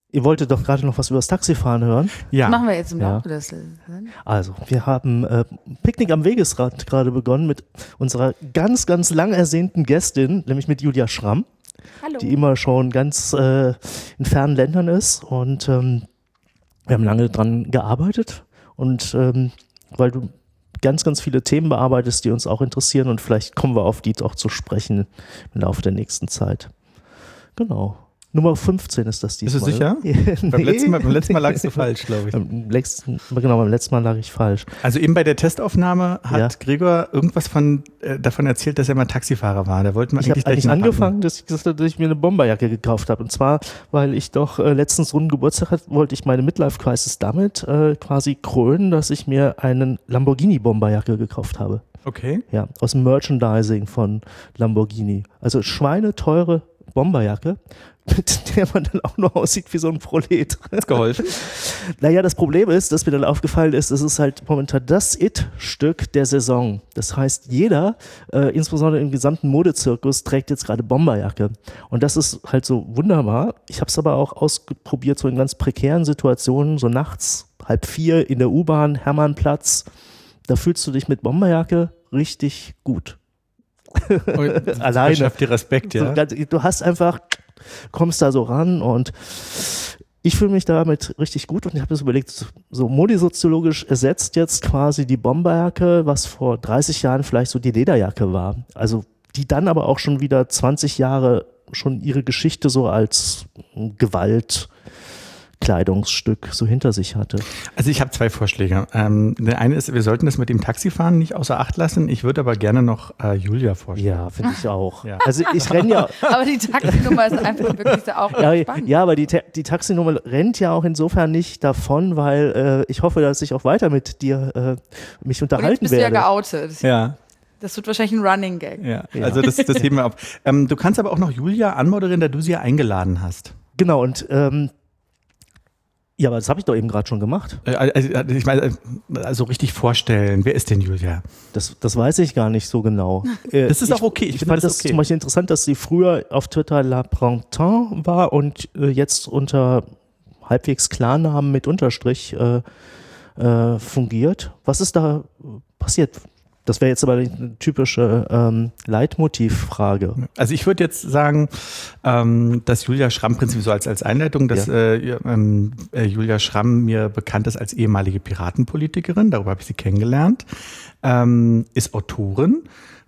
Ihr wolltet doch gerade noch was über das Taxifahren hören. Ja. Das machen wir jetzt im Laufe des. Also, wir haben Picknick am Wegesrand gerade begonnen mit unserer ganz, ganz lang ersehnten Gästin, nämlich mit Julia Schramm, Hallo. die immer schon ganz in fernen Ländern ist. Und wir haben lange dran gearbeitet. Und weil du ganz, ganz viele Themen bearbeitest, die uns auch interessieren, und vielleicht kommen wir auf die auch zu sprechen im Laufe der nächsten Zeit. Genau. Nummer 15 ist das diesmal. Bist du sicher? Nee. Beim letzten Mal lagst du falsch, glaube ich. Beim letzten Mal lag ich falsch. Also eben bei der Testaufnahme hat Gregor irgendwas davon erzählt, dass er mal Taxifahrer war. Da wollten wir Ich habe gleich eigentlich angefangen, dass ich gesagt habe, dass ich mir eine Bomberjacke gekauft habe. Und zwar, weil ich doch letztens runden Geburtstag hatte, wollte ich meine Midlife-Crisis damit quasi krönen, dass ich mir einen Lamborghini-Bomberjacke gekauft habe. Okay. Ja, aus dem Merchandising von Lamborghini. Also schweineteure Bomberjacke, mit der man dann auch noch aussieht wie so ein Prolet. Hat's geholfen? Naja, das Problem ist, dass mir dann aufgefallen ist, es ist halt momentan das It-Stück der Saison. Das heißt, jeder, insbesondere im gesamten Modezirkus, trägt jetzt gerade Bomberjacke. Und das ist halt so wunderbar. Ich habe es aber auch ausprobiert, so in ganz prekären Situationen, so nachts, 3:30 in der U-Bahn, Hermannplatz. Da fühlst du dich mit Bomberjacke richtig gut. Alleine. Schafft dir Respekt, ja. Du hast einfach, kommst da so ran, und ich fühle mich damit richtig gut, und ich habe mir überlegt, so modesoziologisch ersetzt jetzt quasi die Bomberjacke, was vor 30 Jahren vielleicht so die Lederjacke war. Also die dann aber auch schon wieder 20 Jahre schon ihre Geschichte so als Gewaltkleidungsstück so hinter sich hatte. Also ich habe 2 Vorschläge. Der eine ist, wir sollten das mit dem Taxifahren nicht außer Acht lassen. Ich würde aber gerne noch Julia vorstellen. Ja, finde ich auch. Ja. Also ich renne ja. Aber die Taxinummer ist einfach wirklich so auch spannend. Ja, aber die Taxinummer rennt ja auch insofern nicht davon, weil ich hoffe, dass ich auch weiter mit dir mich unterhalten werde. Und jetzt bist du ja geoutet. Ja. Das wird wahrscheinlich ein Running Gag. Ja. Also das heben wir auf. Du kannst aber auch noch Julia anmoderieren, da du sie ja eingeladen hast. Genau, und ja, aber das habe ich doch eben gerade schon gemacht. Also ich meine, also richtig vorstellen, wer ist denn Julia? Das weiß ich gar nicht so genau. Das ist auch okay. Ich fand das zum Beispiel interessant, dass sie früher auf Twitter La Printemps war und jetzt unter halbwegs Klarnamen mit Unterstrich fungiert. Was ist da passiert? Das wäre jetzt aber eine typische Leitmotivfrage. Also ich würde jetzt sagen, dass Julia Schramm prinzipiell so als Einleitung, dass Julia Schramm mir bekannt ist als ehemalige Piratenpolitikerin, darüber habe ich sie kennengelernt, ist Autorin,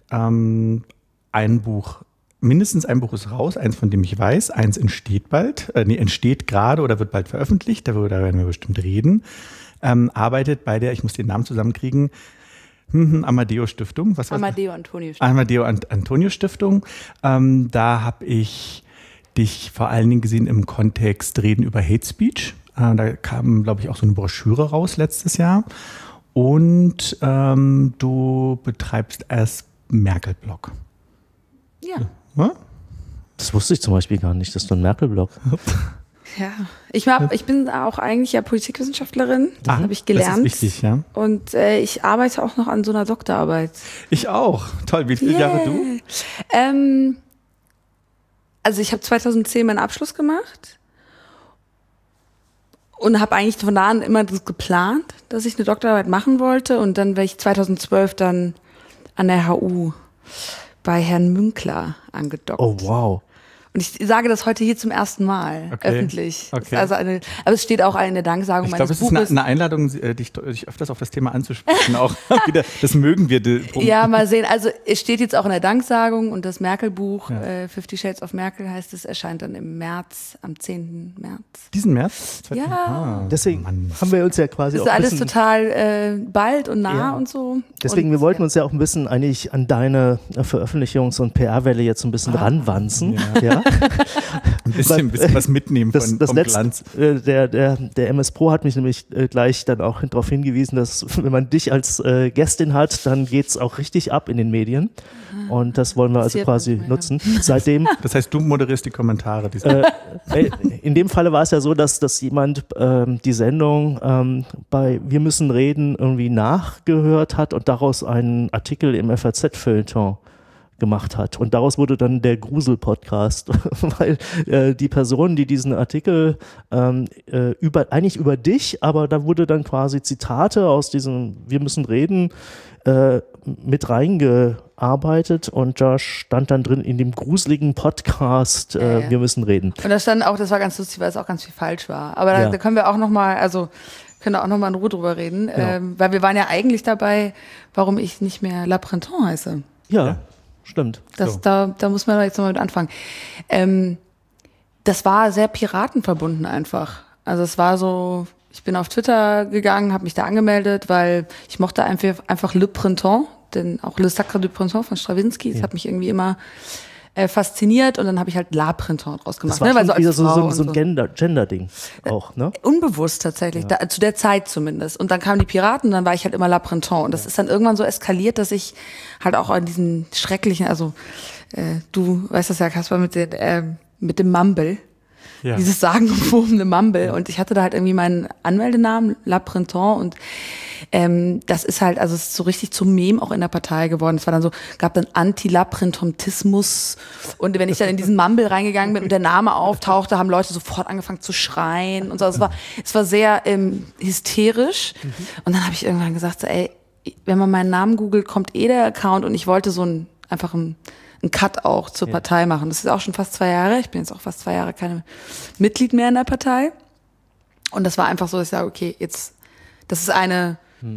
mindestens ein Buch ist raus, eins von dem ich weiß, eins entsteht entsteht gerade oder wird bald veröffentlicht, da werden wir bestimmt reden, arbeitet bei der, ich muss den Namen zusammenkriegen, Amadeo Stiftung. Amadeo Antonio Stiftung. Amadeo Antonio Stiftung. Da habe ich dich vor allen Dingen gesehen im Kontext Reden über Hate Speech. Da kam, glaube ich, auch so eine Broschüre raus letztes Jahr. Und du betreibst erst Merkel-Blog. Ja. Das wusste ich zum Beispiel gar nicht, dass du ein Merkel-Blog. Ja, ich bin auch eigentlich ja Politikwissenschaftlerin, das habe ich gelernt. Das ist wichtig, ja. Und ich arbeite auch noch an so einer Doktorarbeit. Ich auch. Toll, wie viele Jahre du? Also ich habe 2010 meinen Abschluss gemacht und habe eigentlich von da an immer das geplant, dass ich eine Doktorarbeit machen wollte, und dann wäre ich 2012 dann an der HU bei Herrn Münkler angedockt. Oh, wow. Und ich sage das heute hier zum ersten Mal, öffentlich. Okay. Also aber es steht auch eine Danksagung meines Buches. Ich glaube, es ist eine Einladung, dich öfters auf das Thema anzusprechen. Auch wieder, das mögen wir. Ja, mal sehen. Also es steht jetzt auch in der Danksagung, und das Merkel-Buch, 50 Shades of Merkel heißt es, erscheint dann im März, am 10. März. Diesen März? Ja. Deswegen haben wir uns ja quasi das auch ist alles total bald und nah und so. Deswegen, wir wollten uns ja auch ein bisschen eigentlich an deine Veröffentlichungs- und PR-Welle jetzt ein bisschen ranwanzen. Ja. Ein bisschen was mitnehmen vom Glanz. Der MS Pro hat mich nämlich gleich dann auch darauf hingewiesen, dass wenn man dich als Gästin hat, dann geht's auch richtig ab in den Medien. Und das wollen wir also quasi nutzen. Seitdem. Das heißt, du moderierst die Kommentare. In dem Falle war es ja so, dass jemand die Sendung bei Wir müssen reden irgendwie nachgehört hat und daraus einen Artikel im FAZ-Feuilleton gemacht hat. Und daraus wurde dann der Grusel-Podcast, weil die Person, die diesen Artikel eigentlich über dich, aber da wurde dann quasi Zitate aus diesem Wir müssen reden mit reingearbeitet und da stand dann drin in dem gruseligen Podcast Wir müssen reden. Und da stand auch, das war ganz lustig, weil es auch ganz viel falsch war. Aber da können wir auch nochmal, können da auch nochmal in Ruhe drüber reden, weil wir waren ja eigentlich dabei, warum ich nicht mehr La Printemps heiße. Ja. Stimmt. Da muss man jetzt nochmal mit anfangen. Das war sehr piratenverbunden einfach. Also es war so, ich bin auf Twitter gegangen, habe mich da angemeldet, weil ich mochte einfach Le Printemps, denn auch Le Sacre du Printemps von Stravinsky, das hat mich irgendwie immer fasziniert und dann habe ich halt La Printemps draus gemacht. Das war weil schon wieder so ein ein Gender-Ding auch, ne? Unbewusst tatsächlich, zu der Zeit zumindest. Und dann kamen die Piraten, dann war ich halt immer La Printemps. Und das ist dann irgendwann so eskaliert, dass ich halt auch an diesen schrecklichen, du weißt das ja, Kaspar, mit dem Mumble, dieses sagenumwobene Mumble. Und ich hatte da halt irgendwie meinen Anmeldenamen, La Printemps, und das ist halt, also es ist so richtig zum Meme auch in der Partei geworden. Es war dann so, gab dann Anti-Laprententismus und wenn ich dann in diesen Mumble reingegangen bin und der Name auftauchte, haben Leute sofort angefangen zu schreien und so. Es war sehr hysterisch und dann habe ich irgendwann gesagt, so, ey, wenn man meinen Namen googelt, kommt der Account und ich wollte einfach einen Cut auch zur Partei machen. Das ist auch schon fast 2 Jahre. Ich bin jetzt auch fast 2 Jahre keine Mitglied mehr in der Partei und das war einfach so, dass ich sage, okay, jetzt, das ist eine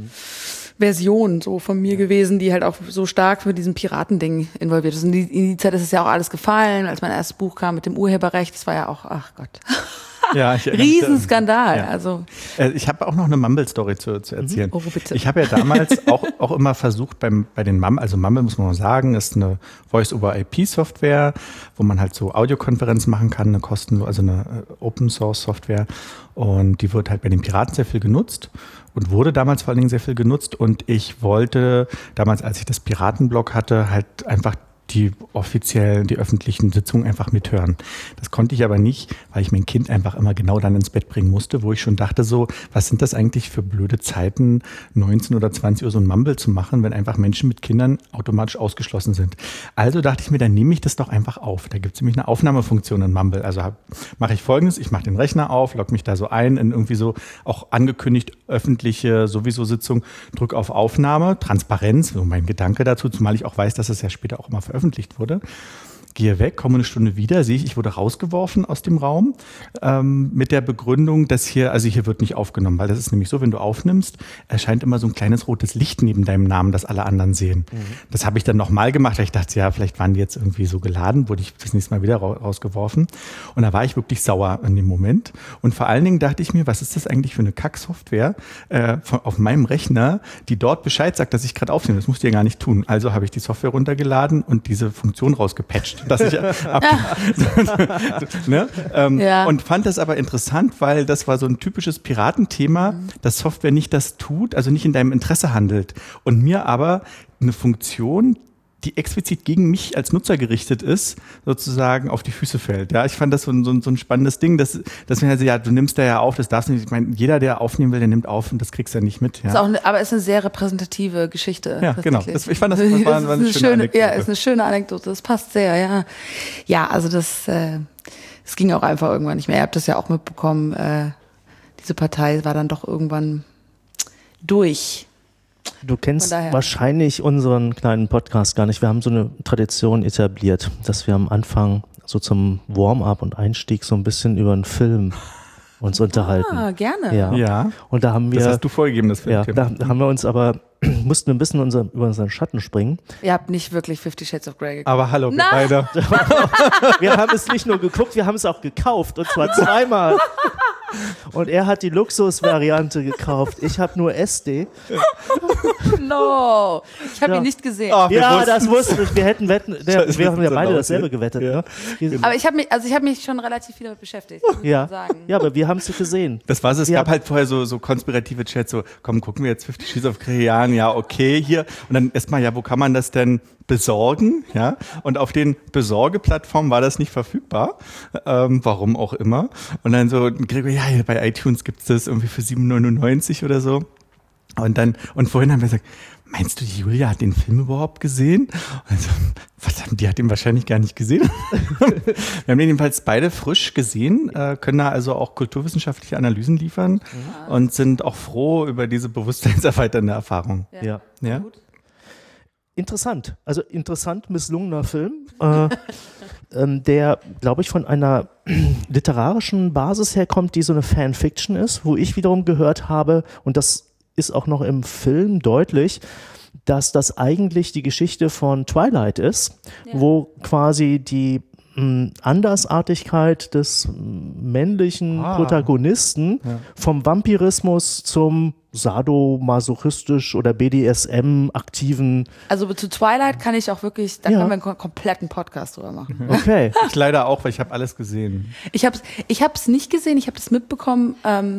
Version so von mir gewesen, die halt auch so stark mit diesem Piratending involviert ist. Und in die Zeit ist es ja auch alles gefallen, als mein erstes Buch kam mit dem Urheberrecht. Das war ja auch, ach Gott. Ja, Riesenskandal. Ja. Also. Ich habe auch noch eine Mumble-Story zu erzählen. Oh, bitte. Ich habe ja damals auch immer versucht, bei den Mumble, also Mumble muss man mal sagen, ist eine Voice-over-IP-Software, wo man halt so Audiokonferenzen machen kann, eine kostenlose, also eine Open-Source-Software. Und die wird halt bei den Piraten sehr viel genutzt und wurde damals vor allen Dingen sehr viel genutzt. Und ich wollte damals, als ich das Piratenblog hatte, halt einfach die öffentlichen Sitzungen einfach mithören. Das konnte ich aber nicht, weil ich mein Kind einfach immer genau dann ins Bett bringen musste, wo ich schon dachte so, was sind das eigentlich für blöde Zeiten, 19 oder 20 Uhr so ein Mumble zu machen, wenn einfach Menschen mit Kindern automatisch ausgeschlossen sind. Also dachte ich mir, dann nehme ich das doch einfach auf. Da gibt es nämlich eine Aufnahmefunktion in Mumble. Also mache ich Folgendes, ich mache den Rechner auf, logge mich da so ein in irgendwie so auch angekündigt öffentliche sowieso Sitzung, drücke auf Aufnahme, Transparenz, so mein Gedanke dazu, zumal ich auch weiß, dass es ja später auch immer veröffentlicht wurde. Gehe weg, komme eine Stunde wieder, sehe ich wurde rausgeworfen aus dem Raum mit der Begründung, dass hier wird nicht aufgenommen, weil das ist nämlich so, wenn du aufnimmst, erscheint immer so ein kleines rotes Licht neben deinem Namen, das alle anderen sehen. Das habe ich dann nochmal gemacht, weil ich dachte, ja, vielleicht waren die jetzt irgendwie so geladen, wurde ich das nächste Mal wieder rausgeworfen. Und da war ich wirklich sauer in dem Moment. Und vor allen Dingen dachte ich mir, was ist das eigentlich für eine Kack-Software auf meinem Rechner, die dort Bescheid sagt, dass ich gerade aufnehme. Das musst du ja gar nicht tun. Also habe ich die Software runtergeladen und diese Funktion rausgepatcht. Dass ich ne? Und fand das aber interessant, weil das war so ein typisches Piratenthema, dass Software nicht das tut, also nicht in deinem Interesse handelt und mir aber eine Funktion, die explizit gegen mich als Nutzer gerichtet ist, sozusagen auf die Füße fällt. Ja, ich fand das so ein spannendes Ding, dass man also, ja, du nimmst da ja auf, das darfst du nicht. Ich meine, jeder, der aufnehmen will, der nimmt auf und das kriegst du ja nicht mit. Ja. Aber es ist eine sehr repräsentative Geschichte. Ja, genau. Ich fand das war eine schöne Anekdote. Ja, ist eine schöne Anekdote. Das passt sehr, ja. Ja, also das ging auch einfach irgendwann nicht mehr. Ihr habt das ja auch mitbekommen. Diese Partei war dann doch irgendwann durch. Du kennst wahrscheinlich unseren kleinen Podcast gar nicht. Wir haben so eine Tradition etabliert, dass wir am Anfang so zum Warm-up und Einstieg so ein bisschen über einen Film uns unterhalten. Ah, gerne. Ja. Und da haben wir. Das hast du vorgegeben, das Film. Ja, da haben wir uns aber, mussten wir ein bisschen über unseren Schatten springen. Ihr habt nicht wirklich 50 Shades of Grey geguckt. Aber hallo, wir beide. Wir haben es nicht nur geguckt, wir haben es auch gekauft. Und zwar 2-mal. Und er hat die Luxusvariante gekauft. Ich habe nur SD. No, ich habe ihn nicht gesehen. Oh, das wusste ich. Wir hätten wetten. Wir haben ja beide dasselbe gewettet. Ja. Ne? Aber ich habe mich schon relativ viel damit beschäftigt. Muss man sagen. Ja, aber wir haben es gesehen. Das war es. Gab halt vorher so konspirative Chats, so, komm, gucken wir jetzt 50 Shades of Grey, ja, okay, hier. Und dann erstmal, ja, wo kann man das denn besorgen? Ja. Und auf den Besorgeplattformen war das nicht verfügbar. Warum auch immer. Und dann so, Gregor, ja, bei iTunes gibt es das irgendwie für 7,99 oder so. Und vorhin haben wir gesagt, meinst du, die Julia hat den Film überhaupt gesehen? Also, verdammt, die hat ihn wahrscheinlich gar nicht gesehen. Wir haben den jedenfalls beide frisch gesehen, können da also auch kulturwissenschaftliche Analysen liefern und sind auch froh über diese bewusstseinserweiternde Erfahrung. Ja. Ja? Interessant. Also interessant misslungener Film, der, glaube ich, von einer literarischen Basis herkommt, die so eine Fanfiction ist, wo ich wiederum gehört habe, und das ist auch noch im Film deutlich, dass das eigentlich die Geschichte von Twilight ist, wo quasi die Andersartigkeit des männlichen Protagonisten vom Vampirismus zum sadomasochistisch oder BDSM-aktiven. Also zu Twilight kann ich auch wirklich, da können wir einen kompletten Podcast drüber machen. Okay. Ich leider auch, weil ich habe alles gesehen. Ich hab's nicht gesehen, ich habe das mitbekommen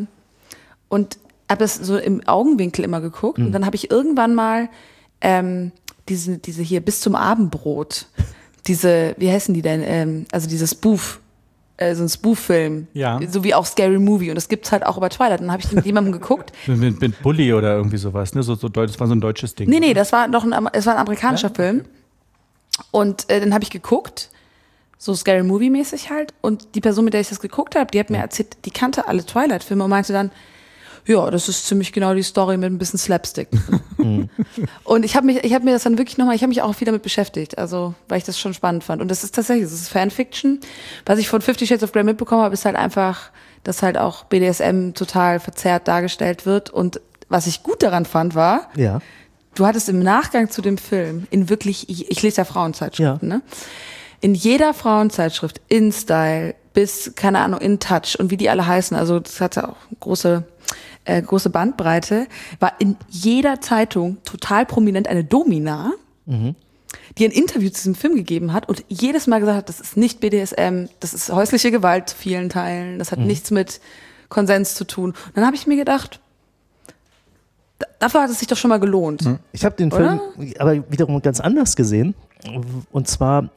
und habe das so im Augenwinkel immer geguckt. Und dann habe ich irgendwann mal diese hier bis zum Abendbrot, wie heißen die denn? Also dieses Spoof, so ein Spoof-Film, so wie auch Scary Movie. Und das gibt's halt auch über Twilight. Dann habe ich mit jemandem geguckt. mit Bully oder irgendwie sowas, ne? Das war so ein deutsches Ding. Nee, das war ein amerikanischer Film. Und dann habe ich geguckt, so Scary Movie-mäßig halt. Und die Person, mit der ich das geguckt habe, die hat mir erzählt, die kannte alle Twilight-Filme und meinte dann, ja, das ist ziemlich genau die Story mit ein bisschen Slapstick. Und ich habe mir das dann wirklich nochmal, ich habe mich auch viel damit beschäftigt, also weil ich das schon spannend fand. Und das ist tatsächlich, das ist Fanfiction. Was ich von 50 Shades of Grey mitbekommen habe, ist halt einfach, dass halt auch BDSM total verzerrt dargestellt wird. Und was ich gut daran fand, war, du hattest im Nachgang zu dem Film in wirklich, ich lese ja Frauenzeitschriften, ne? In jeder Frauenzeitschrift, InStyle bis, keine Ahnung, InTouch und wie die alle heißen, also das hatte auch große Bandbreite, war in jeder Zeitung total prominent eine Domina, die ein Interview zu diesem Film gegeben hat und jedes Mal gesagt hat, das ist nicht BDSM, das ist häusliche Gewalt zu vielen Teilen, das hat nichts mit Konsens zu tun. Und dann habe ich mir gedacht, dafür hat es sich doch schon mal gelohnt. Ich habe den Film aber wiederum ganz anders gesehen. Und zwar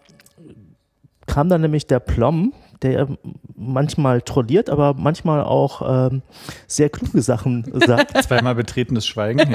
kam dann nämlich der Plom, der manchmal trolliert, aber manchmal auch sehr kluge Sachen sagt. Zweimal betretenes Schweigen,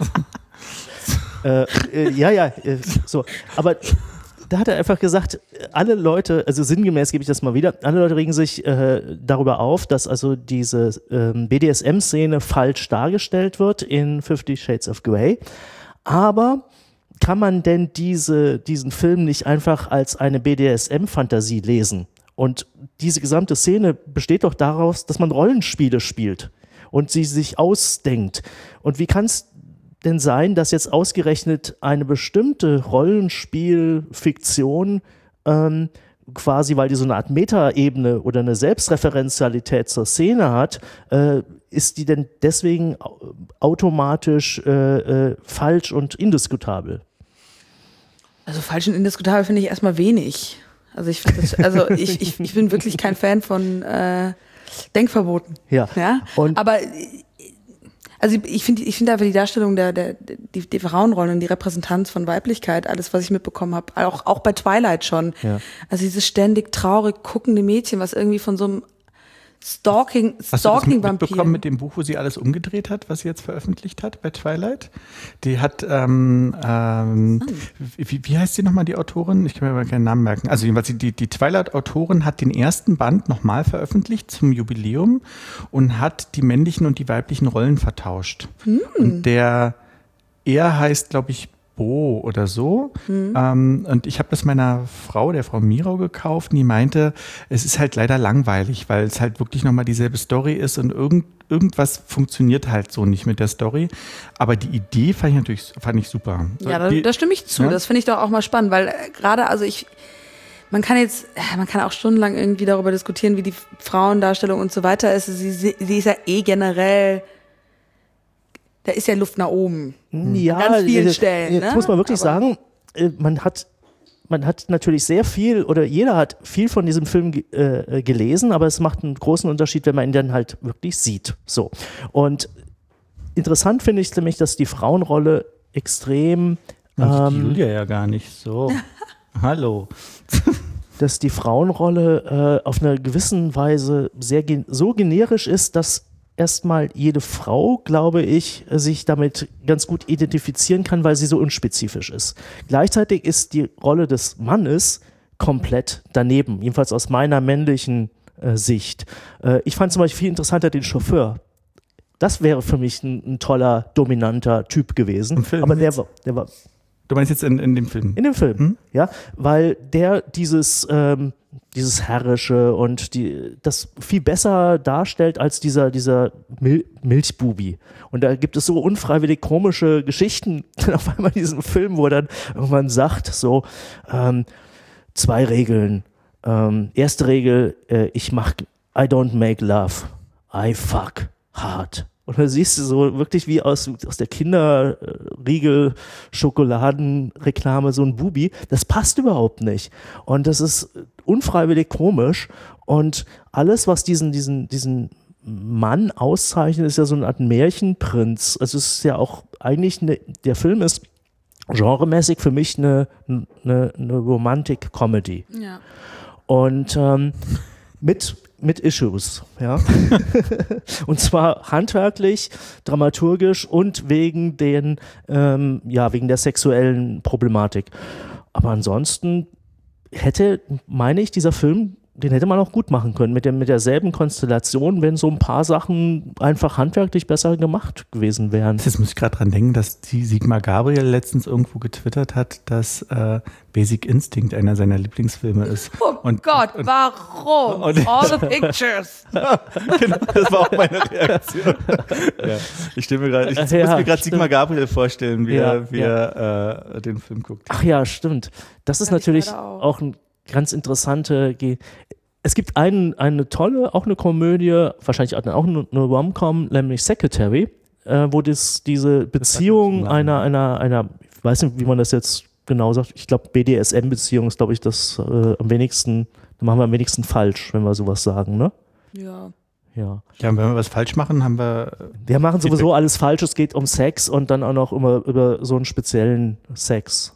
so. Aber da hat er einfach gesagt, alle Leute, also sinngemäß gebe ich das mal wieder, alle Leute regen sich darüber auf, dass also diese BDSM-Szene falsch dargestellt wird in 50 Shades of Grey. Aber kann man denn diesen Film nicht einfach als eine BDSM-Fantasie lesen? Und diese gesamte Szene besteht doch daraus, dass man Rollenspiele spielt und sie sich ausdenkt. Und wie kann es denn sein, dass jetzt ausgerechnet eine bestimmte Rollenspielfiktion quasi, weil die so eine Art Metaebene oder eine Selbstreferenzialität zur Szene hat, ist die denn deswegen automatisch falsch und indiskutabel? Also falsch und indiskutabel finde ich erstmal wenig. Also ich bin wirklich kein Fan von Denkverboten. Ja. Aber also ich finde einfach die Darstellung die Frauenrollen und die Repräsentanz von Weiblichkeit, alles, was ich mitbekommen habe, auch bei Twilight schon. Ja. Also dieses ständig traurig guckende Mädchen, was irgendwie von so einem Stalking-Vampir. Hast du das mitbekommen mit dem Buch, wo sie alles umgedreht hat, was sie jetzt veröffentlicht hat bei Twilight? Die hat, wie heißt sie nochmal, die Autorin? Ich kann mir aber keinen Namen merken. Also jedenfalls die Twilight-Autorin hat den ersten Band nochmal veröffentlicht zum Jubiläum und hat die männlichen und die weiblichen Rollen vertauscht. Und er heißt, glaube ich, Bo oder so. Und ich habe das meiner Frau, der Frau Mirau, gekauft und die meinte, es ist halt leider langweilig, weil es halt wirklich nochmal dieselbe Story ist und irgendwas funktioniert halt so nicht mit der Story. Aber die Idee fand ich super. Ja, da stimme ich zu. Ja? Das finde ich doch auch mal spannend, weil gerade, also man kann auch stundenlang irgendwie darüber diskutieren, wie die Frauendarstellung und so weiter ist. Sie ist ja generell, da ist ja Luft nach oben. Ja, an ganz vielen Stellen. Jetzt muss man wirklich sagen, man hat natürlich sehr viel, oder jeder hat viel von diesem Film gelesen, aber es macht einen großen Unterschied, wenn man ihn dann halt wirklich sieht. So. Und interessant finde ich nämlich, dass die Frauenrolle extrem die Julia ja gar nicht so. Hallo. Dass die Frauenrolle auf einer gewissen Weise so generisch ist, dass erstmal jede Frau, glaube ich, sich damit ganz gut identifizieren kann, weil sie so unspezifisch ist. Gleichzeitig ist die Rolle des Mannes komplett daneben, jedenfalls aus meiner männlichen Sicht. Ich fand zum Beispiel viel interessanter den Chauffeur. Das wäre für mich ein toller, dominanter Typ gewesen. Im Film aber der jetzt? war Du meinst jetzt in dem Film? in dem Film, ja, weil der dieses Herrische und das viel besser darstellt als dieser Milchbubi. Und da gibt es so unfreiwillig komische Geschichten auf einmal in diesem Film, wo er dann irgendwann sagt, so 2 Regeln. Erste Regel, I don't make love, I fuck hard. Und da siehst du so wirklich wie aus der Kinderriegel-Schokoladenreklame so ein Bubi. Das passt überhaupt nicht. Und das ist unfreiwillig komisch. Und alles, was diesen Mann auszeichnet, ist ja so eine Art Märchenprinz. Also es ist ja auch eigentlich, der Film ist genremäßig für mich eine Romantic-Comedy. Ja. Und mit Issues, ja. Und zwar handwerklich, dramaturgisch und wegen der sexuellen Problematik. Aber ansonsten meine ich, dieser Film, den hätte man auch gut machen können, mit derselben Konstellation, wenn so ein paar Sachen einfach handwerklich besser gemacht gewesen wären. Jetzt muss ich gerade dran denken, dass die Sigmar Gabriel letztens irgendwo getwittert hat, dass Basic Instinct einer seiner Lieblingsfilme ist. Oh Gott, warum? All the pictures. Genau, das war auch meine Reaktion. Ja. Ich muss mir gerade Sigmar Gabriel vorstellen, wie er den Film guckt. Ach ja, stimmt. Das ist natürlich auch ein ganz interessante. Es gibt eine tolle, auch eine Komödie, wahrscheinlich auch eine Rom-Com, nämlich Secretary, wo diese Beziehung einer, ich weiß nicht, wie man das jetzt genau sagt, ich glaube BDSM-Beziehung ist, glaube ich, das da machen wir am wenigsten falsch, wenn wir sowas sagen, ne? Ja. Ja, wenn wir was falsch machen, haben wir... Wir machen sowieso alles falsch, es geht um Sex und dann auch noch über so einen speziellen Sex,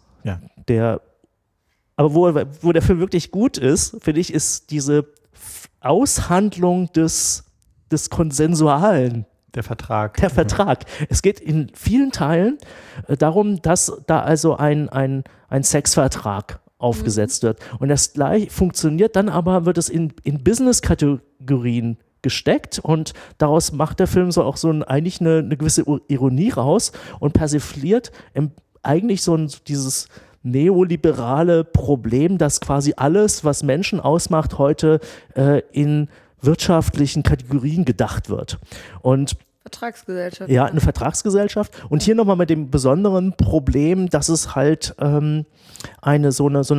aber wo der Film wirklich gut ist, finde ich, ist diese Aushandlung des Konsensualen. Der Vertrag. Es geht in vielen Teilen darum, dass da also ein Sexvertrag aufgesetzt wird. Und das gleich funktioniert, dann aber wird es in Business-Kategorien gesteckt und daraus macht der Film eigentlich eine gewisse Ironie raus und persifliert eigentlich dieses neoliberale Problem, dass quasi alles, was Menschen ausmacht, heute in wirtschaftlichen Kategorien gedacht wird. Und Vertragsgesellschaft. Ja, eine Vertragsgesellschaft. Und hier nochmal mit dem besonderen Problem, dass es halt eine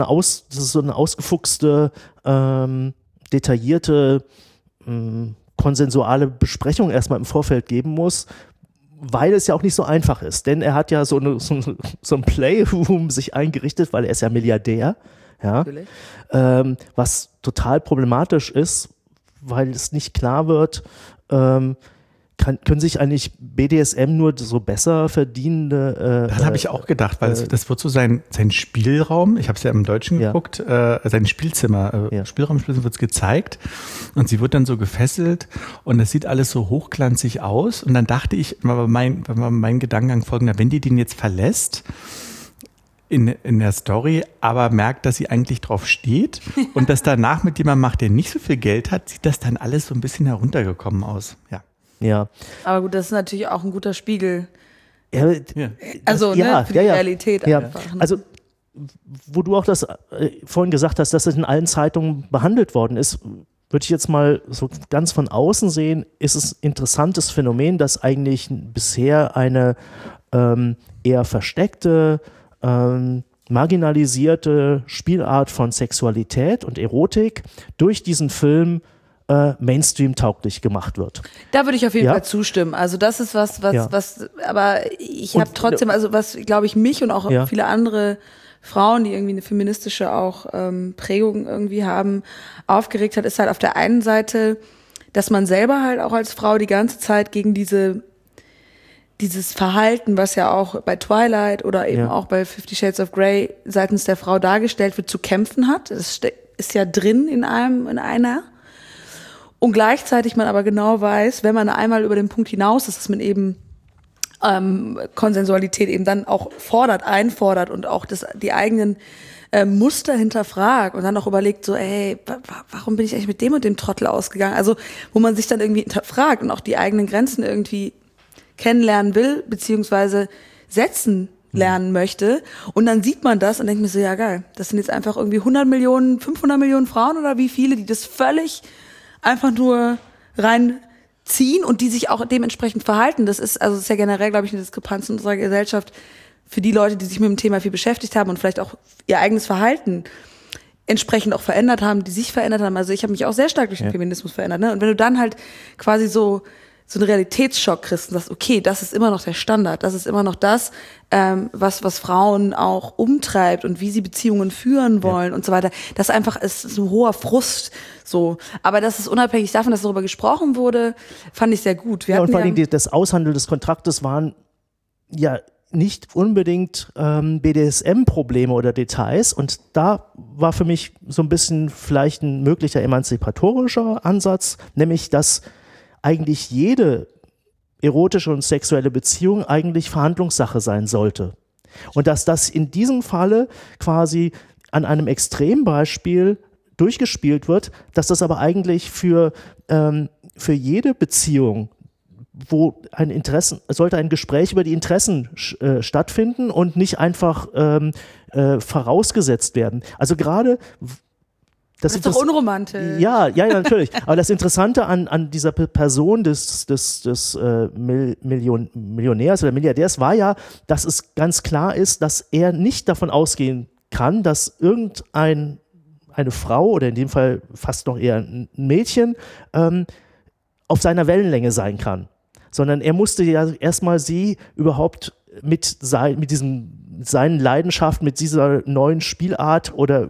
ausgefuchste, detaillierte, konsensuale Besprechung erstmal im Vorfeld geben muss, weil es ja auch nicht so einfach ist. Denn er hat ja so ein Playroom sich eingerichtet, weil er ist ja Milliardär. Ja, was total problematisch ist, weil es nicht klar wird, können sich eigentlich BDSM nur so besser verdienende... das habe ich auch gedacht, weil das wird so sein Spielraum, ich habe es ja im Deutschen geguckt, sein Spielzimmer, Spielraum wird es gezeigt und sie wird dann so gefesselt und das sieht alles so hochglanzig aus und dann dachte ich, mein Gedankengang folgender, wenn die den jetzt verlässt, in der Story, aber merkt, dass sie eigentlich drauf steht und das danach mit jemandem macht, der nicht so viel Geld hat, sieht das dann alles so ein bisschen heruntergekommen aus, Ja. Aber gut, das ist natürlich auch ein guter Spiegel. Ja. Also für die Realität einfach. Ne? Also, wo du auch das vorhin gesagt hast, dass das in allen Zeitungen behandelt worden ist, würde ich jetzt mal so ganz von außen sehen, ist es ein interessantes Phänomen, dass eigentlich bisher eine eher versteckte, marginalisierte Spielart von Sexualität und Erotik durch diesen Film Mainstream-tauglich gemacht wird. Da würde ich auf jeden Fall zustimmen. Also das ist was, aber ich habe trotzdem, also was, glaube ich, mich und auch viele andere Frauen, die irgendwie eine feministische auch Prägung irgendwie haben, aufgeregt hat, ist halt auf der einen Seite, dass man selber halt auch als Frau die ganze Zeit gegen dieses Verhalten, was ja auch bei Twilight oder eben auch bei 50 Shades of Grey seitens der Frau dargestellt wird, zu kämpfen hat. Das ist ja drin in einer. Und gleichzeitig man aber genau weiß, wenn man einmal über den Punkt hinaus ist, dass man eben Konsensualität eben dann auch einfordert und auch die eigenen Muster hinterfragt und dann auch überlegt, so, ey, warum bin ich eigentlich mit dem und dem Trottel ausgegangen? Also, wo man sich dann irgendwie hinterfragt und auch die eigenen Grenzen irgendwie kennenlernen will, beziehungsweise setzen lernen möchte. Und dann sieht man das und denkt mir so, ja geil, das sind jetzt einfach irgendwie 100 Millionen, 500 Millionen Frauen oder wie viele, die das völlig einfach nur reinziehen und die sich auch dementsprechend verhalten. Das ist ja generell, glaube ich, eine Diskrepanz in unserer Gesellschaft für die Leute, die sich mit dem Thema viel beschäftigt haben und vielleicht auch ihr eigenes Verhalten entsprechend auch verändert haben, die sich verändert haben. Also ich habe mich auch sehr stark durch den Feminismus verändert. Ne? Und wenn du dann halt quasi so einen Realitätsschock kriegst und sagst, okay, das ist immer noch der Standard, das ist immer noch das, was Frauen auch umtreibt und wie sie Beziehungen führen wollen und so weiter. Das einfach ist so hoher Frust, so. Aber das ist unabhängig davon, dass darüber gesprochen wurde, fand ich sehr gut. Und vor allem das Aushandeln des Kontraktes waren ja nicht unbedingt BDSM-Probleme oder Details, und da war für mich so ein bisschen vielleicht ein möglicher emanzipatorischer Ansatz, nämlich dass eigentlich jede erotische und sexuelle Beziehung eigentlich Verhandlungssache sein sollte. Und dass das in diesem Falle quasi an einem Extrembeispiel durchgespielt wird, dass das aber eigentlich für jede Beziehung, wo sollte ein Gespräch über die Interessen stattfinden und nicht einfach vorausgesetzt werden. Also gerade das ist doch unromantisch. Ja, natürlich. Aber das Interessante an dieser Person des Millionärs oder Milliardärs war ja, dass es ganz klar ist, dass er nicht davon ausgehen kann, dass eine Frau oder in dem Fall fast noch eher ein Mädchen auf seiner Wellenlänge sein kann. Sondern er musste ja erstmal sie überhaupt mit seinen Leidenschaften, mit dieser neuen Spielart oder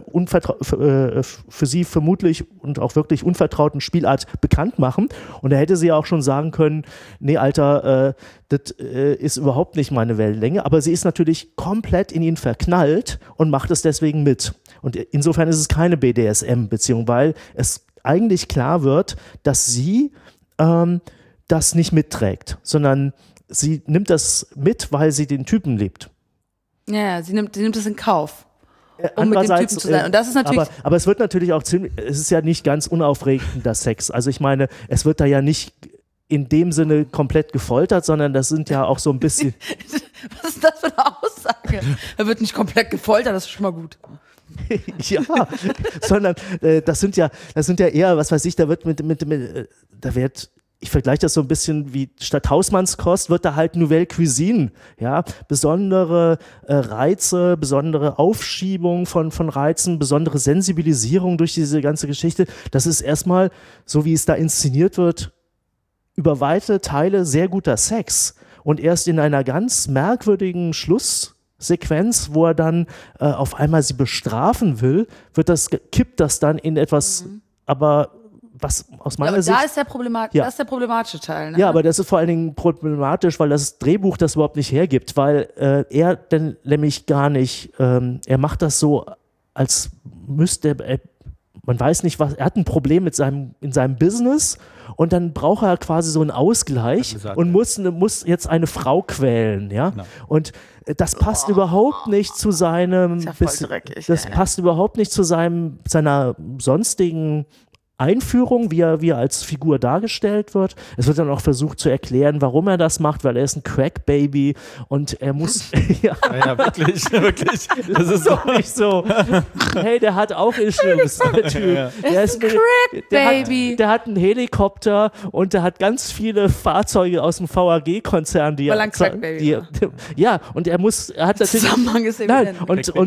für sie vermutlich und auch wirklich unvertrauten Spielart bekannt machen. Und da hätte sie ja auch schon sagen können, nee, Alter, das ist überhaupt nicht meine Wellenlänge. Aber sie ist natürlich komplett in ihn verknallt und macht es deswegen mit. Und insofern ist es keine BDSM-Beziehung, weil es eigentlich klar wird, dass sie das nicht mitträgt, sondern sie nimmt das mit, weil sie den Typen liebt. Ja, sie nimmt das in Kauf, um mit dem Typen zu sein. Und das ist natürlich. Aber es wird natürlich auch es ist ja nicht ganz unaufregender Sex. Also ich meine, es wird da ja nicht in dem Sinne komplett gefoltert, sondern das sind ja auch so ein bisschen. Was ist das für eine Aussage? Er wird nicht komplett gefoltert, das ist schon mal gut. Ja, sondern das sind ja eher, was weiß ich, da wird ich vergleiche das so ein bisschen wie statt Hausmannskost wird da halt Nouvelle Cuisine, ja, besondere Reize, besondere Aufschiebung von Reizen, besondere Sensibilisierung durch diese ganze Geschichte. Das ist erstmal, so wie es da inszeniert wird, über weite Teile sehr guter Sex. Und erst in einer ganz merkwürdigen Schlusssequenz, wo er dann auf einmal sie bestrafen will, kippt das dann in etwas, aber was aus meiner Sicht... Da ist der problematische Teil. Ne? Ja, aber das ist vor allen Dingen problematisch, weil das Drehbuch das überhaupt nicht hergibt, weil er dann nämlich gar nicht, er macht das so, als müsste man weiß nicht was, er hat ein Problem in seinem Business und dann braucht er quasi so einen Ausgleich und muss jetzt eine Frau quälen, ja. Genau. Und das passt überhaupt nicht zu seinem, passt überhaupt nicht zu seiner sonstigen Einführung, wie er als Figur dargestellt wird. Es wird dann auch versucht zu erklären, warum er das macht, weil er ist ein Crack-Baby und er muss... ja, wirklich. Das ist doch nicht so. Hey, der hat auch Issues, der Typ. Ja. Der ist ein Crack-Baby. Der hat einen Helikopter und der hat ganz viele Fahrzeuge aus dem VAG-Konzern, und er hat natürlich... Zusammenhang ist evident.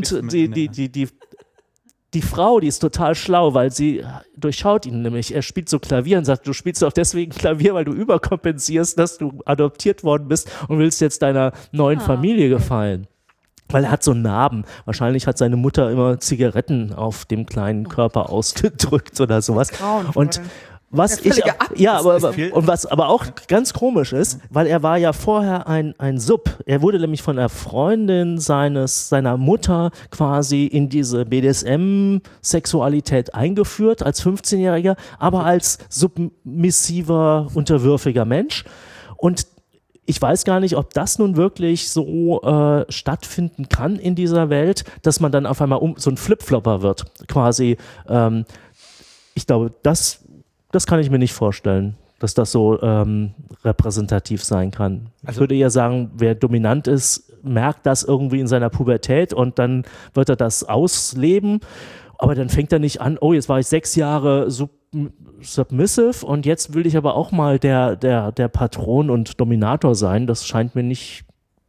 Und die Frau, die ist total schlau, weil sie durchschaut ihn nämlich. Er spielt so Klavier und sagt, du spielst doch deswegen Klavier, weil du überkompensierst, dass du adoptiert worden bist und willst jetzt deiner neuen Familie gefallen. Weil er hat so Narben. Wahrscheinlich hat seine Mutter immer Zigaretten auf dem kleinen Körper ausgedrückt oder sowas. Was aber auch ganz komisch ist, weil er war ja vorher ein Sub. Er wurde nämlich von einer Freundin seiner Mutter quasi in diese BDSM-Sexualität eingeführt, als 15-Jähriger, aber als submissiver, unterwürfiger Mensch. Und ich weiß gar nicht, ob das nun wirklich so stattfinden kann in dieser Welt, dass man dann auf einmal so ein Flipflopper wird, quasi. Ich glaube, das kann ich mir nicht vorstellen, dass das so repräsentativ sein kann. Also, ich würde eher sagen, wer dominant ist, merkt das irgendwie in seiner Pubertät und dann wird er das ausleben. Aber dann fängt er nicht an, oh, jetzt war ich 6 Jahre submissive und jetzt will ich aber auch mal der Patron und Dominator sein. Das scheint mir nicht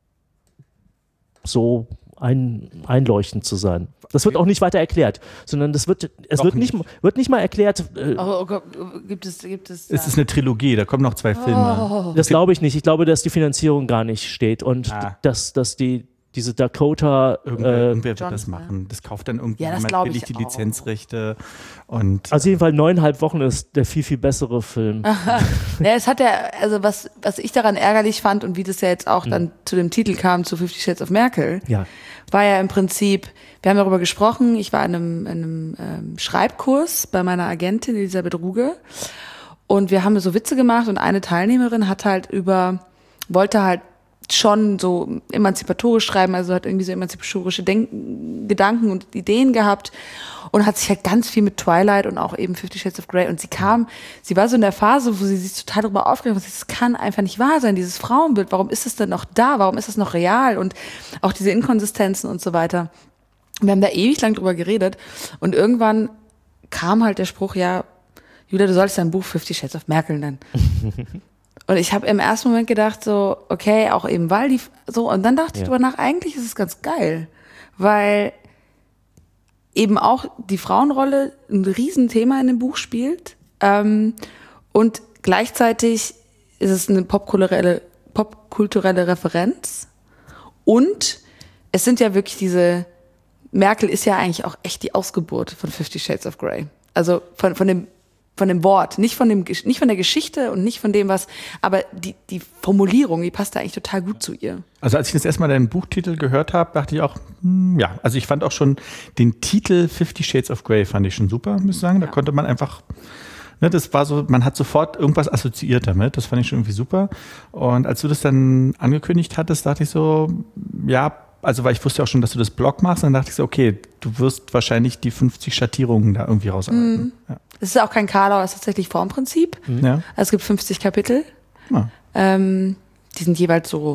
so einleuchtend zu sein. Das wird auch nicht weiter erklärt, sondern es wird nicht mal erklärt. Gibt es es ist eine Trilogie, da kommen noch 2 Filme. Das glaube ich nicht. Ich glaube, dass die Finanzierung gar nicht steht und dass diese Dakota irgendwer wird das machen. Das kauft dann irgendjemand billig die Lizenzrechte. Und, also jedenfalls 9,5 Wochen ist der viel, viel bessere Film. Es hat also was ich daran ärgerlich fand und wie das ja jetzt auch dann zu dem Titel kam, zu 50 Shades of Merkel, war ja im Prinzip, wir haben darüber gesprochen, ich war in einem Schreibkurs bei meiner Agentin Elisabeth Ruge und wir haben so Witze gemacht und eine Teilnehmerin wollte halt schon so emanzipatorisch schreiben, also hat irgendwie so emanzipatorische Gedanken und Ideen gehabt und hat sich halt ganz viel mit Twilight und auch eben 50 Shades of Grey und sie war so in der Phase, wo sie sich total darüber aufgeregt hat, das kann einfach nicht wahr sein, dieses Frauenbild, warum ist es denn noch da, warum ist es noch real und auch diese Inkonsistenzen und so weiter. Wir haben da ewig lang drüber geredet und irgendwann kam halt der Spruch, ja, Julia, du solltest dein Buch 50 Shades of Merkel nennen. Und ich habe im ersten Moment gedacht so, okay, auch eben weil die so, und dann dachte ich drüber nach, eigentlich ist es ganz geil, weil eben auch die Frauenrolle ein Riesenthema in dem Buch spielt und gleichzeitig ist es eine popkulturelle Referenz und es sind ja wirklich Merkel ist ja eigentlich auch echt die Ausgeburt von 50 Shades of Grey. Also von dem Wort, nicht von der Geschichte und nicht von dem, aber die Formulierung, die passt da eigentlich total gut zu ihr. Also als ich das erstmal deinen Buchtitel gehört habe, dachte ich auch, also ich fand auch schon den Titel 50 Shades of Grey fand ich schon super, muss ich sagen. Da konnte man einfach, das war so, man hat sofort irgendwas assoziiert damit, das fand ich schon irgendwie super. Und als du das dann angekündigt hattest, dachte ich so, also weil ich wusste auch schon, dass du das Blog machst, dann dachte ich so, okay, du wirst wahrscheinlich die 50 Schattierungen da irgendwie rausarbeiten. Ja. Es ist auch kein Karlauer, es ist tatsächlich Formprinzip. Ja. Also es gibt 50 Kapitel. Ja. Die sind jeweils so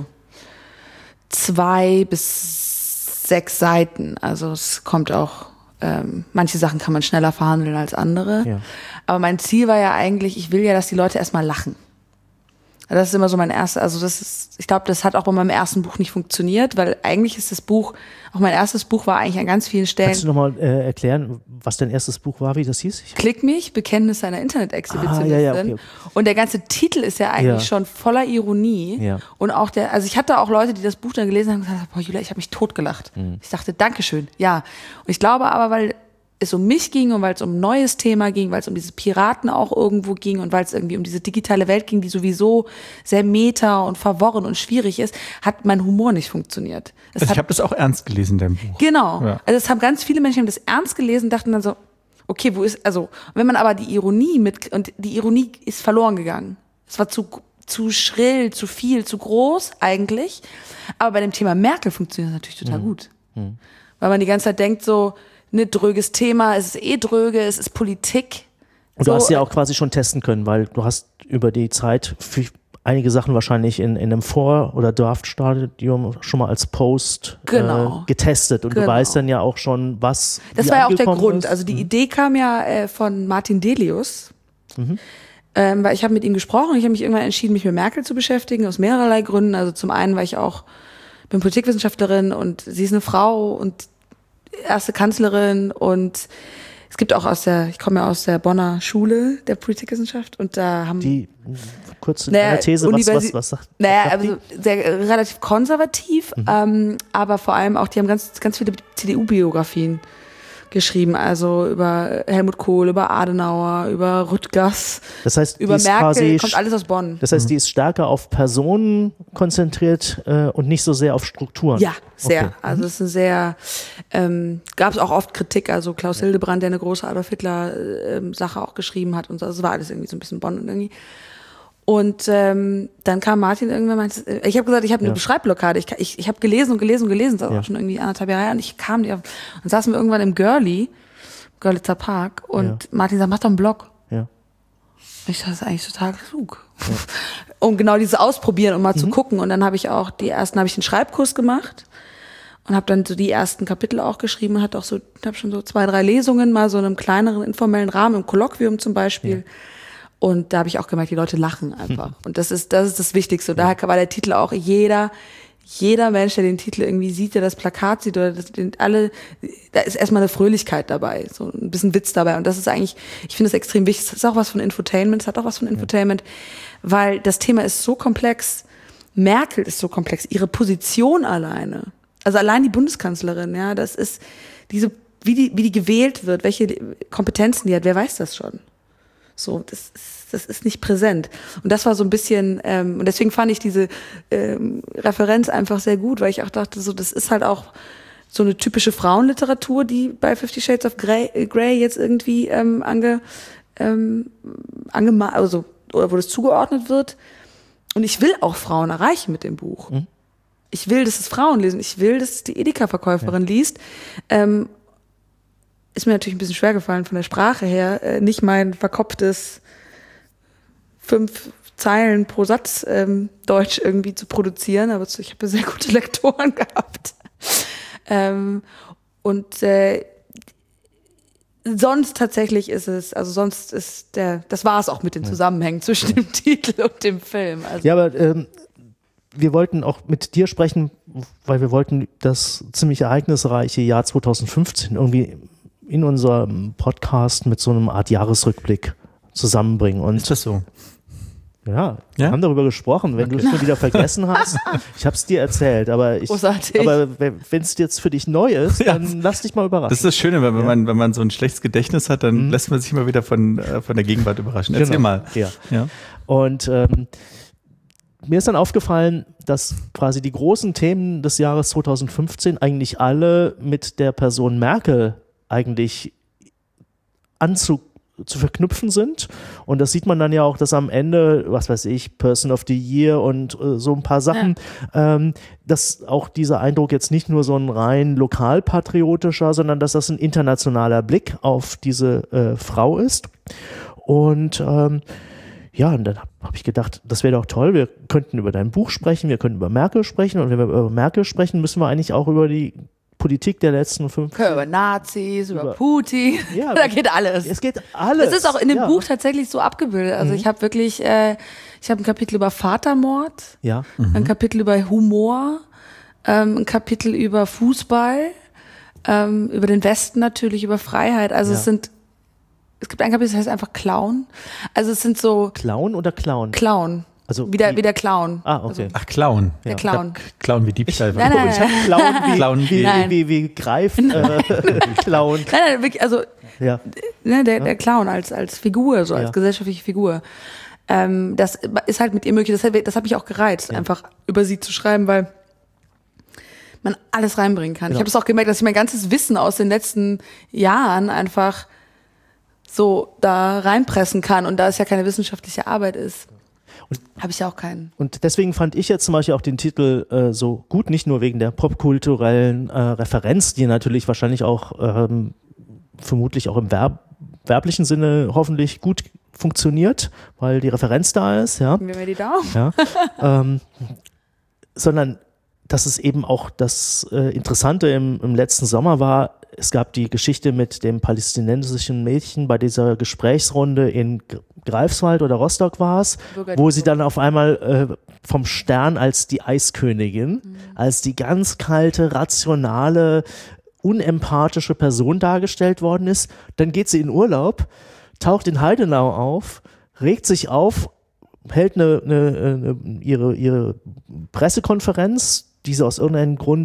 2 bis 6 Seiten. Also es kommt auch, manche Sachen kann man schneller verhandeln als andere. Ja. Aber mein Ziel war ja eigentlich, ich will ja, dass die Leute erstmal lachen. Das ist immer so mein ich glaube, das hat auch bei meinem ersten Buch nicht funktioniert, weil eigentlich ist das Buch, auch mein erstes Buch war eigentlich an ganz vielen Stellen. Kannst du nochmal erklären, was dein erstes Buch war, wie das hieß? Klick mich, Bekenntnis einer Internet-Exhibitionistin. Okay. Und der ganze Titel ist ja eigentlich schon voller Ironie. Ja. Und auch also ich hatte auch Leute, die das Buch dann gelesen haben und gesagt, boah, Julia, ich habe mich totgelacht. Ich dachte, Dankeschön, ja. Und ich glaube aber, weil es um mich ging und weil es um ein neues Thema ging, weil es um diese Piraten auch irgendwo ging und weil es irgendwie um diese digitale Welt ging, die sowieso sehr meta und verworren und schwierig ist, hat mein Humor nicht funktioniert. Ich habe das auch ernst gelesen, dein Buch. Genau. Ja. Also es haben ganz viele Menschen das ernst gelesen, dachten dann so, okay, wenn man aber die Ironie und die Ironie ist verloren gegangen. Es war zu schrill, zu viel, zu groß eigentlich. Aber bei dem Thema Merkel funktioniert das natürlich total gut. Weil man die ganze Zeit denkt so, dröges Thema, es ist dröge, es ist Politik. Und du hast ja auch quasi schon testen können, weil du hast über die Zeit einige Sachen wahrscheinlich in einem Vor- oder Draft-Stadium schon mal als Post getestet. Und du weißt dann ja auch schon, was das war ja auch der Grund. Also die Idee kam ja von Martin Delius, weil ich habe mit ihm gesprochen. Ich habe mich irgendwann entschieden, mich mit Merkel zu beschäftigen, aus mehrerlei Gründen. Also zum einen, weil ich bin Politikwissenschaftlerin und sie ist eine Frau und erste Kanzlerin und es gibt auch ich komme ja aus der Bonner Schule der Politikwissenschaft und da haben die kurz eine These, was sagt? Also relativ konservativ, aber vor allem auch, die haben ganz, ganz viele CDU-Biografien geschrieben, also über Helmut Kohl, über Adenauer, über Rüttgers, das heißt, über Merkel, kommt alles aus Bonn. Das heißt, die ist stärker auf Personen konzentriert und nicht so sehr auf Strukturen. Ja, sehr. Okay. Also es ist ein sehr, gab es auch oft Kritik, also Klaus Hildebrand, der eine große Adolf Hitler Sache auch geschrieben hat und so, also es war alles irgendwie so ein bisschen Bonn und irgendwie. Und dann kam Martin irgendwann und meinte, ich habe gesagt, ich habe eine Schreibblockade. Ich habe gelesen und gelesen und gelesen, das war auch schon irgendwie 1,5 Jahre her. Und ich kam und saßen wir irgendwann im Görlitzer Park und Martin sagt, mach doch einen Blog. Ja. Und ich dachte, das ist eigentlich total klug. Ja. Um genau dieses Ausprobieren und mal zu gucken. Und dann habe ich auch einen Schreibkurs gemacht und habe dann so die ersten Kapitel auch geschrieben und habe schon so 2, 3 Lesungen, mal so in einem kleineren informellen Rahmen, im Kolloquium zum Beispiel. Ja. Und da habe ich auch gemerkt, die Leute lachen einfach. Und das ist das Wichtigste. Und daher war der Titel auch, jeder Mensch, der den Titel irgendwie sieht, der das Plakat sieht, oder da ist erstmal eine Fröhlichkeit dabei, so ein bisschen Witz dabei. Und das ist eigentlich, ich finde das extrem wichtig. Es ist auch was von Infotainment, weil das Thema ist so komplex. Merkel ist so komplex, ihre Position alleine. Also allein die Bundeskanzlerin, ja, das ist wie die gewählt wird, welche Kompetenzen die hat, wer weiß das schon? So, das ist nicht präsent. Und das war so ein bisschen, und deswegen fand ich diese Referenz einfach sehr gut, weil ich auch dachte, so, das ist halt auch so eine typische Frauenliteratur, die bei 50 Shades of Grey jetzt irgendwie also, oder wo das zugeordnet wird. Und ich will auch Frauen erreichen mit dem Buch. Mhm. Ich will, dass es Frauen lesen. Ich will, dass es die Edeka-Verkäuferin liest. Ist mir natürlich ein bisschen schwer gefallen von der Sprache her, nicht mein verkopftes 5 Zeilen pro Satz Deutsch irgendwie zu produzieren, aber ich habe sehr gute Lektoren gehabt. Sonst tatsächlich ist es, also sonst ist das war es auch mit den Zusammenhängen zwischen dem Titel und dem Film. Also. Ja, aber wir wollten auch mit dir sprechen, weil wir wollten das ziemlich ereignisreiche Jahr 2015 irgendwie in unserem Podcast mit so einem Art Jahresrückblick zusammenbringen. Und ist das so? Ja, wir haben darüber gesprochen. Wenn du es schon wieder vergessen hast, ich habe es dir erzählt, aber wenn es jetzt für dich neu ist, dann lass dich mal überraschen. Das ist das Schöne, wenn man so ein schlechtes Gedächtnis hat, dann lässt man sich immer wieder von der Gegenwart überraschen. Erzähl mal. Ja. Und mir ist dann aufgefallen, dass quasi die großen Themen des Jahres 2015 eigentlich alle mit der Person Merkel eigentlich zu verknüpfen sind. Und das sieht man dann ja auch, dass am Ende, was weiß ich, Person of the Year und so ein paar Sachen, dass auch dieser Eindruck jetzt nicht nur so ein rein lokalpatriotischer, sondern dass das ein internationaler Blick auf diese Frau ist. Und und dann habe ich gedacht, das wäre doch toll, wir könnten über dein Buch sprechen, wir könnten über Merkel sprechen und wenn wir über Merkel sprechen, müssen wir eigentlich auch über die Politik der letzten 5 Jahre. Über Nazis, über Putin, da geht alles. Es geht alles. Das ist auch in dem Buch tatsächlich so abgebildet. Also ich habe wirklich, ich habe ein Kapitel über Vatermord, ein Kapitel über Humor, ein Kapitel über Fußball, über den Westen natürlich, über Freiheit. Also es gibt ein Kapitel, das heißt einfach Clown. Also es sind so... Clown oder Clown? Clown. Also wie der Clown. Ah, okay. Also, ach, Clown. Der Clown. Clown wie Diebstahl. Nein. Ich habe Clown wie Greif. Clown. Nein, wirklich, also der Clown als Figur, so als gesellschaftliche Figur. Das ist halt mit ihr möglich. Das hat mich auch gereizt, einfach über sie zu schreiben, weil man alles reinbringen kann. Ich habe es auch gemerkt, dass ich mein ganzes Wissen aus den letzten Jahren einfach so da reinpressen kann und da es ja keine wissenschaftliche Arbeit ist. Habe ich ja auch keinen. Und deswegen fand ich jetzt zum Beispiel auch den Titel so gut, nicht nur wegen der popkulturellen Referenz, die natürlich wahrscheinlich auch vermutlich auch im werblichen Sinne hoffentlich gut funktioniert, weil die Referenz da ist. Ja. Geben wir mir die Daumen. Ja. Sondern dass es eben auch das Interessante im letzten Sommer war, es gab die Geschichte mit dem palästinensischen Mädchen bei dieser Gesprächsrunde in Greifswald oder Rostock war es, wo sie dann auf einmal vom Stern als die Eiskönigin, als die ganz kalte, rationale, unempathische Person dargestellt worden ist. Dann geht sie in Urlaub, taucht in Heidenau auf, regt sich auf, hält ihre Pressekonferenz, die sie aus irgendeinem Grund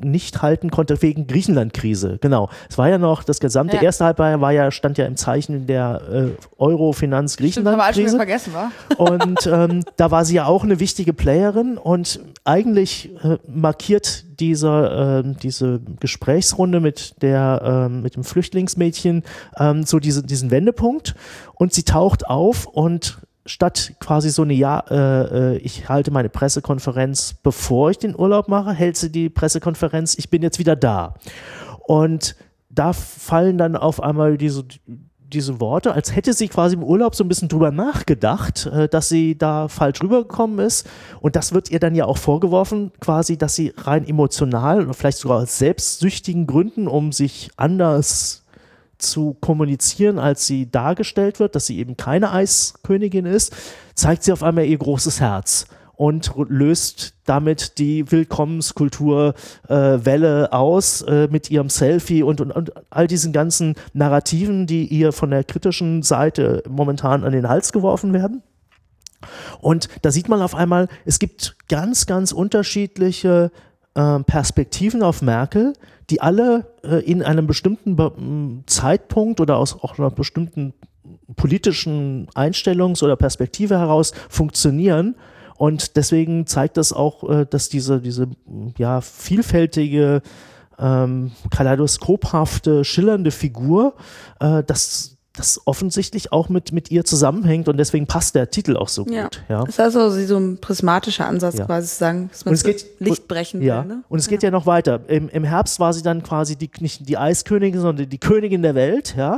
nicht halten konnte wegen Griechenland-Krise. Genau. Es war ja noch, das gesamte erste Halbjahr stand ja im Zeichen der Euro-Finanz-Griechenland-Krise. Vergessen, wa? Und da war sie ja auch eine wichtige Playerin und eigentlich markiert diese Gesprächsrunde mit dem Flüchtlingsmädchen so diesen Wendepunkt und sie taucht auf und statt quasi so ich halte meine Pressekonferenz, bevor ich den Urlaub mache, hält sie die Pressekonferenz, ich bin jetzt wieder da. Und da fallen dann auf einmal diese Worte, als hätte sie quasi im Urlaub so ein bisschen drüber nachgedacht, dass sie da falsch rübergekommen ist. Und das wird ihr dann ja auch vorgeworfen, quasi, dass sie rein emotional oder vielleicht sogar aus selbstsüchtigen Gründen, um sich anders zu kommunizieren, als sie dargestellt wird, dass sie eben keine Eiskönigin ist, zeigt sie auf einmal ihr großes Herz und löst damit die Willkommenskultur-Welle aus mit ihrem Selfie und all diesen ganzen Narrativen, die ihr von der kritischen Seite momentan an den Hals geworfen werden. Und da sieht man auf einmal, es gibt ganz, ganz unterschiedliche Perspektiven auf Merkel, die alle in einem bestimmten Zeitpunkt oder aus auch einer bestimmten politischen Einstellungs- oder Perspektive heraus funktionieren. Und deswegen zeigt das auch, dass diese vielfältige, kaleidoskophafte, schillernde Figur, das offensichtlich auch mit ihr zusammenhängt und deswegen passt der Titel auch so gut. Ja. Das ist also so ein prismatischer Ansatz quasi zu sagen, dass man Licht brechen will. Ja. Ne? Und es geht ja noch weiter. Im Herbst war sie dann quasi nicht die Eiskönigin, sondern die Königin der Welt. Ja.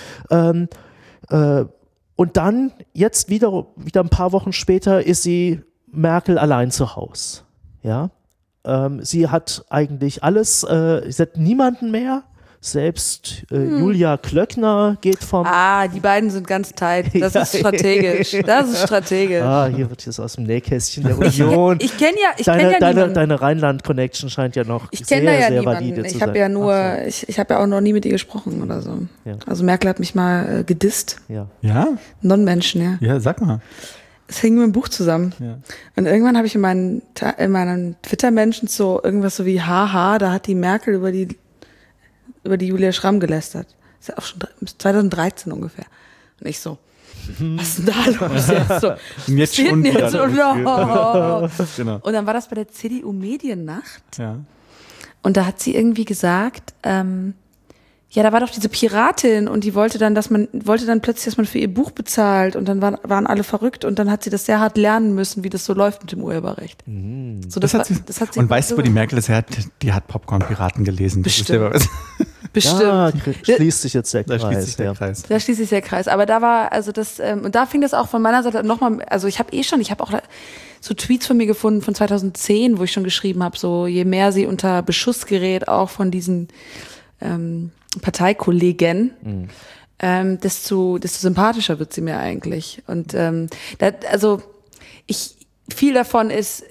Und dann, jetzt wieder ein paar Wochen später, ist sie Merkel allein zu Hause. Ja. Sie hat eigentlich alles, sie hat niemanden mehr. Selbst Julia Klöckner geht vom... die beiden sind ganz tight. Das ist strategisch. Das ist strategisch. Hier wird jetzt aus dem Nähkästchen der Union. Ich kenne ja deine Rheinland-Connection scheint ja noch sehr valide zu sein. Ich habe ja auch noch nie mit ihr gesprochen oder so. Ja. Also Merkel hat mich mal gedisst. Ja? Non-Menschen, ja. Ja, sag mal. Es hing mit dem Buch zusammen. Ja. Und irgendwann habe ich in meinen Twitter-Menschen so irgendwas so wie haha, da hat die Merkel über die Julia Schramm gelästert. Das ist ja auch schon 2013 ungefähr. Und ich so, was ist denn da los jetzt? So, und jetzt schon wieder. Genau. Und dann war das bei der CDU-Mediennacht. Ja. Und da hat sie irgendwie gesagt, da war doch diese Piratin und die wollte dann plötzlich, dass man für ihr Buch bezahlt und dann waren alle verrückt und dann hat sie das sehr hart lernen müssen, wie das so läuft mit dem Urheberrecht. So, das hat sie und weißt du, wo die Merkel das her hat? Die hat Popcorn-Piraten gelesen. Bestimmt. Da schließt sich jetzt der Kreis. Da schließt sich der Kreis. Aber da war, also das, und da fing das auch von meiner Seite nochmal, also ich habe auch so Tweets von mir gefunden von 2010, wo ich schon geschrieben habe, so je mehr sie unter Beschuss gerät, auch von diesen Parteikollegen, desto sympathischer wird sie mir eigentlich. Und viel davon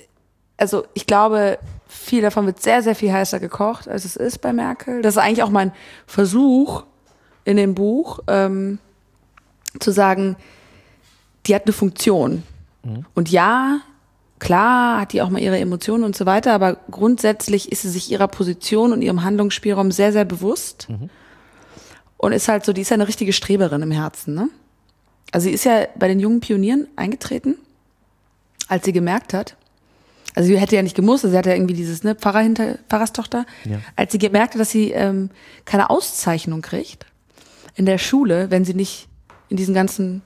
wird sehr, sehr viel heißer gekocht, als es ist bei Merkel. Das ist eigentlich auch mein Versuch in dem Buch, zu sagen, die hat eine Funktion. Und ja, klar hat die auch mal ihre Emotionen und so weiter, aber grundsätzlich ist sie sich ihrer Position und ihrem Handlungsspielraum sehr, sehr bewusst. Und ist halt so, die ist ja eine richtige Streberin im Herzen, ne? Also sie ist ja bei den jungen Pionieren eingetreten, als sie gemerkt hat, also sie hätte ja nicht gemusst, sie hatte ja irgendwie dieses Pfarrerstochter, als sie gemerkt hat, dass sie keine Auszeichnung kriegt in der Schule, wenn sie nicht in diesen ganzen,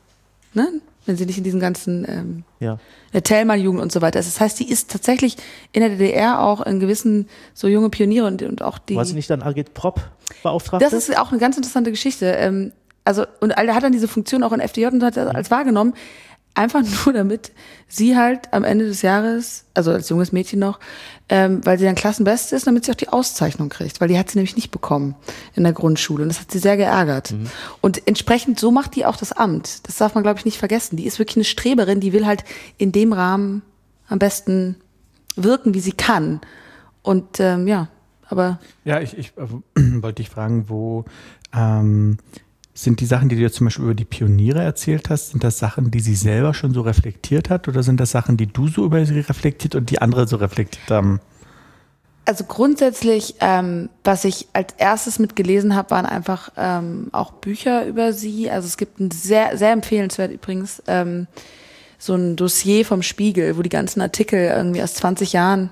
der Thälmann-Jugend und so weiter. Das heißt, die ist tatsächlich in der DDR auch in gewissen so junge Pioniere und auch die... War sie nicht dann Agit Prop beauftragt? Das ist auch eine ganz interessante Geschichte. Und er hat dann diese Funktion auch in FDJ und hat das als wahrgenommen, einfach nur damit sie halt am Ende des Jahres, also als junges Mädchen noch, weil sie dann Klassenbeste ist, damit sie auch die Auszeichnung kriegt, weil die hat sie nämlich nicht bekommen in der Grundschule und das hat sie sehr geärgert. Und entsprechend, so macht die auch das Amt. Das darf man, glaube ich, nicht vergessen. Die ist wirklich eine Streberin, die will halt in dem Rahmen am besten wirken, wie sie kann. Und aber... Ja, ich wollte dich fragen, wo... sind die Sachen, die du dir zum Beispiel über die Pioniere erzählt hast, sind das Sachen, die sie selber schon so reflektiert hat oder sind das Sachen, die du so über sie reflektiert und die andere so reflektiert haben? Also grundsätzlich, was ich als erstes mitgelesen habe, waren einfach auch Bücher über sie. Also es gibt ein sehr, sehr empfehlenswert übrigens, so ein Dossier vom Spiegel, wo die ganzen Artikel irgendwie aus 20 Jahren,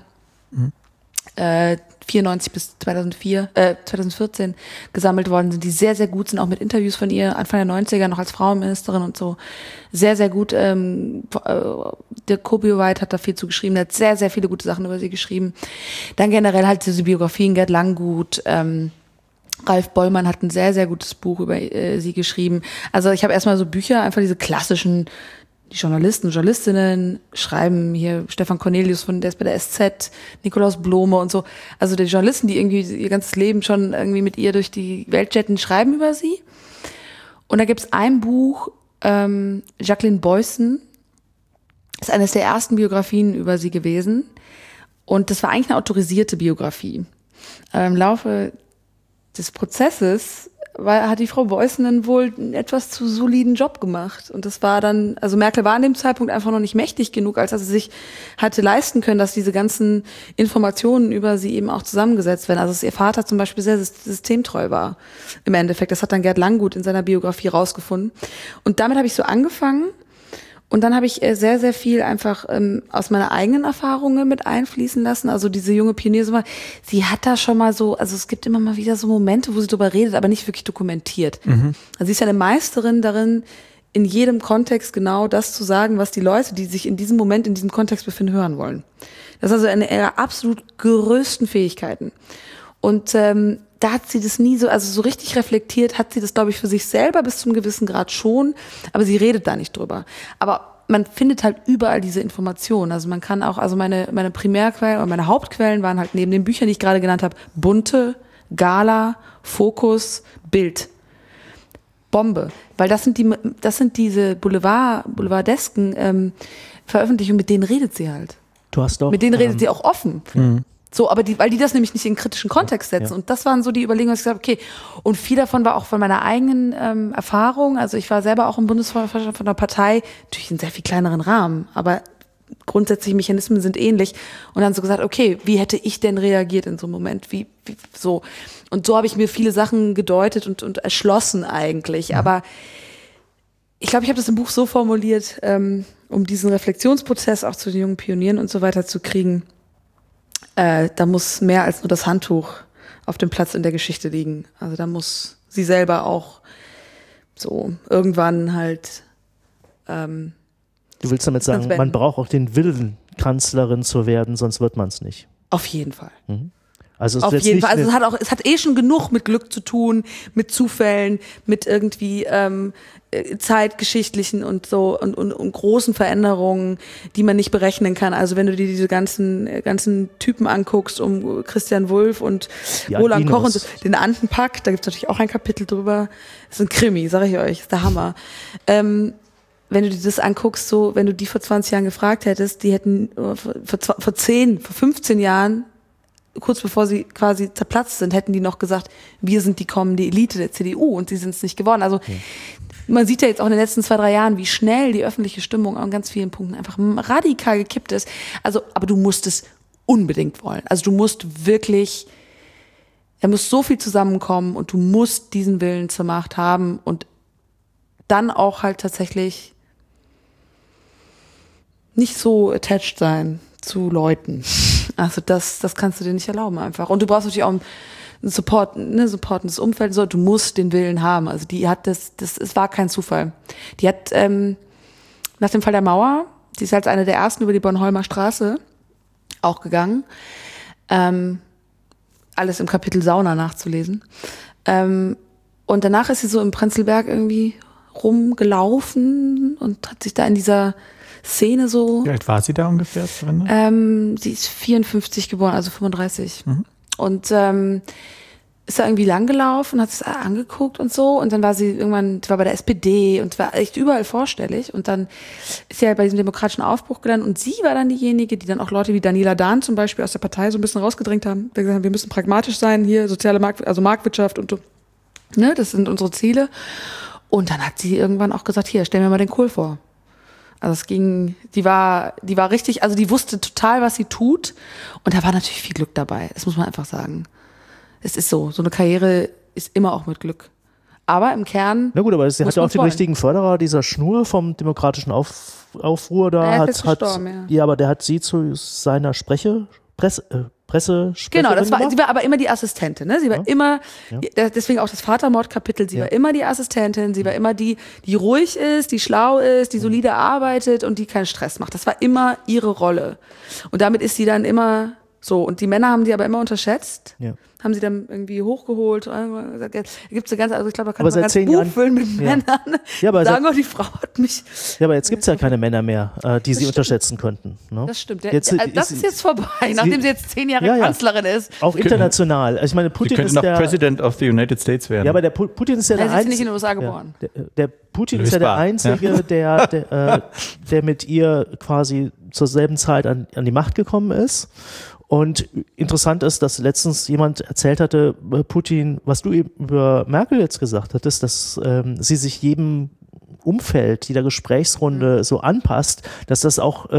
94 bis 2014 gesammelt worden sind, die sehr, sehr gut sind, auch mit Interviews von ihr, Anfang der 90er noch als Frauenministerin und so. Sehr, sehr gut. Der Kobe White hat da viel zu geschrieben, der hat sehr, sehr viele gute Sachen über sie geschrieben. Dann generell halt diese Biografien, Gerd Langgut, Ralf Bollmann hat ein sehr, sehr gutes Buch über sie geschrieben. Also ich habe erstmal so Bücher, einfach diese klassischen, die Journalisten, Journalistinnen schreiben hier, Stefan Cornelius der ist bei der SZ, Nikolaus Blome und so. Also die Journalisten, die irgendwie ihr ganzes Leben schon irgendwie mit ihr durch die Welt jetten, schreiben über sie. Und da gibt's ein Buch, Jacqueline Boyson, ist eines der ersten Biografien über sie gewesen. Und das war eigentlich eine autorisierte Biografie. Aber im Laufe des Prozesses hat die Frau Boyson wohl einen etwas zu soliden Job gemacht. Und das war dann, also Merkel war an dem Zeitpunkt einfach noch nicht mächtig genug, als dass sie sich hatte leisten können, dass diese ganzen Informationen über sie eben auch zusammengesetzt werden. Also dass ihr Vater zum Beispiel sehr systemtreu war im Endeffekt. Das hat dann Gerd Langgut in seiner Biografie rausgefunden. Und damit habe ich so angefangen. Und dann habe ich sehr, sehr viel einfach aus meiner eigenen Erfahrungen mit einfließen lassen. Also diese junge Pionierin, sie hat da schon mal so, also es gibt immer mal wieder so Momente, wo sie drüber redet, aber nicht wirklich dokumentiert. Also sie ist ja eine Meisterin darin, in jedem Kontext genau das zu sagen, was die Leute, die sich in diesem Moment, in diesem Kontext befinden, hören wollen. Das ist also eine ihrer absolut größten Fähigkeiten. Und da hat sie das nie so, also so richtig reflektiert hat sie das, glaube ich, für sich selber bis zum gewissen Grad schon, aber sie redet da nicht drüber. Aber man findet halt überall diese Informationen. Also man kann auch, also meine Primärquellen oder meine Hauptquellen waren halt neben den Büchern, die ich gerade genannt habe, Bunte, Gala, Fokus, Bild. Bombe. Weil das sind diese boulevardesken Veröffentlichungen, mit denen redet sie halt. Du hast doch, mit denen redet sie auch offen. So, aber weil die das nämlich nicht in kritischen Kontext setzen. Ja. Und das waren so die Überlegungen, dass ich gesagt habe, okay. Und viel davon war auch von meiner eigenen Erfahrung. Also ich war selber auch im Bundesvorstand von einer Partei, natürlich in sehr viel kleineren Rahmen, aber grundsätzlich Mechanismen sind ähnlich. Und dann so gesagt, okay, wie hätte ich denn reagiert in so einem Moment? Wie so. Und so habe ich mir viele Sachen gedeutet und erschlossen eigentlich. Ja. Aber ich glaube, ich habe das im Buch so formuliert, um diesen Reflexionsprozess auch zu den jungen Pionieren und so weiter zu kriegen. Da muss mehr als nur das Handtuch auf dem Platz in der Geschichte liegen. Also da muss sie selber auch so irgendwann halt Du willst damit sagen, man braucht auch den Willen, Kanzlerin zu werden, sonst wird man es nicht. Auf jeden Fall. Also auf jeden Fall. Also es hat schon genug mit Glück zu tun, mit Zufällen, mit irgendwie zeitgeschichtlichen und so und großen Veränderungen, die man nicht berechnen kann. Also wenn du dir diese ganzen Typen anguckst, um Christian Wulff und Roland Koch und so, den Andenpack, da gibt's natürlich auch ein Kapitel drüber. Das ist ein Krimi, sage ich euch, ist der Hammer. Wenn du dir das anguckst, so, wenn du die vor 20 Jahren gefragt hättest, die hätten vor 15 Jahren, kurz bevor sie quasi zerplatzt sind, hätten die noch gesagt, wir sind die kommende Elite der CDU und sie sind es nicht geworden. Also man sieht ja jetzt auch in den letzten 2-3 Jahren, wie schnell die öffentliche Stimmung an ganz vielen Punkten einfach radikal gekippt ist. Also, aber du musst es unbedingt wollen. Also du musst wirklich, da muss so viel zusammenkommen und du musst diesen Willen zur Macht haben und dann auch halt tatsächlich nicht so attached sein zu Leuten. Also das kannst du dir nicht erlauben einfach. Und du brauchst natürlich auch ein supportendes Umfeld. So, du musst den Willen haben. Also die hat es war kein Zufall. Die hat nach dem Fall der Mauer, die ist als eine der ersten über die Bornholmer Straße auch gegangen. Alles im Kapitel Sauna nachzulesen. Und danach ist sie so im Prenzlberg irgendwie rumgelaufen und hat sich da in dieser Szene so. Wie alt war sie da ungefähr? Sie ist 54 geboren, also 35. Und ist da irgendwie langgelaufen, hat es angeguckt und so. Und dann war sie war bei der SPD und war echt überall vorstellig. Und dann ist sie halt bei diesem demokratischen Aufbruch gelandet. Und sie war dann diejenige, die dann auch Leute wie Daniela Dahn zum Beispiel aus der Partei so ein bisschen rausgedrängt haben. Wir gesagt haben, wir müssen pragmatisch sein, hier soziale Marktwirtschaft und so. Ne, das sind unsere Ziele. Und dann hat sie irgendwann auch gesagt, hier, stell mir mal den Kohl vor. Also die war richtig, also die wusste total, was sie tut. Und da war natürlich viel Glück dabei. Das muss man einfach sagen. Es ist so eine Karriere ist immer auch mit Glück. Aber im Kern. Na gut, aber sie hatte auch den richtigen Förderer, dieser Schnur vom demokratischen Aufruhr da. Er ist gestorben, ja, aber der hat sie zu seiner Pressesprecherin Genau, gemacht. sie war aber immer die Assistentin. Ne? Sie war immer, deswegen auch das Vatermordkapitel, sie war immer die Assistentin, sie war immer die ruhig ist, die schlau ist, die solide arbeitet und die keinen Stress macht. Das war immer ihre Rolle. Und damit ist sie dann immer so. Und die Männer haben die aber immer unterschätzt. Ja. Haben sie dann irgendwie hochgeholt. Gibt's eine ganze, also ich glaube, da kann man ein ganzes Buch füllen mit Männern. Ja, aber sagen auch, die Frau hat mich. Ja, aber jetzt gibt's ja keine Männer mehr, die sie unterschätzen könnten. Ne? Das stimmt. Das ist jetzt vorbei, nachdem sie jetzt 10 Jahre Kanzlerin ist. Auch international. Also ich meine, Putin ist der President of the United States werden. Ja, aber der Putin ist ja der Einzige. Er ist nicht in den USA geboren. Der Putin ist ja der Einzige, der mit ihr quasi zur selben Zeit an die Macht gekommen ist. Und interessant ist, dass letztens jemand erzählt hatte, Putin, was du eben über Merkel jetzt gesagt hattest, dass sie sich jedem Umfeld, jeder Gesprächsrunde so anpasst, dass das auch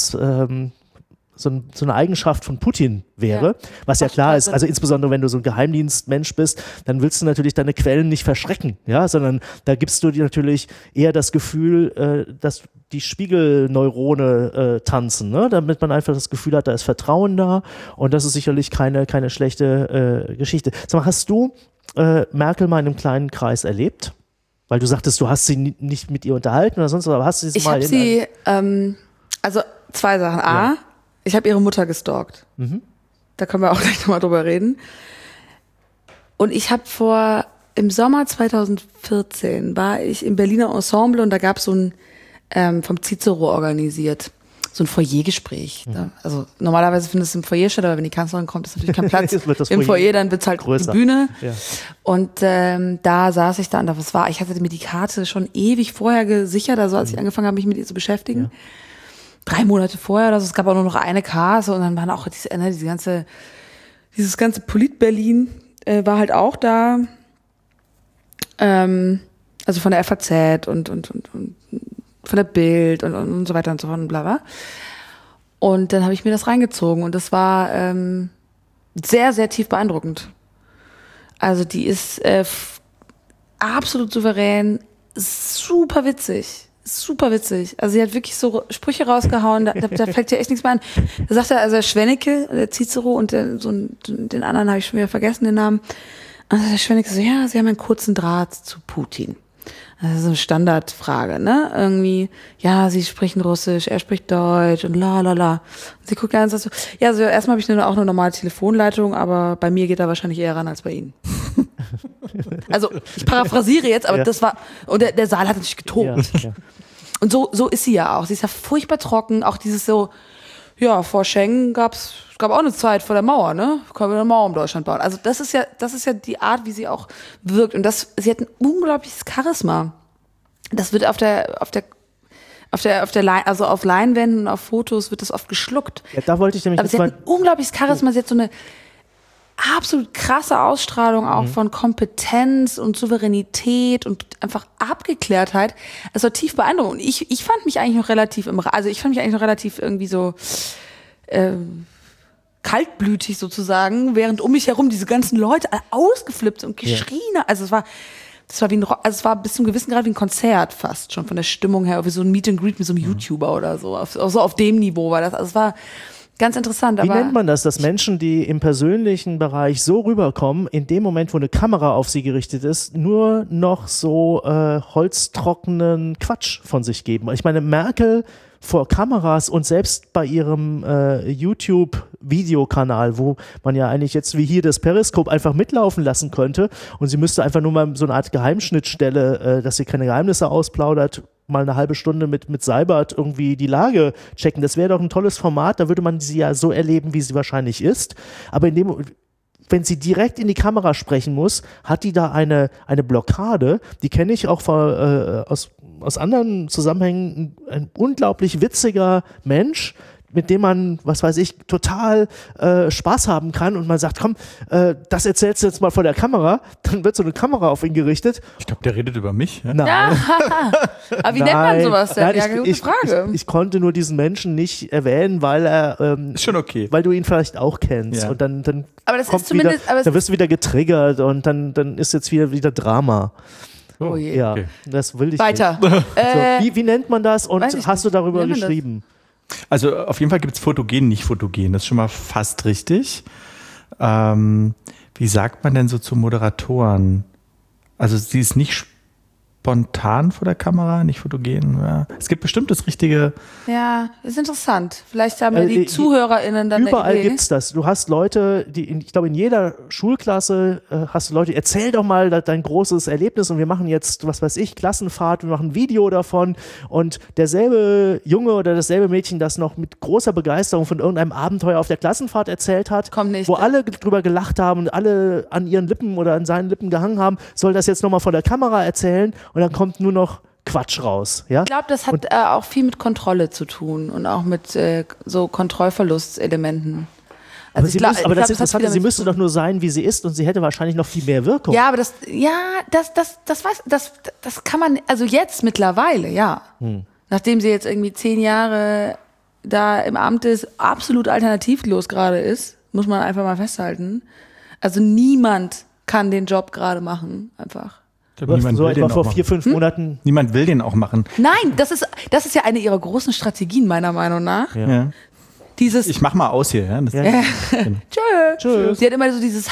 so eine Eigenschaft von Putin wäre, was ja klar ist, also insbesondere wenn du so ein Geheimdienstmensch bist, dann willst du natürlich deine Quellen nicht verschrecken, ja, sondern da gibst du dir natürlich eher das Gefühl, dass die Spiegelneurone tanzen, ne? Damit man einfach das Gefühl hat, da ist Vertrauen da und das ist sicherlich keine schlechte Geschichte. Sag mal, hast du Merkel mal in einem kleinen Kreis erlebt? Weil du sagtest, du hast sie nicht mit ihr unterhalten oder sonst was, aber hast du sie mal... Ich habe sie, also 2 Sachen. Ich habe ihre Mutter gestalkt. Mhm. Da können wir auch gleich nochmal drüber reden. Und ich habe im Sommer 2014 war ich im Berliner Ensemble und da gab es so ein, vom Cicero organisiert, so ein Foyergespräch. Mhm. Also normalerweise findet es im Foyer statt, aber wenn die Kanzlerin kommt, ist natürlich kein Platz im Foyer, dann wird es halt größer. Die Bühne. Ja. Und da saß ich da und ich hatte mir die Karte schon ewig vorher gesichert, also als ich angefangen habe, mich mit ihr zu beschäftigen. Ja. 3 Monate vorher oder so, es gab auch nur noch eine Karte und dann waren auch dieses ganze Polit-Berlin war halt auch da, also von der FAZ und von der Bild und so weiter und so fort und bla bla. Und dann habe ich mir das reingezogen und das war sehr, sehr tief beeindruckend. Also die ist absolut souverän, super witzig. Super witzig. Also sie hat wirklich so Sprüche rausgehauen, da fällt dir echt nichts mehr an. Da sagt er, also der Schwennecke, der Cicero und den anderen habe ich schon wieder vergessen, den Namen. Also der Schwennecke so, ja, sie haben einen kurzen Draht zu Putin. Das ist so eine Standardfrage, ne? Irgendwie, ja, sie sprechen Russisch, er spricht Deutsch und la la la. Und sie guckt ganz so, ja, also erstmal habe ich auch eine normale Telefonleitung, aber bei mir geht er wahrscheinlich eher ran als bei Ihnen. Also ich paraphrasiere jetzt, aber das war, und der Saal hat natürlich getobt. Ja. Und so ist sie ja auch. Sie ist ja furchtbar trocken, auch dieses so, ja, vor Schengen gab auch eine Zeit vor der Mauer, ne? Können wir eine Mauer um Deutschland bauen. Also das ist ja die Art, wie sie auch wirkt. Und sie hat ein unglaubliches Charisma. Das wird auf Leinwänden und auf Fotos wird das oft geschluckt. Ja, da wollte ich nämlich. Aber sie hat ein unglaubliches Charisma. Sie hat so eine absolut krasse Ausstrahlung auch von Kompetenz und Souveränität und einfach Abgeklärtheit. Es war tief beeindruckend. Und ich fand mich eigentlich noch relativ irgendwie so kaltblütig sozusagen, während um mich herum diese ganzen Leute alle ausgeflippt und geschrien. Ja. Also es war bis zum gewissen Grad wie ein Konzert fast schon von der Stimmung her, wie so ein Meet and Greet mit so einem YouTuber oder so. Auf dem Niveau war das. Also es war ganz interessant. Wie nennt man das, dass Menschen, die im persönlichen Bereich so rüberkommen, in dem Moment, wo eine Kamera auf sie gerichtet ist, nur noch so holztrockenen Quatsch von sich geben? Ich meine, Merkel vor Kameras und selbst bei ihrem YouTube-Videokanal, wo man ja eigentlich jetzt wie hier das Periskop einfach mitlaufen lassen könnte und sie müsste einfach nur mal so eine Art Geheimschnittstelle, dass sie keine Geheimnisse ausplaudert, mal eine halbe Stunde mit Seibert irgendwie die Lage checken. Das wäre doch ein tolles Format, da würde man sie ja so erleben, wie sie wahrscheinlich ist. Aber wenn sie direkt in die Kamera sprechen muss, hat die da eine Blockade, die kenne ich auch aus anderen Zusammenhängen, ein unglaublich witziger Mensch, mit dem man, was weiß ich, total Spaß haben kann und man sagt, komm, das erzählst du jetzt mal vor der Kamera, dann wird so eine Kamera auf ihn gerichtet. Ich glaube, der redet über mich. Ja? Nein. Aber wie nennt man sowas denn? Nein, Ja, gute Frage. Ich konnte nur diesen Menschen nicht erwähnen, weil er Ist schon okay. weil du ihn vielleicht auch kennst. Ja. Und dann Aber das kommt ist zumindest. wieder, dann wirst du wieder getriggert und dann ist jetzt wieder Drama. Oh je. Ja, Okay. das will ich Weiter. nicht. So, wie nennt man das und weiß ich hast du nicht. darüber Wie nennt man das? geschrieben? Also auf jeden Fall gibt es fotogen, nicht fotogen. Das ist schon mal fast richtig. Wie sagt man denn so zu Moderatoren? Also sie ist nicht spontan vor der Kamera, nicht fotogen. Ja. Es gibt bestimmt das richtige. Ja, ist interessant. Vielleicht haben ja die ZuhörerInnen dann Überall eine Idee. gibt's das. Du hast Leute, ich glaube in jeder Schulklasse hast du Leute, erzähl doch mal dein großes Erlebnis und wir machen jetzt, was weiß ich, Klassenfahrt, wir machen ein Video davon und derselbe Junge oder dasselbe Mädchen, das noch mit großer Begeisterung von irgendeinem Abenteuer auf der Klassenfahrt erzählt hat, Kommt nicht. wo alle drüber gelacht haben und alle an ihren Lippen oder an seinen Lippen gehangen haben, soll das jetzt nochmal vor der Kamera erzählen und dann kommt nur noch Quatsch raus. Ja? Ich glaube, das hat auch viel mit Kontrolle zu tun und auch mit so Kontrollverlustelementen. Aber, Also ich glaub, aber das hat Interessante, viel sie damit müsste zu tun. doch nur sein, wie sie ist und sie hätte wahrscheinlich noch viel mehr Wirkung. Ja, aber das kann man, also jetzt mittlerweile, ja. Nachdem sie jetzt irgendwie 10 Jahre da im Amt ist, absolut alternativlos gerade ist, muss man einfach mal festhalten. Also niemand kann den Job gerade machen, einfach. So etwa vor 4-5 Monaten. Niemand will den auch machen. Nein, das ist ja eine ihrer großen Strategien, meiner Meinung nach. Ja. Dieses Ich mach mal aus hier. Ja? Das Tschö. Sie hat immer so dieses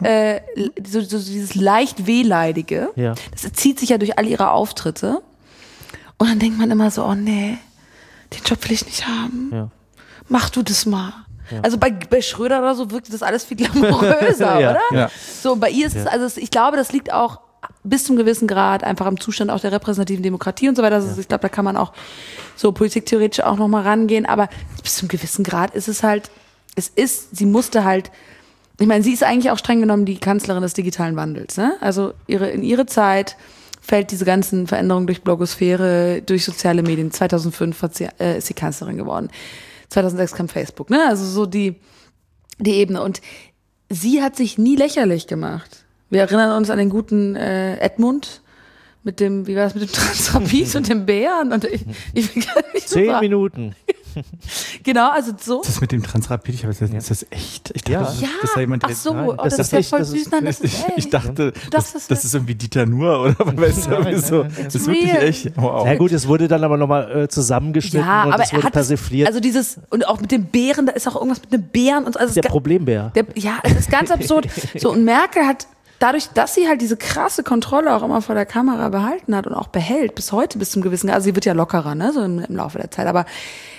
so dieses leicht wehleidige. Ja. Das zieht sich ja durch all ihre Auftritte. Und dann denkt man immer so, oh nee, den Job will ich nicht haben. Ja. Mach du das mal. Ja. Also bei Schröder oder so wirkt das alles viel glamouröser, Ja. oder? Ja. So, bei ihr ist es, also ich glaube, das liegt auch bis zum gewissen Grad einfach am Zustand auch der repräsentativen Demokratie und so weiter. Also ich glaube, da kann man auch so politiktheoretisch auch nochmal rangehen, aber bis zum gewissen Grad ist es halt, sie musste halt, ich meine, sie ist eigentlich auch streng genommen die Kanzlerin des digitalen Wandels, ne? Also in ihre Zeit fällt diese ganzen Veränderungen durch Blogosphäre, durch soziale Medien. 2005 ist sie Kanzlerin geworden. 2006 kam Facebook, ne? Also so die Ebene. Und sie hat sich nie lächerlich gemacht. Wir erinnern uns an den guten Edmund mit dem, wie war das mit dem Transrapid und dem Bären? Und ich will gar nicht so 10 sagen. Minuten. Genau, also so. Das mit dem Transrapid, ist das echt? Ich dachte, Ja. das sei jemand, Ach der- so, Nein. oh, das ist ja nicht- voll das ist- süß. Nein, das ist echt. Ich dachte, Das das ist- ist irgendwie Dieter Nuhr oder weißt du, irgendwie so. Das ist wirklich real. echt. Wow. Na gut, es wurde dann aber nochmal zusammengeschnitten Ja, und aber es er wurde hat persifliert. also dieses, und auch mit dem Bären, da ist auch irgendwas mit dem Bären und so. Also es der ist Problembär. ja, es ist ganz absurd. So, und Merkel hat dadurch, dass sie halt diese krasse Kontrolle auch immer vor der Kamera behalten hat und auch behält, bis heute, bis zum gewissen Grad, also sie wird ja lockerer, ne, so im Laufe der Zeit, aber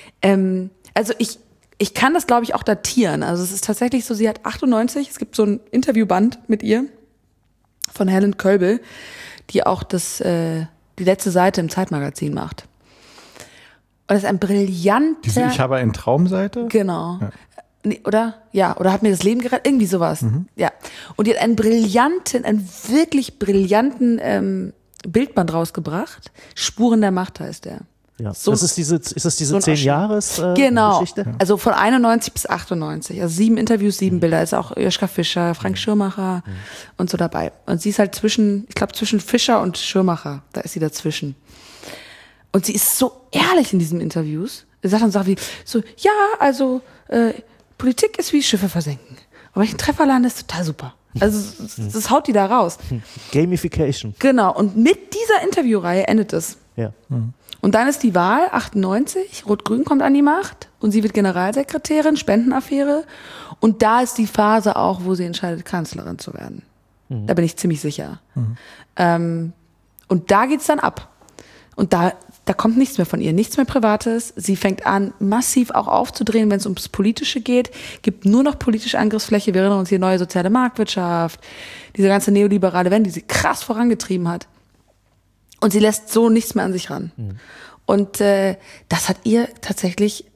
also ich kann das, glaube ich, auch datieren. Also es ist tatsächlich so, sie hat 98, es gibt so ein Interviewband mit ihr von Helen Kölbel, die auch die letzte Seite im Zeitmagazin macht. Und das ist ein brillanter... Diese Ich habe eine Traumseite. Genau. Ja. Nee, oder? Ja, oder hat mir das Leben gerettet? Irgendwie sowas. Ja. Und die hat einen wirklich brillanten Bildband rausgebracht. Spuren der Macht heißt der. Ja. So- ist das diese so ein 10 Abschied. Jahres Genau. Geschichte? Also von 91 bis 98. Also 7 Interviews, 7 Bilder. Ist auch Joschka Fischer, Frank Schirmacher und so dabei. Und sie ist halt zwischen Fischer und Schirmacher. Da ist sie dazwischen. Und sie ist so ehrlich in diesen Interviews. Sie sagt dann Sachen wie so, ja, also Politik ist wie Schiffe versenken. Aber wenn ich einen Treffer lande, ist total super. Also das haut die da raus. Gamification. Genau. Und mit dieser Interviewreihe endet es. Ja. Und dann ist die Wahl, 98, Rot-Grün kommt an die Macht und sie wird Generalsekretärin, Spendenaffäre. Und da ist die Phase auch, wo sie entscheidet, Kanzlerin zu werden. Da bin ich ziemlich sicher. Und da geht's dann ab. Und da kommt nichts mehr von ihr, nichts mehr Privates. Sie fängt an, massiv auch aufzudrehen, wenn es ums Politische geht. Gibt nur noch politische Angriffsfläche. Wir erinnern uns hier neue soziale Marktwirtschaft, diese ganze neoliberale Wende, die sie krass vorangetrieben hat. Und sie lässt so nichts mehr an sich ran. Und das hat ihr tatsächlich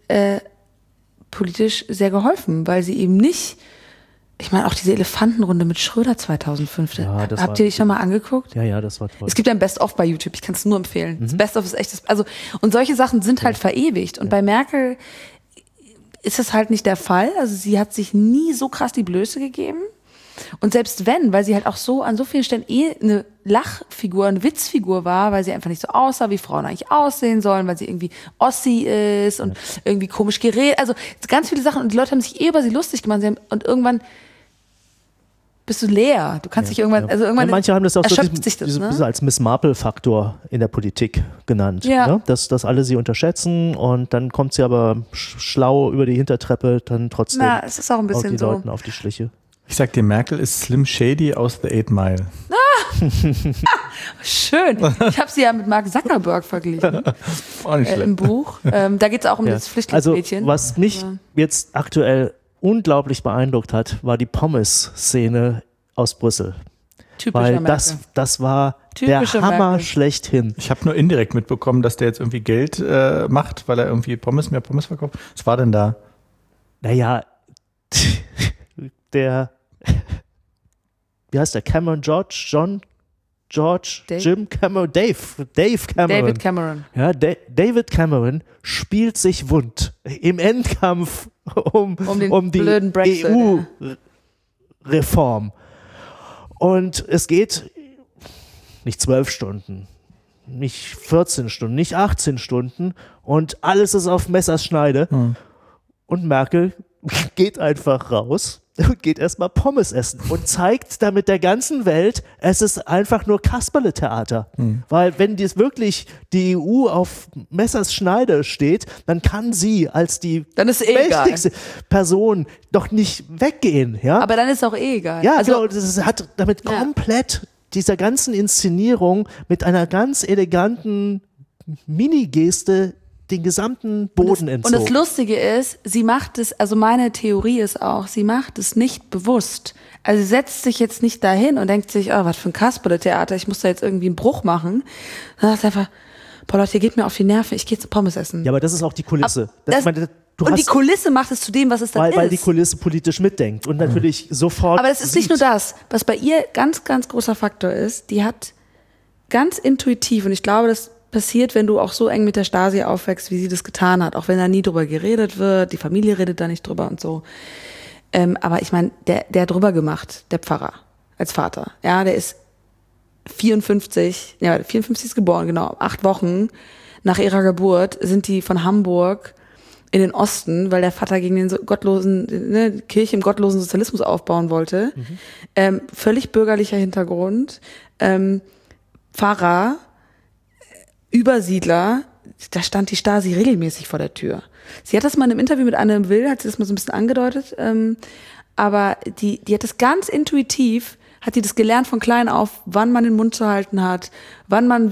politisch sehr geholfen, weil sie eben nicht, ich meine auch diese Elefantenrunde mit Schröder 2005, Ja, das habt ihr die schon mal angeguckt? Ja, das war toll. Es gibt ja ein Best-of bei YouTube, ich kann es nur empfehlen. Das Best-of ist echt, und solche Sachen sind halt verewigt. Und bei Merkel ist das halt nicht der Fall. Also sie hat sich nie so krass die Blöße gegeben. Und selbst wenn, weil sie halt auch so an so vielen Stellen eine Lachfigur, eine Witzfigur war, weil sie einfach nicht so aussah, wie Frauen eigentlich aussehen sollen, weil sie irgendwie Ossi ist und irgendwie komisch geredet. Also ganz viele Sachen. Und die Leute haben sich über sie lustig gemacht. Und irgendwann bist du leer. Du kannst dich irgendwann, also irgendwann manche haben das auch so ne? als Miss Marple-Faktor in der Politik genannt. Ja. Ne? Dass alle sie unterschätzen und dann kommt sie aber schlau über die Hintertreppe dann trotzdem es ist auch ein bisschen die so. Leuten auf die Schliche. Ich sag dir, Merkel ist Slim Shady aus The 8 Mile. Schön. Ich habe sie ja mit Mark Zuckerberg verglichen. Auch nicht schlecht. Im Buch. Da geht es auch um das Flüchtlingsmädchen. Also was mich jetzt aktuell unglaublich beeindruckt hat, war die Pommes-Szene aus Brüssel. Typischer Weil das war Typische der Hammer Merkel. schlechthin. Ich habe nur indirekt mitbekommen, dass der jetzt irgendwie Geld macht, weil er irgendwie mehr Pommes verkauft. Was war denn da? Naja, wie heißt der? Cameron George? Dave? Jim Cameron? Dave Cameron. David Cameron. Ja, David Cameron spielt sich wund im Endkampf um die blöden Brexit, EU-Reform. Und es geht nicht 12 Stunden, nicht 14 Stunden, nicht 18 Stunden und alles ist auf Messers Schneide. Und Merkel geht einfach raus und geht erstmal Pommes essen und zeigt damit der ganzen Welt, es ist einfach nur Kasperle-Theater. Weil wenn dies wirklich die EU auf Messers Schneide steht, dann kann sie als die Dann ist mächtigste Person doch nicht weggehen. Ja? Aber dann ist auch egal. Ja, also, genau, das hat damit komplett dieser ganzen Inszenierung mit einer ganz eleganten Mini-Geste den gesamten Boden entzogen. Und das Lustige ist, sie macht es, also meine Theorie ist auch, sie macht es nicht bewusst. Also sie setzt sich jetzt nicht dahin und denkt sich, oh, was für ein Kasperle-Theater, ich muss da jetzt irgendwie einen Bruch machen. Dann sagt sie einfach, boah Leute, ihr geht mir auf die Nerven, ich gehe jetzt Pommes essen. Ja, aber das ist auch die Kulisse. Die Kulisse macht es zu dem, was es dann ist. Weil die Kulisse politisch mitdenkt und natürlich sofort Aber das ist nicht nur das. Was bei ihr ganz, ganz großer Faktor ist, die hat ganz intuitiv, und ich glaube, das passiert, wenn du auch so eng mit der Stasi aufwächst, wie sie das getan hat, auch wenn da nie drüber geredet wird, die Familie redet da nicht drüber und so. Aber ich meine, der hat drüber gemacht, der Pfarrer, als Vater. Ja, der ist 54 ist geboren, genau. 8 Wochen nach ihrer Geburt sind die von Hamburg in den Osten, weil der Vater gegen den gottlosen, Kirche im gottlosen Sozialismus aufbauen wollte. Völlig bürgerlicher Hintergrund. Pfarrer, Übersiedler, da stand die Stasi regelmäßig vor der Tür. Sie hat das mal in einem Interview mit Anne Will, hat sie das mal so ein bisschen angedeutet, aber die hat das ganz intuitiv, hat die das gelernt von klein auf, wann man den Mund zu halten hat, wann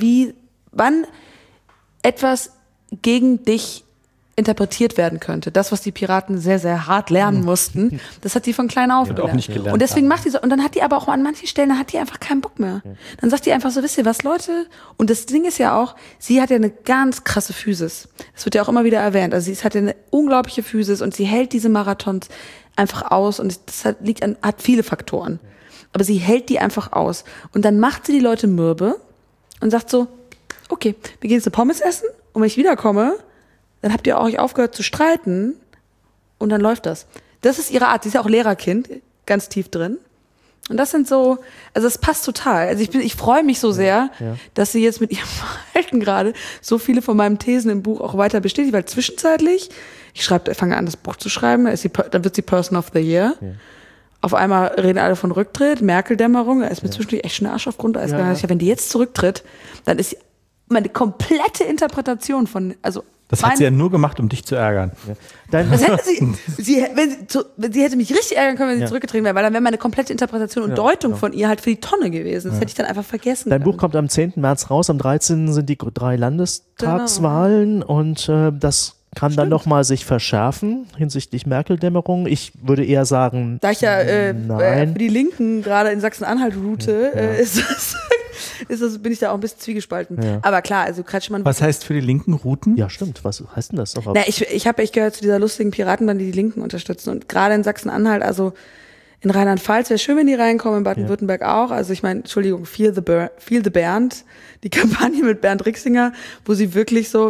etwas gegen dich interpretiert werden könnte. Das, was die Piraten sehr, sehr hart lernen mussten, das hat die von klein auf gelernt. Auch nicht gelernt. Und deswegen macht die so, und dann hat die aber auch an manchen Stellen, da hat die einfach keinen Bock mehr. Dann sagt die einfach so, wisst ihr was, Leute? Und das Ding ist ja auch, sie hat ja eine ganz krasse Physis. Das wird ja auch immer wieder erwähnt. Also sie hat ja eine unglaubliche Physis und sie hält diese Marathons einfach aus und das hat viele Faktoren. Aber sie hält die einfach aus. Und dann macht sie die Leute mürbe und sagt so, okay, wir gehen jetzt eine Pommes essen und wenn ich wiederkomme, dann habt ihr euch aufgehört zu streiten und dann läuft das. Das ist ihre Art. Sie ist ja auch Lehrerkind, ganz tief drin. Und das sind so, also es passt total. Also ich freue mich so sehr, dass sie jetzt mit ihrem Verhalten gerade so viele von meinen Thesen im Buch auch weiter bestätigt, weil zwischenzeitlich, ich fange an, das Buch zu schreiben, dann wird sie Person of the Year. Ja. Auf einmal reden alle von Rücktritt, Merkel-Dämmerung, da ist mir zwischendurch echt schon der Arsch auf Grundeis gegangen. Wenn die jetzt zurücktritt, dann ist meine komplette Interpretation von, also das hat sie ja nur gemacht, um dich zu ärgern. Ja. Das hätte sie hätte mich richtig ärgern können, wenn sie zurückgetreten wäre, weil dann wäre meine komplette Interpretation und Deutung von ihr halt für die Tonne gewesen. Das hätte ich dann einfach vergessen. Dein Buch kommt am 10. März raus, am 13. sind die 3 Landestagswahlen und das kann dann nochmal sich verschärfen hinsichtlich Merkel-Dämmerung. Ich würde eher sagen, da ich ja nein. für die Linken gerade in Sachsen-Anhalt route, bin ich da auch ein bisschen zwiegespalten. Ja. Aber klar, also Kretschmann. Was heißt für die Linken routen? Ja, stimmt. Was heißt denn das? Ich gehöre zu dieser lustigen Piratenbande, die Linken unterstützen. Und gerade in Sachsen-Anhalt, also in Rheinland-Pfalz wäre schön, wenn die reinkommen, in Baden-Württemberg auch. Also ich meine, Entschuldigung, Feel the Bernd, die Kampagne mit Bernd Rixinger, wo sie wirklich so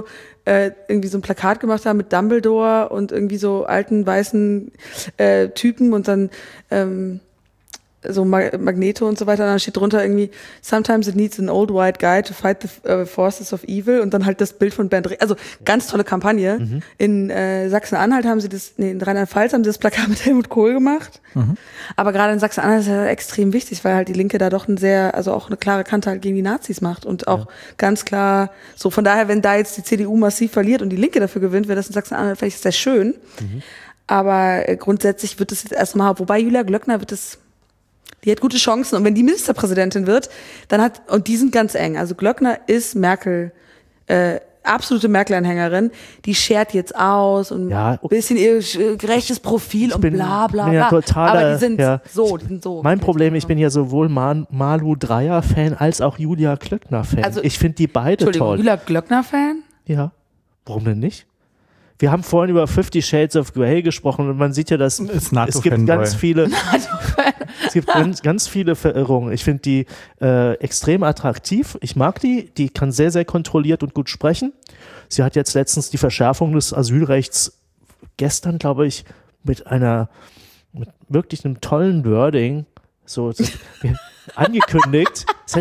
irgendwie so ein Plakat gemacht haben mit Dumbledore und irgendwie so alten weißen Typen und dann so Magneto und so weiter, und dann steht drunter irgendwie sometimes it needs an old white guy to fight the forces of evil, und dann halt das Bild von Bernd also ganz tolle Kampagne. In Sachsen-Anhalt haben sie das, in Rheinland-Pfalz haben sie das Plakat mit Helmut Kohl gemacht, aber gerade in Sachsen-Anhalt ist das extrem wichtig, weil halt die Linke da doch auch eine klare Kante halt gegen die Nazis macht und auch ganz klar so, von daher, wenn da jetzt die CDU massiv verliert und die Linke dafür gewinnt, wäre das in Sachsen-Anhalt vielleicht sehr schön, aber grundsätzlich wird es jetzt erstmal, wobei Julia Glöckner die hat gute Chancen, und wenn die Ministerpräsidentin wird, und die sind ganz eng. Also Glöckner ist absolute Merkel-Anhängerin, die schert jetzt aus und ein bisschen ihr gerechtes Profil und bla bla bla. Aber die sind so. Mein Problem, ich bin ja sowohl Malu Dreyer-Fan als auch Julia Glöckner-Fan. Also, ich finde die beide toll. Julia Glöckner-Fan? Ja. Warum denn nicht? Wir haben vorhin über 50 Shades of Grey gesprochen und man sieht ja, dass es gibt ganz viele ganz viele Verirrungen. Ich finde die extrem attraktiv. Ich mag die kann sehr, sehr kontrolliert und gut sprechen. Sie hat jetzt letztens die Verschärfung des Asylrechts gestern, glaube ich, mit wirklich einem tollen Wording angekündigt.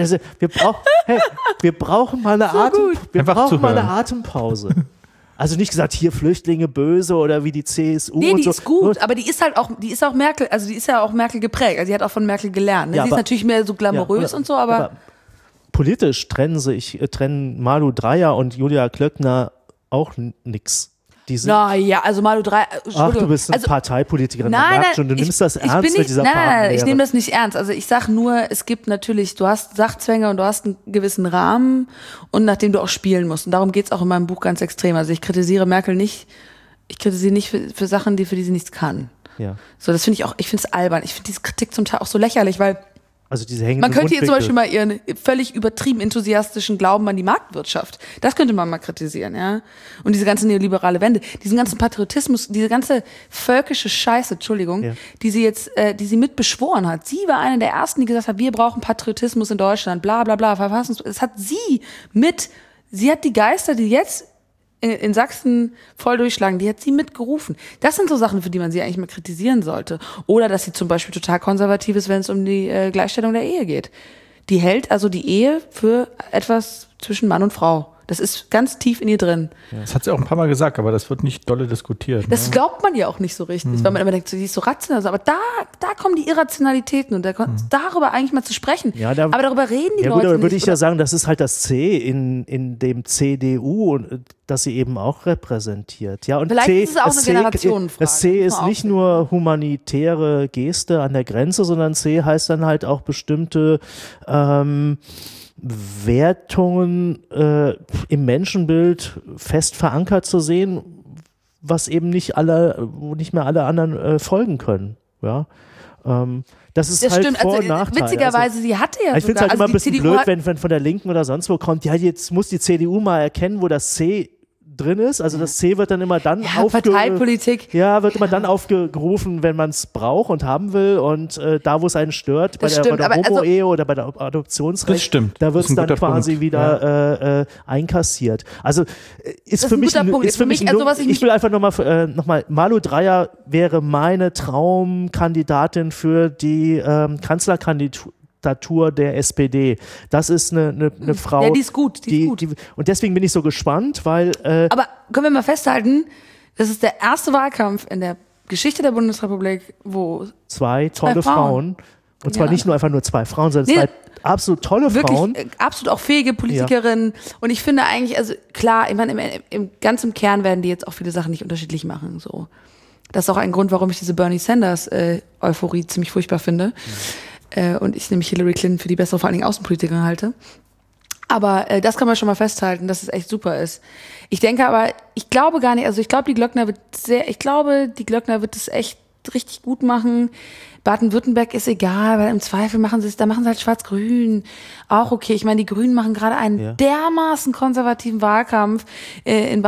Wir brauchen mal eine Atempause. Also nicht gesagt, hier Flüchtlinge böse oder wie die CSU nee, und so. Die ist gut, aber die ist auch Merkel, also die ist ja auch Merkel geprägt, also die hat auch von Merkel gelernt. Ne? Ja, sie ist natürlich mehr so glamourös und so, aber politisch trennen Malu Dreyer und Julia Glöckner auch nix. Also Malu Dreyer. Ach, du bist eine Parteipolitikerin. Du nimmst das ernst mit dieser Partnerin. Nein, ich nehme das nicht ernst. Also ich sag nur, es gibt natürlich, du hast Sachzwänge und du hast einen gewissen Rahmen, und nach dem du auch spielen musst. Und darum geht's auch in meinem Buch ganz extrem. Also ich kritisiere Merkel nicht, für Sachen, für die sie nichts kann. Ja. So, das finde ich finde es albern. Ich finde diese Kritik zum Teil auch so lächerlich, weil man könnte hier zum Beispiel mal ihren völlig übertrieben enthusiastischen Glauben an die Marktwirtschaft, das könnte man mal kritisieren, ja. Und diese ganze neoliberale Wende, diesen ganzen Patriotismus, diese ganze völkische Scheiße, die sie mit beschworen hat. Sie war eine der ersten, die gesagt hat, wir brauchen Patriotismus in Deutschland, bla bla bla, das hat sie hat die Geister, die jetzt in Sachsen voll durchschlagen, die hat sie mitgerufen. Das sind so Sachen, für die man sie eigentlich mal kritisieren sollte. Oder dass sie zum Beispiel total konservativ ist, wenn es um die Gleichstellung der Ehe geht. Die hält also die Ehe für etwas zwischen Mann und Frau. Das ist ganz tief in ihr drin. Ja. Das hat sie auch ein paar Mal gesagt, aber das wird nicht dolle diskutiert. Das glaubt man ja auch nicht so richtig, weil man immer denkt, sie ist so rational. Aber da kommen die Irrationalitäten, und darüber eigentlich mal zu sprechen. Ja, aber darüber reden die Leute nicht. Da würde ich ja sagen, das ist halt das C in dem CDU, das sie eben auch repräsentiert. Ja, und vielleicht ist es auch eine Generationenfrage. Das C ist nicht nur humanitäre Geste an der Grenze, sondern C heißt dann halt auch bestimmte Wertungen im Menschenbild fest verankert zu sehen, was eben wo nicht mehr alle anderen folgen können. Ja. Das ist halt stimmt. Vor- und Nachteil. Witzigerweise, sie hatte ja ich finde es halt immer ein bisschen blöd, wenn von der Linken oder sonst wo kommt, ja, jetzt muss die CDU mal erkennen, wo das C drin ist. Also das C wird dann immer dann Parteipolitik. Ja, wird immer dann aufgerufen, wenn man es braucht und haben will, und da, wo es einen stört, bei der Homo-Ehe oder bei der Adoptionsrecht, da wird es dann quasi wieder einkassiert. Also ist für mich ich will einfach nochmal, Malu Dreyer wäre meine Traumkandidatin für die Kanzlerkandidatur der SPD. Das ist eine Frau. Ja, die ist gut. Und deswegen bin ich so gespannt, weil. Aber können wir mal festhalten, das ist der erste Wahlkampf in der Geschichte der Bundesrepublik, wo zwei tolle Frauen, und zwar nicht nur einfach nur zwei Frauen, sondern zwei absolut tolle Frauen. Absolut auch fähige Politikerinnen. Ja. Und ich finde eigentlich, also klar, ich meine, ganz im Kern werden die jetzt auch viele Sachen nicht unterschiedlich machen. So. Das ist auch ein Grund, warum ich diese Bernie Sanders Euphorie ziemlich furchtbar finde. Und ich nämlich Hillary Clinton für die bessere, vor allen Dingen Außenpolitikerin halte. Aber das kann man schon mal festhalten, dass es echt super ist. Ich denke aber, ich glaube gar nicht, also ich glaube, die Glöckner wird es echt richtig gut machen. Baden-Württemberg ist egal, weil im Zweifel machen sie halt schwarz-grün. Auch okay. Ich meine, die Grünen machen gerade einen dermaßen konservativen Wahlkampf in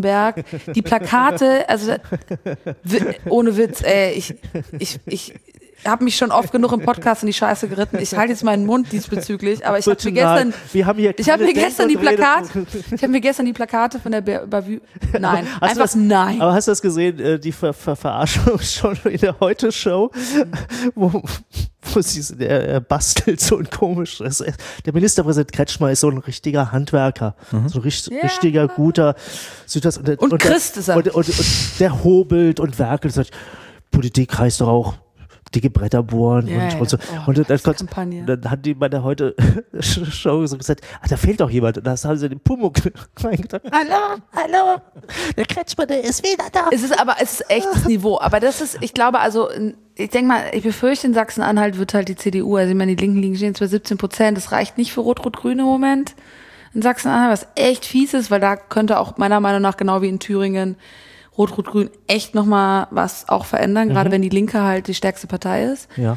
Baden-Württemberg. Die Plakate, also ohne Witz, habe mich schon oft genug im Podcast in die Scheiße geritten. Ich halte jetzt meinen Mund diesbezüglich, aber ich habe mir gestern die Plakate von der Bavü. Nein, nein. Aber hast du das gesehen, die Verarschung schon in der Heute-Show, wo er bastelt so ein komisches. Der Ministerpräsident Kretschmer ist so ein richtiger Handwerker, so ein richtiger guter Südwest. Und Christ ist er. Und der hobelt und werkelt. Sagt, Politik heißt doch auch dicke Bretter bohren und so. Und dann hat die bei der Heute-Show so gesagt, da fehlt doch jemand. Und da haben sie den Pumuck reingetan. Hallo, der Kretschmer, der ist wieder da. Es ist echt das Niveau. Aber das ist, ich glaube, also, ich denke mal, ich befürchte, in Sachsen-Anhalt wird halt die CDU, also ich meine, die Linken liegen stehen zwar 17%, das reicht nicht für Rot-Rot-Grün im Moment in Sachsen-Anhalt, was echt fies ist, weil da könnte auch meiner Meinung nach, genau wie in Thüringen, Rot-Rot-Grün echt nochmal was auch verändern, gerade wenn die Linke halt die stärkste Partei ist. Ja.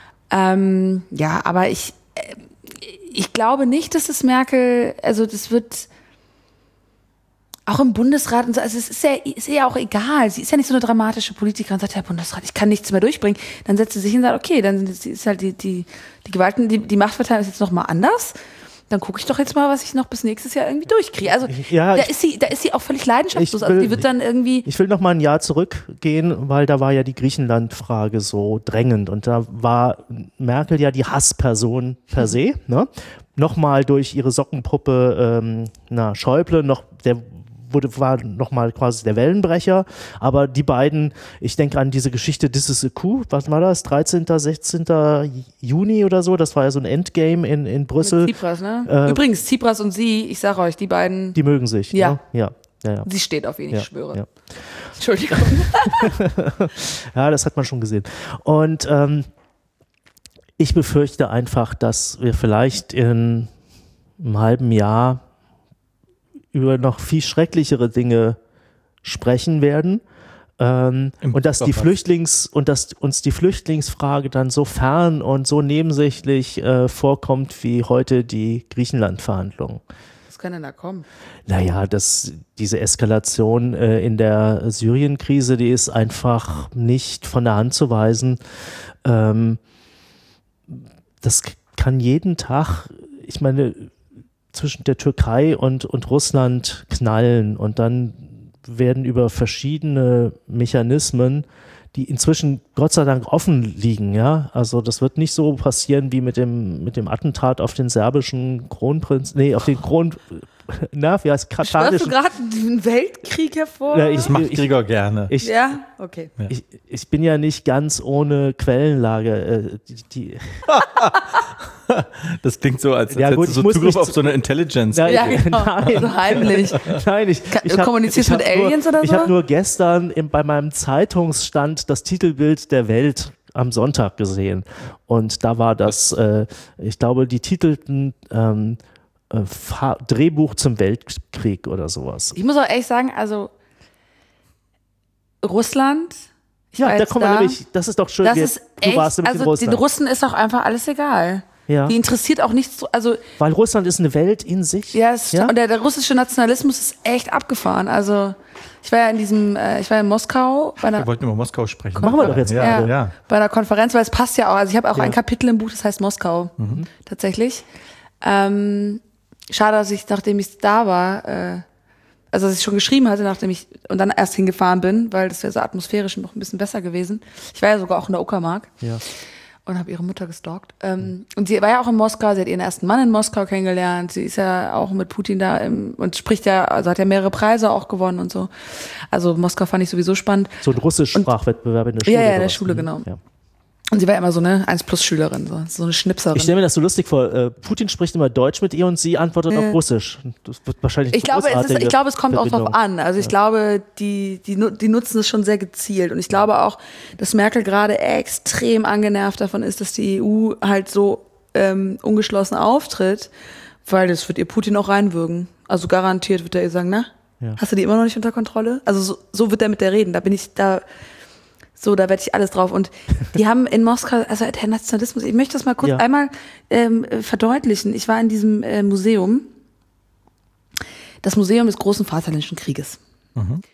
Aber ich glaube nicht, dass das Merkel, also das wird auch im Bundesrat und so, also es ist ja auch egal. Sie ist ja nicht so eine dramatische Politikerin und sagt, Herr Bundesrat, ich kann nichts mehr durchbringen. Dann setzt sie sich hin und sagt, okay, dann ist halt die Gewalten, die Machtverteilung ist jetzt nochmal anders. Dann gucke ich doch jetzt mal, was ich noch bis nächstes Jahr irgendwie durchkriege. Also da ist sie auch völlig leidenschaftslos. Also die wird dann irgendwie. Ich will noch mal ein Jahr zurückgehen, weil da war ja die Griechenland-Frage so drängend und da war Merkel ja die Hassperson per se. Ne? Nochmal durch ihre Sockenpuppe Schäuble, war nochmal quasi der Wellenbrecher, aber die beiden, ich denke an diese Geschichte This is a Coup, was war das, 13., 16. Juni oder so, das war ja so ein Endgame in Brüssel. Mit Tsipras, ne? Übrigens, Tsipras und sie, ich sage euch, die beiden. Die mögen sich. Ja. Ne? Ja. Sie steht auf ihn, ich schwöre. Ja. Entschuldigung. Ja, das hat man schon gesehen. Und ich befürchte einfach, dass wir vielleicht in einem halben Jahr über noch viel schrecklichere Dinge sprechen werden und dass uns die Flüchtlingsfrage dann so fern und so nebensächlich vorkommt wie heute die Griechenland-Verhandlungen. Was kann denn da kommen? Naja, diese Eskalation in der Syrien-Krise, die ist einfach nicht von der Hand zu weisen. Das kann jeden Tag, ich meine, zwischen der Türkei und Russland knallen und dann werden über verschiedene Mechanismen, die inzwischen Gott sei Dank offen liegen, ja, also das wird nicht so passieren wie mit dem Attentat auf den serbischen Kronprinz, wie heißt Schwörst du gerade einen Weltkrieg hervor? Ja, das macht Gregor gerne. Ja, okay. Ich bin ja nicht ganz ohne Quellenlage. Das klingt so, als hättest du so Zugriff auf so eine Intelligence. Ja, genau. Nein. So heimlich. Nein, ich kommunizierst mit Aliens oder so? Ich habe nur gestern bei meinem Zeitungsstand das Titelbild der Welt am Sonntag gesehen. Und da war das, ich glaube, die titelten Drehbuch zum Weltkrieg oder sowas. Ich muss auch ehrlich sagen, also Russland. Da kommen wir nämlich, das ist doch schön. Du warst nämlich in Russland. Den Russen ist doch einfach alles egal. Ja. Die interessiert auch nichts so, also. Weil Russland ist eine Welt in sich. Ja, und der russische Nationalismus ist echt abgefahren. Also, ich war ja in Moskau. Wir wollten über Moskau sprechen. Machen wir doch jetzt gerade. Ja. Bei einer Konferenz, weil es passt ja auch. Also, ich habe auch ein Kapitel im Buch, das heißt Moskau. Tatsächlich. Schade, dass ich, nachdem ich da war, also dass ich schon geschrieben hatte, und dann erst hingefahren bin, weil das wäre so atmosphärisch noch ein bisschen besser gewesen. Ich war ja sogar auch in der Uckermark. Ja. Und habe ihre Mutter gestalkt. Und sie war ja auch in Moskau, sie hat ihren ersten Mann in Moskau kennengelernt, sie ist ja auch mit Putin da und spricht ja, also hat ja mehrere Preise auch gewonnen und so. Also Moskau fand ich sowieso spannend. So ein Russisch-Sprachwettbewerb in der Schule. Ja, in der Schule, genau. Ja. Und sie war immer so eine 1+-Schülerin, so eine Schnipserin. Ich stelle mir das so lustig vor, Putin spricht immer Deutsch mit ihr und sie antwortet auf Russisch. Das wird wahrscheinlich ich glaube, es kommt auch drauf an. Also ich glaube, die nutzen es schon sehr gezielt. Und ich glaube auch, dass Merkel gerade extrem angenervt davon ist, dass die EU halt so ungeschlossen auftritt, weil das wird ihr Putin auch reinwürgen. Also garantiert wird er ihr sagen, hast du die immer noch nicht unter Kontrolle? Also so wird er mit der reden. Da werde ich alles drauf. Und die haben in Moskau, also der Nationalismus, ich möchte das mal kurz einmal verdeutlichen. Ich war in diesem Museum, das Museum des großen Vaterländischen Krieges.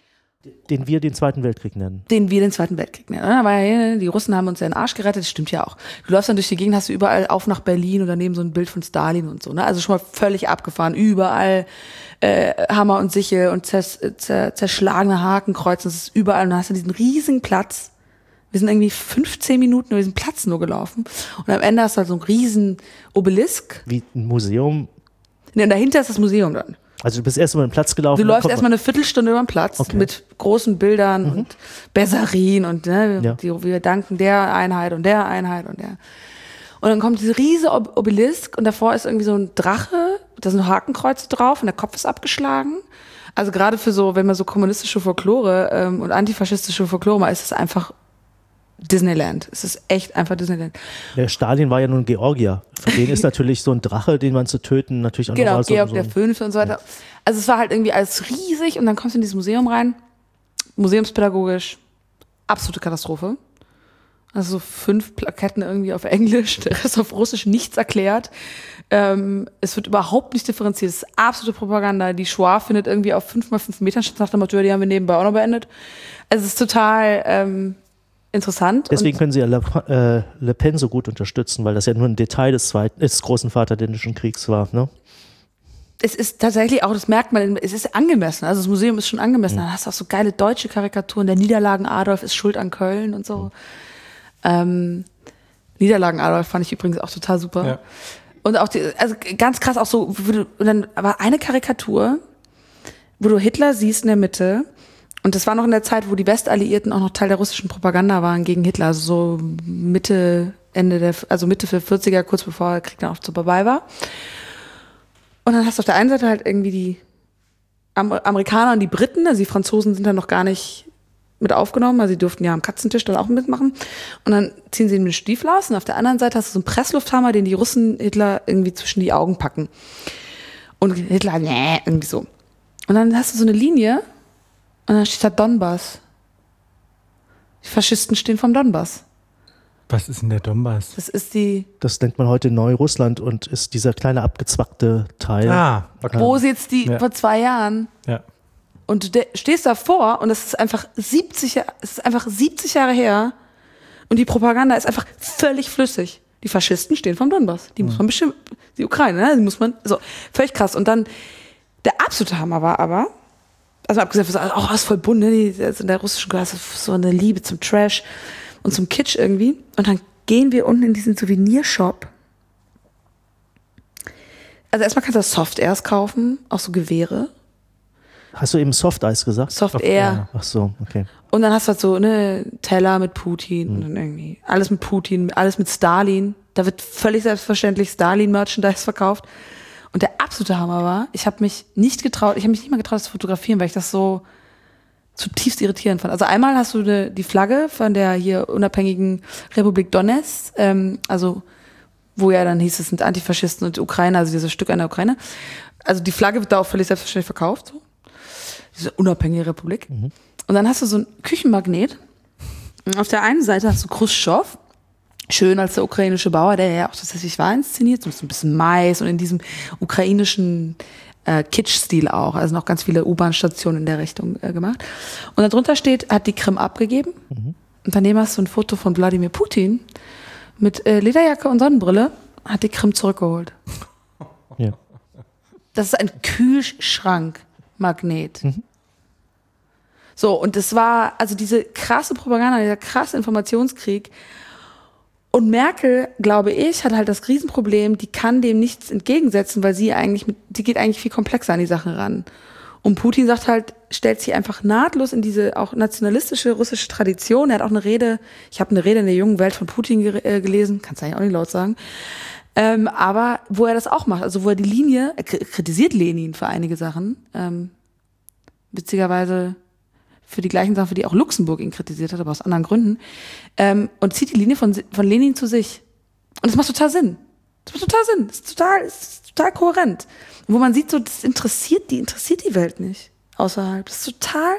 Den wir den Zweiten Weltkrieg nennen. Den wir den Zweiten Weltkrieg nennen. Aber die Russen haben uns ja den Arsch gerettet, das stimmt ja auch. Du läufst dann durch die Gegend, hast du überall auf nach Berlin und daneben so ein Bild von Stalin und so. Ne? Also schon mal völlig abgefahren. Überall Hammer und Sichel und zerschlagene Hakenkreuze. Das ist überall. Und dann hast du diesen riesigen Platz. Wir sind irgendwie 15 Minuten über diesen Platz nur gelaufen. Und am Ende hast du halt so einen riesen Obelisk. Wie ein Museum. Ne, und dahinter ist das Museum dann. Also du bist erst über den Platz gelaufen. Du läufst erstmal eine Viertelstunde über den Platz mit großen Bildern und Besserien und wir danken der Einheit und der Einheit und der. Und dann kommt dieser riesige Obelisk und davor ist irgendwie so ein Drache, da sind Hakenkreuze drauf und der Kopf ist abgeschlagen. Also gerade für so, wenn man so kommunistische Folklore und antifaschistische Folklore mal ist es einfach Disneyland. Es ist echt einfach Disneyland. Der Stalin war ja nun Georgier. Für den ist natürlich so ein Drache, den man zu töten, natürlich auch genau, so. Georg der Fünfte und so weiter. Ja. Also es war halt irgendwie alles riesig und dann kommst du in dieses Museum rein. Museumspädagogisch, absolute Katastrophe. Also so 5 Plaketten irgendwie auf Englisch, der Rest auf Russisch, nichts erklärt. Es wird überhaupt nicht differenziert. Es ist absolute Propaganda. Die Shoah findet irgendwie auf 5x5 Metern statt, nach dem Motto, die haben wir nebenbei auch noch beendet. Also es ist total interessant. Deswegen können sie ja Le Pen so gut unterstützen, weil das ja nur ein Detail des großen Vaterländischen Kriegs war. Ne? Es ist tatsächlich auch, das merkt man, es ist angemessen. Also das Museum ist schon angemessen. Da hast du auch so geile deutsche Karikaturen. Der Niederlagen Adolf ist schuld an Köln und so. Niederlagen Adolf fand ich übrigens auch total super. Ja. Und auch also ganz krass auch so, und dann war eine Karikatur, wo du Hitler siehst in der Mitte. Und das war noch in der Zeit, wo die Westalliierten auch noch Teil der russischen Propaganda waren gegen Hitler. Also so Mitte der 40er, kurz bevor der Krieg dann auch so vorbei war. Und dann hast du auf der einen Seite halt irgendwie die Amerikaner und die Briten, also die Franzosen sind dann noch gar nicht mit aufgenommen, also sie durften ja am Katzentisch dann auch mitmachen. Und dann ziehen sie den Stiefel aus und auf der anderen Seite hast du so einen Presslufthammer, den die Russen Hitler irgendwie zwischen die Augen packen. Und Hitler, irgendwie so. Und dann hast du so eine Linie und dann steht da Donbass. Die Faschisten stehen vom Donbass. Was ist denn der Donbass? Das nennt man heute Neurussland und ist dieser kleine abgezwackte Teil. Okay. Wo sitzt die vor 2 Jahren? Ja. Und du stehst davor und es ist einfach 70 Jahre her und die Propaganda ist einfach völlig flüssig. Die Faschisten stehen vom Donbass. Die muss man bestimmt, die Ukraine, ne? Die muss man, so, völlig krass. Und dann, der absolute Hammer war aber, also abgesehen von, auch was voll bunt, ne? In der russischen Klasse so eine Liebe zum Trash und zum Kitsch irgendwie. Und dann gehen wir unten in diesen Souvenirshop. Also erstmal kannst du Soft-Airs kaufen, auch so Gewehre. Hast du eben Soft-Eis gesagt? Soft-Air. Ach so, okay. Und dann hast du halt so eine Teller mit Putin und dann irgendwie alles mit Putin, alles mit Stalin. Da wird völlig selbstverständlich Stalin-Merchandise verkauft. Und der absolute Hammer war, ich habe mich nicht mal getraut, das zu fotografieren, weil ich das so zutiefst irritierend fand. Also einmal hast du die Flagge von der hier unabhängigen Republik Donetsk, also wo ja dann hieß, es sind Antifaschisten und Ukrainer, also dieses Stück an der Ukraine. Also die Flagge wird da auch völlig selbstverständlich verkauft, so. Diese unabhängige Republik. Und dann hast du so ein Küchenmagnet. Und auf der einen Seite hast du Khrushchev, schön als der ukrainische Bauer, der ja auch tatsächlich war inszeniert, so ein bisschen Mais und in diesem ukrainischen Kitsch-Stil auch. Also noch ganz viele U-Bahn-Stationen in der Richtung gemacht. Und darunter steht, hat die Krim abgegeben. Und daneben hast du ein Foto von Wladimir Putin mit Lederjacke und Sonnenbrille, hat die Krim zurückgeholt. Ja. Das ist ein Kühlschrankmagnet. So, und das war, also diese krasse Propaganda, dieser krasse Informationskrieg. Und Merkel, glaube ich, hat halt das Riesenproblem, die kann dem nichts entgegensetzen, weil die geht eigentlich viel komplexer an die Sachen ran. Und Putin sagt halt, stellt sich einfach nahtlos in diese auch nationalistische russische Tradition. Er hat auch eine Rede, ich habe eine Rede in der jungen Welt von Putin gelesen, kannst du eigentlich auch nicht laut sagen. Aber wo er das auch macht, also wo er die Linie, er kritisiert Lenin für einige Sachen, witzigerweise für die gleichen Sachen, für die auch Luxemburg ihn kritisiert hat, aber aus anderen Gründen, und zieht die Linie von Lenin zu sich. Und das macht total Sinn. Das ist total kohärent. Und wo man sieht, so, das interessiert die Welt nicht außerhalb. Das ist total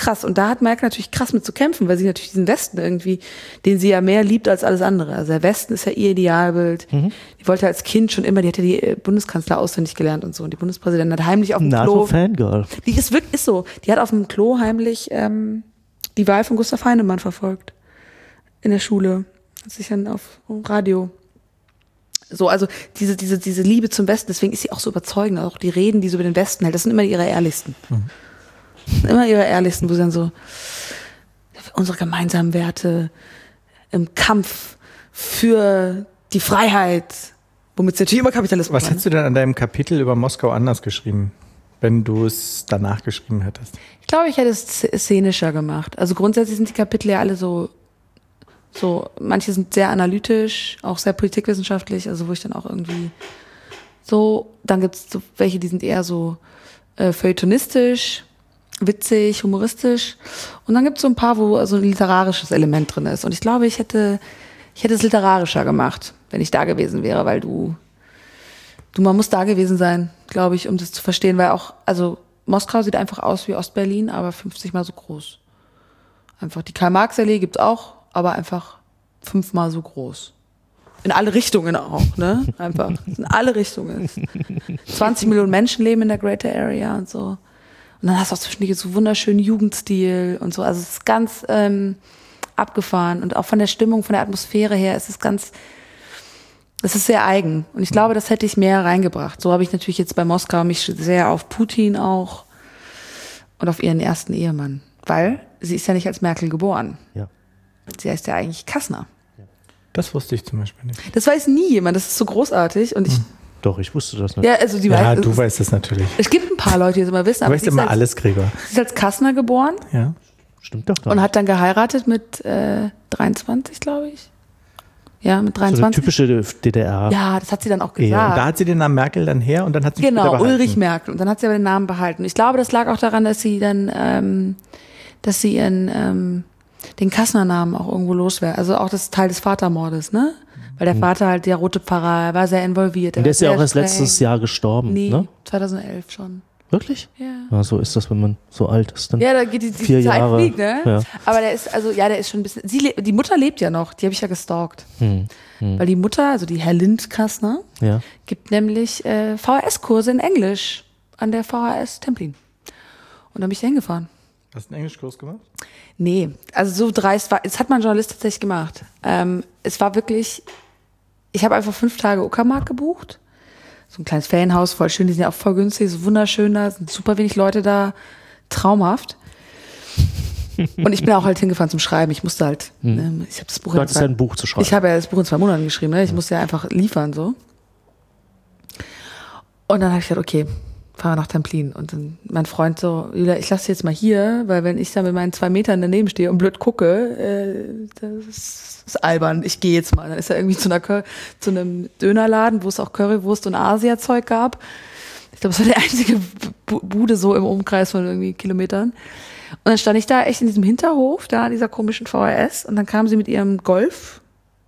krass. Und da hat Merkel natürlich krass mit zu kämpfen, weil sie natürlich diesen Westen irgendwie, den sie ja mehr liebt als alles andere. Also der Westen ist ja ihr Idealbild. Die wollte als Kind schon immer, die hatte die Bundeskanzler auswendig gelernt und so. Und die Bundespräsidentin hat heimlich auf dem Klo. NATO-Fangirl. Die ist wirklich, ist so. Die hat auf dem Klo heimlich die Wahl von Gustav Heinemann verfolgt. In der Schule. Hat sich dann auf Radio. So, also diese Liebe zum Westen, deswegen ist sie auch so überzeugend. Auch die Reden, die sie über den Westen hält, das sind immer ihre ehrlichsten. Immer ihre ehrlichsten, wo sie dann so unsere gemeinsamen Werte im Kampf für die Freiheit, womit sie natürlich immer Kapitalismus Was hättest du denn an deinem Kapitel über Moskau anders geschrieben, wenn du es danach geschrieben hättest? Ich glaube, ich hätte es szenischer gemacht. Also grundsätzlich sind die Kapitel ja alle so, manche sind sehr analytisch, auch sehr politikwissenschaftlich, also wo ich dann auch irgendwie so, dann gibt es so welche, die sind eher so feuilletonistisch, witzig, humoristisch, und dann gibt es so ein paar, wo so ein literarisches Element drin ist, und ich glaube, ich hätte es literarischer gemacht, wenn ich da gewesen wäre, weil man muss da gewesen sein, glaube ich, um das zu verstehen, weil auch, also Moskau sieht einfach aus wie Ostberlin, aber 50 mal so groß. Einfach die Karl-Marx-Allee gibt's auch, aber einfach 5-mal so groß. In alle Richtungen auch, ne? Einfach. In alle Richtungen. 20 Millionen Menschen leben in der Greater Area und so. Und dann hast du auch zwischendurch so wunderschönen Jugendstil und so. Also es ist ganz abgefahren. Und auch von der Stimmung, von der Atmosphäre her ist es ist sehr eigen. Und ich glaube, das hätte ich mehr reingebracht. So habe ich natürlich jetzt bei Moskau mich sehr auf Putin auch und auf ihren ersten Ehemann. Weil sie ist ja nicht als Merkel geboren. Ja. Sie heißt ja eigentlich Kastner. Das wusste ich zum Beispiel nicht. Das weiß nie jemand, das ist so großartig. Und Doch, ich wusste das nicht. ja, also Du weißt das natürlich. Es gibt ein paar Leute, die es immer wissen. Du weißt immer alles, Gregor. Sie ist als Kastner geboren Ja. Stimmt doch gar und nicht. hat dann geheiratet mit 23, glaube ich. Ja, mit So eine 23. typische DDR. Ja, das hat sie dann auch Ja, gesagt. Und da hat sie den Namen Merkel dann her und dann hat sie ihn Genau, später behalten. Ulrich Merkel. Und dann hat sie aber den Namen behalten. Ich glaube, das lag auch daran, dass sie dann, den Kastner-Namen auch irgendwo loswerden. Also auch das Teil des Vatermordes, ne? Weil der Vater halt der rote Pfarrer, er war sehr involviert. Und der ist ja war auch sehr erst letztes streng. Jahr gestorben, Nee, ne? 2011 schon. Wirklich? Ja. Ja, so ist das, wenn man so alt ist. Dann Ja, da geht die 4 Zeit Jahre. fliegt, ne? Ja. Aber der ist schon ein bisschen, die Mutter lebt ja noch, die habe ich ja gestalkt. Weil die Mutter, also die Herr Lind Kastner, Ja. gibt nämlich VHS-Kurse in Englisch an der VHS Templin. Und da bin ich da hingefahren. Hast du einen Englischkurs gemacht? Nee, also so dreist war, das hat mein Journalist tatsächlich gemacht. Es war wirklich, ich habe einfach 5 Tage Uckermark gebucht. So ein kleines Ferienhaus, voll schön, die sind ja auch voll günstig, so wunderschön da, sind super wenig Leute da, traumhaft. Und ich bin auch halt hingefahren zum Schreiben, ich musste halt, ich habe das Buch Du hattest ja ein Buch zu schreiben. Ich habe ja das Buch in 2 Monaten geschrieben, ne? Ich musste ja einfach liefern, so. Und dann habe ich gesagt, okay, fahren wir nach Templin. Und dann mein Freund so, Julia, ich lasse dich jetzt mal hier, weil wenn ich da mit meinen 2 Metern daneben stehe und blöd gucke, das ist albern, ich gehe jetzt mal. Dann ist er irgendwie zu einem Dönerladen, wo es auch Currywurst und Asia-Zeug gab. Ich glaube, das war die einzige Bude so im Umkreis von irgendwie Kilometern. Und dann stand ich da echt in diesem Hinterhof, da in dieser komischen VHS, und dann kam sie mit ihrem Golf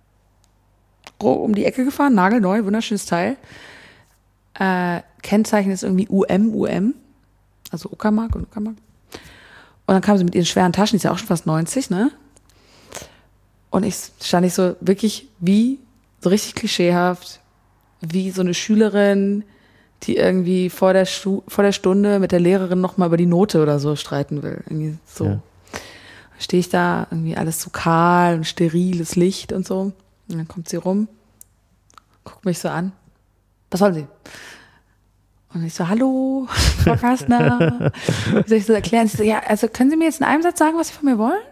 um die Ecke gefahren, nagelneu, wunderschönes Teil. Kennzeichen ist irgendwie UM, also Uckermark und Uckermark. Und dann kam sie mit ihren schweren Taschen, die ist ja auch schon fast 90, ne? Und stand so wirklich so richtig klischeehaft, wie so eine Schülerin, die irgendwie vor der Stunde mit der Lehrerin nochmal über die Note oder so streiten will. Irgendwie so. Ja. Stehe ich da, irgendwie alles so kahl und steriles Licht und so. Und dann kommt sie rum, guckt mich so an. Was soll sie? Und ich so, hallo, Frau Kastner. Wie soll ich das erklären? Sie so, ja, also können Sie mir jetzt in einem Satz sagen, was Sie von mir wollen?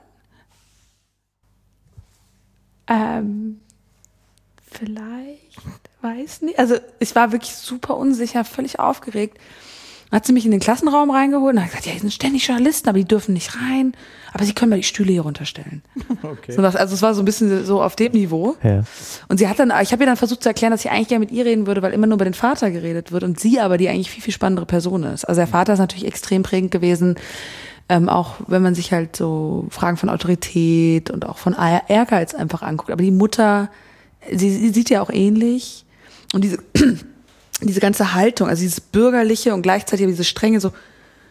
Vielleicht, weiß nicht. Also ich war wirklich super unsicher, völlig aufgeregt. Dann hat sie mich in den Klassenraum reingeholt und hat gesagt, ja, hier sind ständig Journalisten, aber die dürfen nicht rein. Aber sie können mal die Stühle hier runterstellen. Okay. So, also es war so ein bisschen so auf dem Niveau. Ja. Und ich habe ihr dann versucht zu erklären, dass ich eigentlich gerne mit ihr reden würde, weil immer nur über den Vater geredet wird und sie aber die eigentlich viel, viel spannendere Person ist. Also der Vater ist natürlich extrem prägend gewesen, auch wenn man sich halt so Fragen von Autorität und auch von Ehrgeiz einfach anguckt. Aber die Mutter, sie sieht ja auch ähnlich. Und diese ganze Haltung, also dieses Bürgerliche und gleichzeitig diese Strenge, so,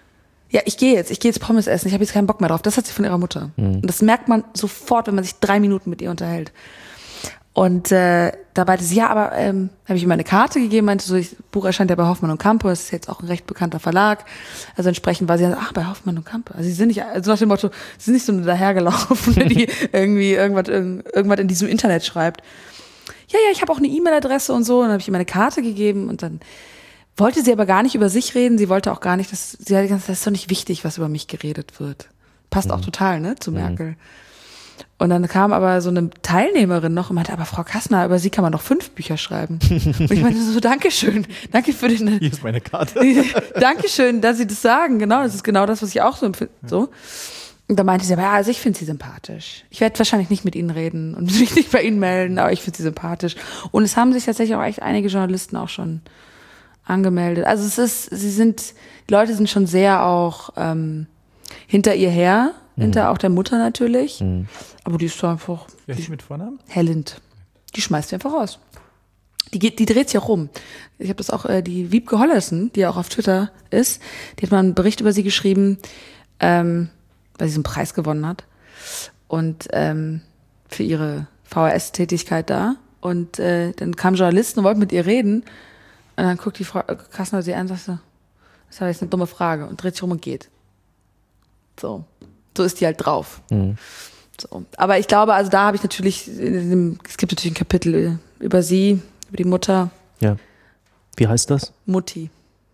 ja, ich gehe jetzt Pommes essen, ich habe jetzt keinen Bock mehr drauf. Das hat sie von ihrer Mutter. Und das merkt man sofort, wenn man sich 3 Minuten mit ihr unterhält. Und da meinte sie, ja, aber habe ich ihm eine Karte gegeben, meinte so, das Buch erscheint ja bei Hoffmann und Campo, das ist jetzt auch ein recht bekannter Verlag. Also entsprechend war sie dann, bei Hoffmann und Campo. Also sie sind nicht, also nach dem Motto, sie sind nicht so eine dahergelaufene, die irgendwie irgendwas in diesem Internet schreibt. Ja, ich habe auch eine E-Mail-Adresse und so. Und dann habe ich ihm eine Karte gegeben und dann wollte sie aber gar nicht über sich reden. Sie wollte auch gar nicht, sie hat gesagt, das ist doch nicht wichtig, was über mich geredet wird. Passt auch total, ne, zu Merkel. Und dann kam aber so eine Teilnehmerin noch und meinte, aber Frau Kassner, über Sie kann man noch 5 Bücher schreiben. Und ich meinte so, Dankeschön, danke für den... Hier ist meine Karte. Dankeschön, dass Sie das sagen, genau, das ist genau das, was ich auch so empfinde. So. Und da meinte sie, aber ja, also ich finde Sie sympathisch. Ich werde wahrscheinlich nicht mit Ihnen reden und mich nicht bei Ihnen melden, aber ich finde Sie sympathisch. Und es haben sich tatsächlich auch echt einige Journalisten auch schon angemeldet. Also die Leute sind schon sehr auch hinter ihr her, hinter auch der Mutter natürlich. Aber die ist so einfach. Wer ist die mit Vornamen? Hellind. Die schmeißt sie einfach raus. Die dreht sich auch rum. Ich habe das auch, die Wiebke Hollersen, die ja auch auf Twitter ist, die hat mal einen Bericht über sie geschrieben, weil sie so einen Preis gewonnen hat. Und für ihre VHS-Tätigkeit da. Und dann kamen Journalisten und wollten mit ihr reden. Und dann guckt die Frau Kassner sie an und sagt so, das war jetzt eine dumme Frage. Und dreht sich rum und geht. So ist die halt drauf. So. Aber ich glaube, also da habe ich natürlich, es gibt natürlich ein Kapitel über sie, über die Mutter. Ja. Wie heißt das? Mutti.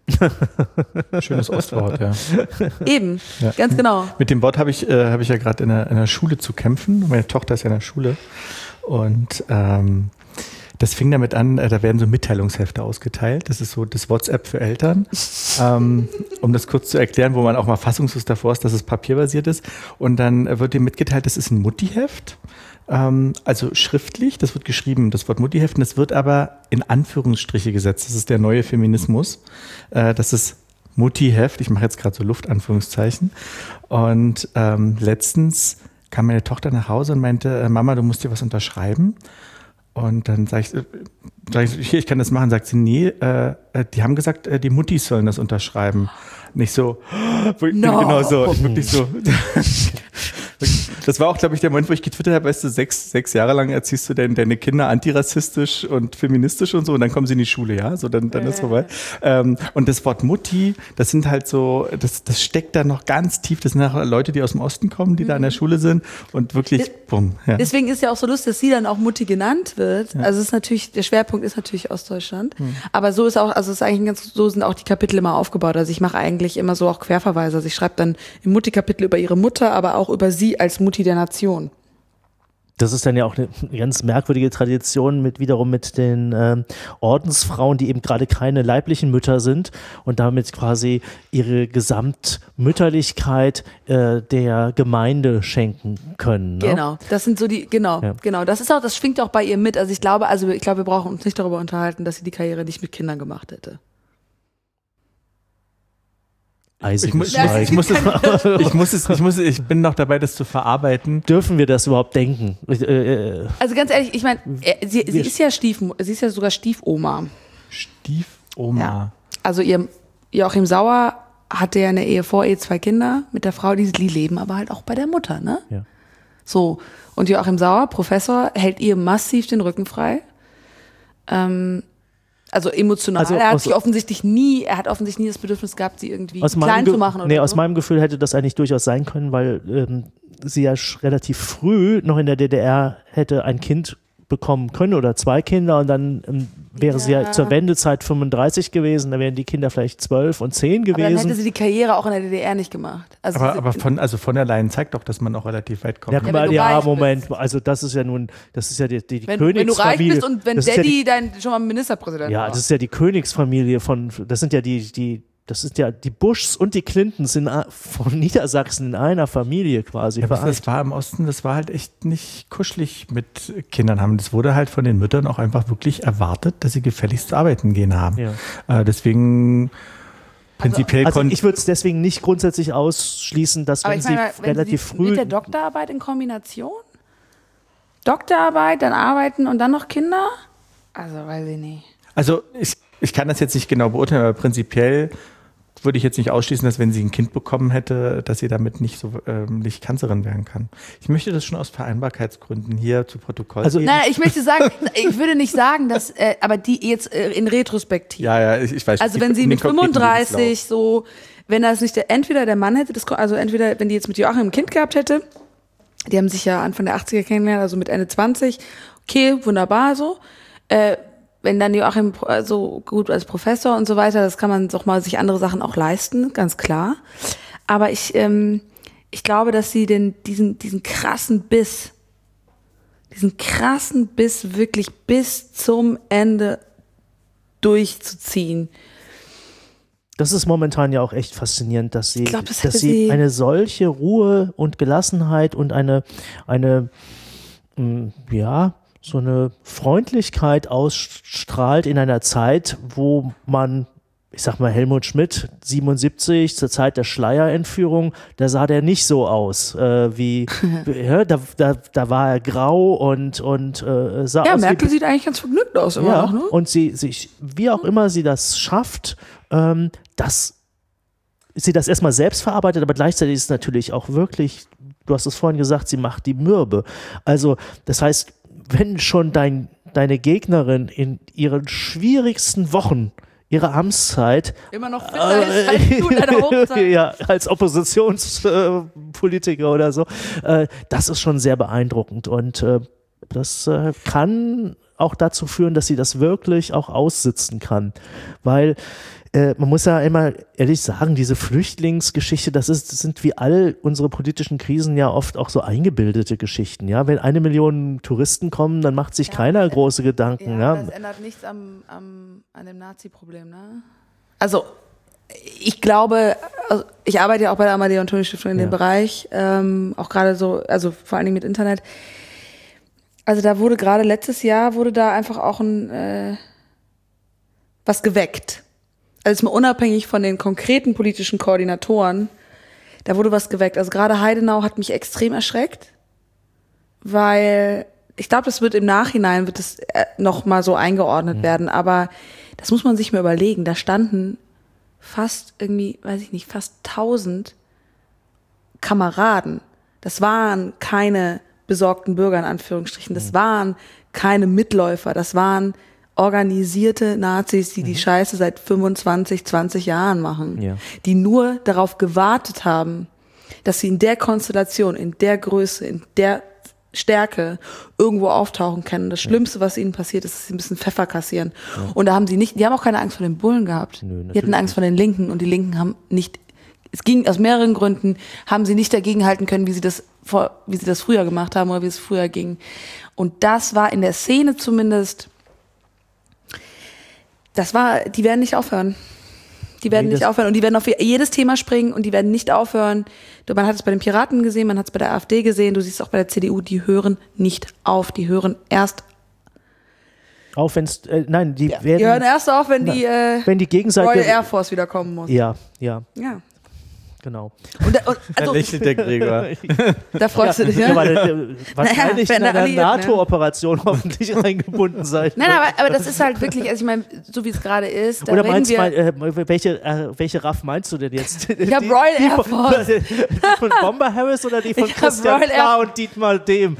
Schönes Ostwort, ja. Eben, ja. Ganz genau. Mit dem Wort habe ich ja gerade in der Schule zu kämpfen. Meine Tochter ist ja in der Schule. Und das fing damit an, da werden so Mitteilungshefte ausgeteilt. Das ist so das WhatsApp für Eltern. Um das kurz zu erklären, wo man auch mal fassungslos davor ist, dass es papierbasiert ist. Und dann wird dir mitgeteilt, das ist ein Muttiheft. Also schriftlich, das wird geschrieben, das Wort Muttiheft. Und das wird aber in Anführungsstriche gesetzt. Das ist der neue Feminismus. Das ist Muttiheft. Ich mache jetzt gerade so Luftanführungszeichen. Und letztens kam meine Tochter nach Hause und meinte, Mama, du musst dir was unterschreiben. Und dann sag ich, hier, ich kann das machen. Sagt sie, nee, die haben gesagt, die Muttis sollen das unterschreiben. Nicht so, genau so, wirklich so. Das war auch, glaube ich, der Moment, wo ich getwittert habe, weißt du, 6 Jahre lang erziehst du deine Kinder antirassistisch und feministisch und so und dann kommen sie in die Schule, ja, so dann ist vorbei. Und das Wort Mutti, das sind halt so, das steckt da noch ganz tief, das sind auch Leute, die aus dem Osten kommen, die da in der Schule sind und wirklich, bumm. Ja. Deswegen ist ja auch so lustig, dass sie dann auch Mutti genannt wird. Ja. Also es ist natürlich, der Schwerpunkt ist natürlich Ostdeutschland, aber so ist auch, also es ist eigentlich so sind auch die Kapitel immer aufgebaut. Also ich mache eigentlich immer so auch Querverweise. Also ich schreibe dann im Mutti-Kapitel über ihre Mutter, aber auch über sie als Mutti der Nation. Das ist dann ja auch eine ganz merkwürdige Tradition mit den Ordensfrauen, die eben gerade keine leiblichen Mütter sind und damit quasi ihre Gesamtmütterlichkeit der Gemeinde schenken können. Ne? Genau, das sind so genau. Das ist auch, das schwingt auch bei ihr mit. Also ich glaube, wir brauchen uns nicht darüber unterhalten, dass sie die Karriere nicht mit Kindern gemacht hätte. Ich bin noch dabei, das zu verarbeiten. Dürfen wir das überhaupt denken? Also ganz ehrlich, ich meine, sie ist ja sogar Stiefoma. Stiefoma. Ja. Also ihr Joachim Sauer hatte ja in der Ehe vor Ehe 2 Kinder mit der Frau, die leben aber halt auch bei der Mutter, ne? Ja. So. Und Joachim Sauer, Professor, hält ihr massiv den Rücken frei. Also emotional. Er hat offensichtlich nie das Bedürfnis gehabt, sie irgendwie klein zu machen. Aus meinem Gefühl hätte das eigentlich durchaus sein können, weil sie ja relativ früh noch in der DDR hätte ein Kind bekommen können oder 2 Kinder und dann wäre sie ja zur Wendezeit 35 gewesen, dann wären die Kinder vielleicht 12 und 10 gewesen. Aber dann hätte sie die Karriere auch in der DDR nicht gemacht. Also aber von der Leyen zeigt doch, dass man auch relativ weit kommt. Moment, also das ist ja die Königsfamilie. Wenn du reich bist und wenn Daddy dann schon mal Ministerpräsident war. Ja, das ist ja die Königsfamilie das sind ja die Bushs und die Clintons von Niedersachsen in einer Familie quasi. Ja, das war im Osten, das war halt echt nicht kuschelig mit Kindern haben. Das wurde halt von den Müttern auch einfach wirklich erwartet, dass sie gefälligst arbeiten gehen haben. Ja. Deswegen prinzipiell also ich würde es deswegen nicht grundsätzlich ausschließen, dass wenn sie relativ früh... Mit der Doktorarbeit in Kombination? Doktorarbeit, dann arbeiten und dann noch Kinder? Also weiß ich nicht. Also ich kann das jetzt nicht genau beurteilen, aber prinzipiell würde ich jetzt nicht ausschließen, dass wenn sie ein Kind bekommen hätte, dass sie damit nicht Kanzlerin werden kann. Ich möchte das schon aus Vereinbarkeitsgründen hier zu Protokoll geben. Nein, ich möchte sagen, ich würde nicht sagen, dass, aber die jetzt in Retrospektiv. Ja, ich weiß. Also wenn sie mit 35 so, wenn das nicht entweder der Mann hätte, entweder wenn die jetzt mit Joachim ein Kind gehabt hätte, die haben sich ja Anfang der 80er kennengelernt, also mit Ende 20, okay, wunderbar so. Wenn dann Joachim so gut als Professor und so weiter, das kann man doch mal sich andere Sachen auch leisten, ganz klar. Aber ich glaube, dass sie diesen krassen Biss wirklich bis zum Ende durchzuziehen. Das ist momentan ja auch echt faszinierend, dass sie, glaub, dass sie eine solche Ruhe und Gelassenheit und eine so eine Freundlichkeit ausstrahlt in einer Zeit, wo man, ich sag mal, Helmut Schmidt, 77, zur Zeit der Schleierentführung, da sah der nicht so aus, da war er grau und sah aus. Ja, Merkel sieht eigentlich ganz vergnügt aus immer noch, ne? Und sie wie auch immer sie das schafft, dass sie das erstmal selbst verarbeitet, aber gleichzeitig ist es natürlich auch wirklich, du hast es vorhin gesagt, sie macht die mürbe. Also, das heißt, wenn schon deine Gegnerin in ihren schwierigsten Wochen ihrer Amtszeit immer noch fitter ist als du in deiner Hochzeit. Ja, als Oppositionspolitiker oder so, das ist schon sehr beeindruckend und das kann auch dazu führen, dass sie das wirklich auch aussitzen kann, weil man muss ja immer ehrlich sagen, diese Flüchtlingsgeschichte, das sind wie all unsere politischen Krisen ja oft auch so eingebildete Geschichten. Ja? Wenn 1 Million Touristen kommen, dann macht sich keiner große Gedanken. Ja, das ändert nichts an dem Nazi-Problem. Ne? Also ich glaube, ich arbeite ja auch bei der Amadeo-Antonio-Stiftung in dem Bereich, auch gerade so, also vor allen Dingen mit Internet. Also da wurde gerade letztes Jahr, da einfach auch was geweckt. Also mal unabhängig von den konkreten politischen Koordinatoren, da wurde was geweckt. Also gerade Heidenau hat mich extrem erschreckt, weil ich glaube, das wird im Nachhinein noch mal so eingeordnet werden, aber das muss man sich mal überlegen. Da standen fast 1000 Kameraden. Das waren keine besorgten Bürger in Anführungsstrichen, das waren keine Mitläufer, das waren organisierte Nazis, die Scheiße seit 25, 20 Jahren machen, die nur darauf gewartet haben, dass sie in der Konstellation, in der Größe, in der Stärke irgendwo auftauchen können. Das Schlimmste, was ihnen passiert ist, dass sie ein bisschen Pfeffer kassieren. Ja. Und da haben die haben auch keine Angst vor den Bullen gehabt. Die hatten Angst vor den Linken und die Linken haben nicht, es ging aus mehreren Gründen, haben sie nicht dagegenhalten können, wie sie das früher gemacht haben oder wie es früher ging. Und das war in der Szene zumindest, die werden nicht aufhören. Die werden nicht aufhören und die werden auf jedes Thema springen und die werden nicht aufhören. Man hat es bei den Piraten gesehen, man hat es bei der AfD gesehen, du siehst es auch bei der CDU, die hören nicht auf, die hören erst auf, wenn es, nein, die hören erst auf, wenn die Gegenseitige Royal Air Force wieder kommen muss. Ja. Genau. Da lächelt der Gregor. Da freust du dich, ja? Wahrscheinlich in einer NATO-Operation hoffentlich eingebunden sein. Nein, aber das ist halt wirklich, also ich meine, so wie es gerade ist, da oder meinst du, welche RAF meinst du denn jetzt? Ich habe Royal Air Force. Die von Bomber Harris oder die von Christian Klar und Dietmar Dehm?